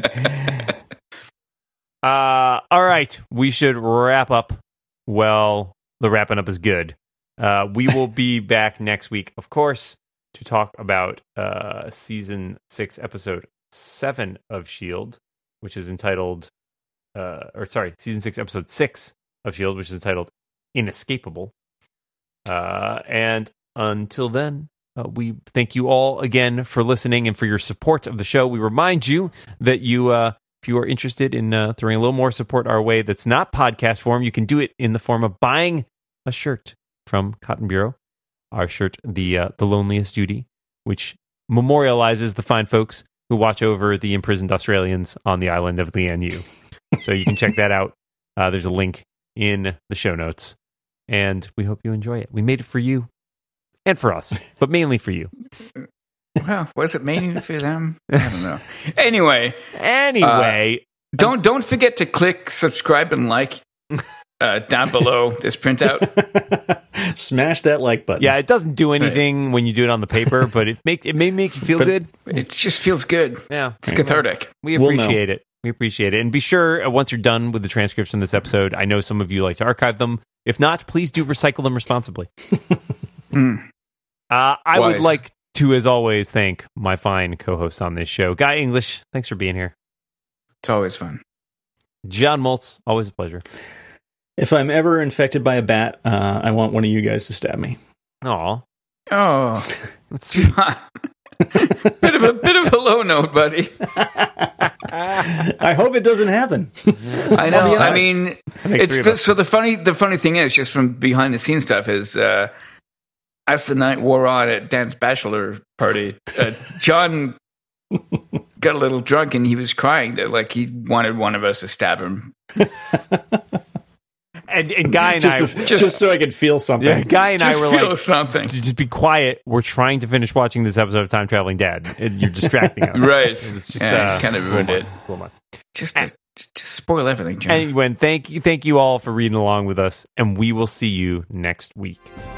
Speaker 1: Uh, all right, we should wrap up. Well, the wrapping up is good. Uh, we will be back next week, of course, to talk about uh, season six, episode seven of S H I E L D, which is entitled, uh, or sorry, season six, episode six of S H I E L D, which is entitled Inescapable. Uh, and until then, uh, we thank you all again for listening and for your support of the show. We remind you that you, uh, if you are interested in uh, throwing a little more support our way that's not podcast form, you can do it in the form of buying a shirt from Cotton Bureau. Our shirt, the uh, the Loneliest Duty, which memorializes the fine folks who watch over the imprisoned Australians on the island of Lian Yu. So you can check that out. Uh, there's a link in the show notes. And we hope you enjoy it. We made it for you and for us, but mainly for you.
Speaker 3: Well, was it mainly for them? I don't know. Anyway,
Speaker 1: Anyway,
Speaker 3: don't don't forget to click subscribe and like uh, down below this printout.
Speaker 2: Smash that like button.
Speaker 1: yeah, it doesn't do anything when you do it on the paper, but it make it may make you feel
Speaker 2: But-
Speaker 1: good.
Speaker 3: It just feels good.
Speaker 1: Yeah,
Speaker 3: It's cathartic.
Speaker 1: we
Speaker 2: We'll know.
Speaker 1: appreciate it. We appreciate it. And be sure, uh, once you're done with the transcripts from this episode, I know some of you like to archive them. If not, please do recycle them responsibly.
Speaker 3: Mm.
Speaker 1: Uh, I would
Speaker 3: Wise.
Speaker 1: like to, as always, thank my fine co-hosts on this show. Guy English, thanks for being here.
Speaker 3: It's always fun.
Speaker 1: John Moltz, always a pleasure.
Speaker 2: If I'm ever infected by a bat, uh, I want one of you guys to stab me.
Speaker 1: Aw,
Speaker 3: Oh,
Speaker 1: that's sweet.
Speaker 3: bit of a bit of a low note, buddy.
Speaker 2: I hope it doesn't happen.
Speaker 3: I know.
Speaker 2: be
Speaker 3: I
Speaker 2: honest.
Speaker 3: mean,
Speaker 1: makes
Speaker 3: it's
Speaker 1: three of
Speaker 3: the,
Speaker 1: us.
Speaker 3: so the funny the funny thing is, just from behind the scenes stuff, is uh, as the night wore on at Dan's bachelor party, uh, John got a little drunk and he was crying that like he wanted one of us to stab him.
Speaker 1: And, and Guy and
Speaker 2: just,
Speaker 1: I,
Speaker 2: to- just, so I could feel something.
Speaker 1: yeah, Guy and
Speaker 3: Just
Speaker 1: I were
Speaker 3: feel
Speaker 1: like,
Speaker 3: something,
Speaker 1: to just be quiet. We're trying to finish watching this episode of Time Traveling Dad. And you're distracting us.
Speaker 3: right?
Speaker 1: It was just
Speaker 3: yeah,
Speaker 1: uh,
Speaker 3: kind of
Speaker 1: a little
Speaker 3: ruined
Speaker 1: much,
Speaker 3: it.
Speaker 1: a little much.
Speaker 3: Just to, to spoil everything, John.
Speaker 1: Anyway, thank you, thank you all for reading along with us, and we will see you next week.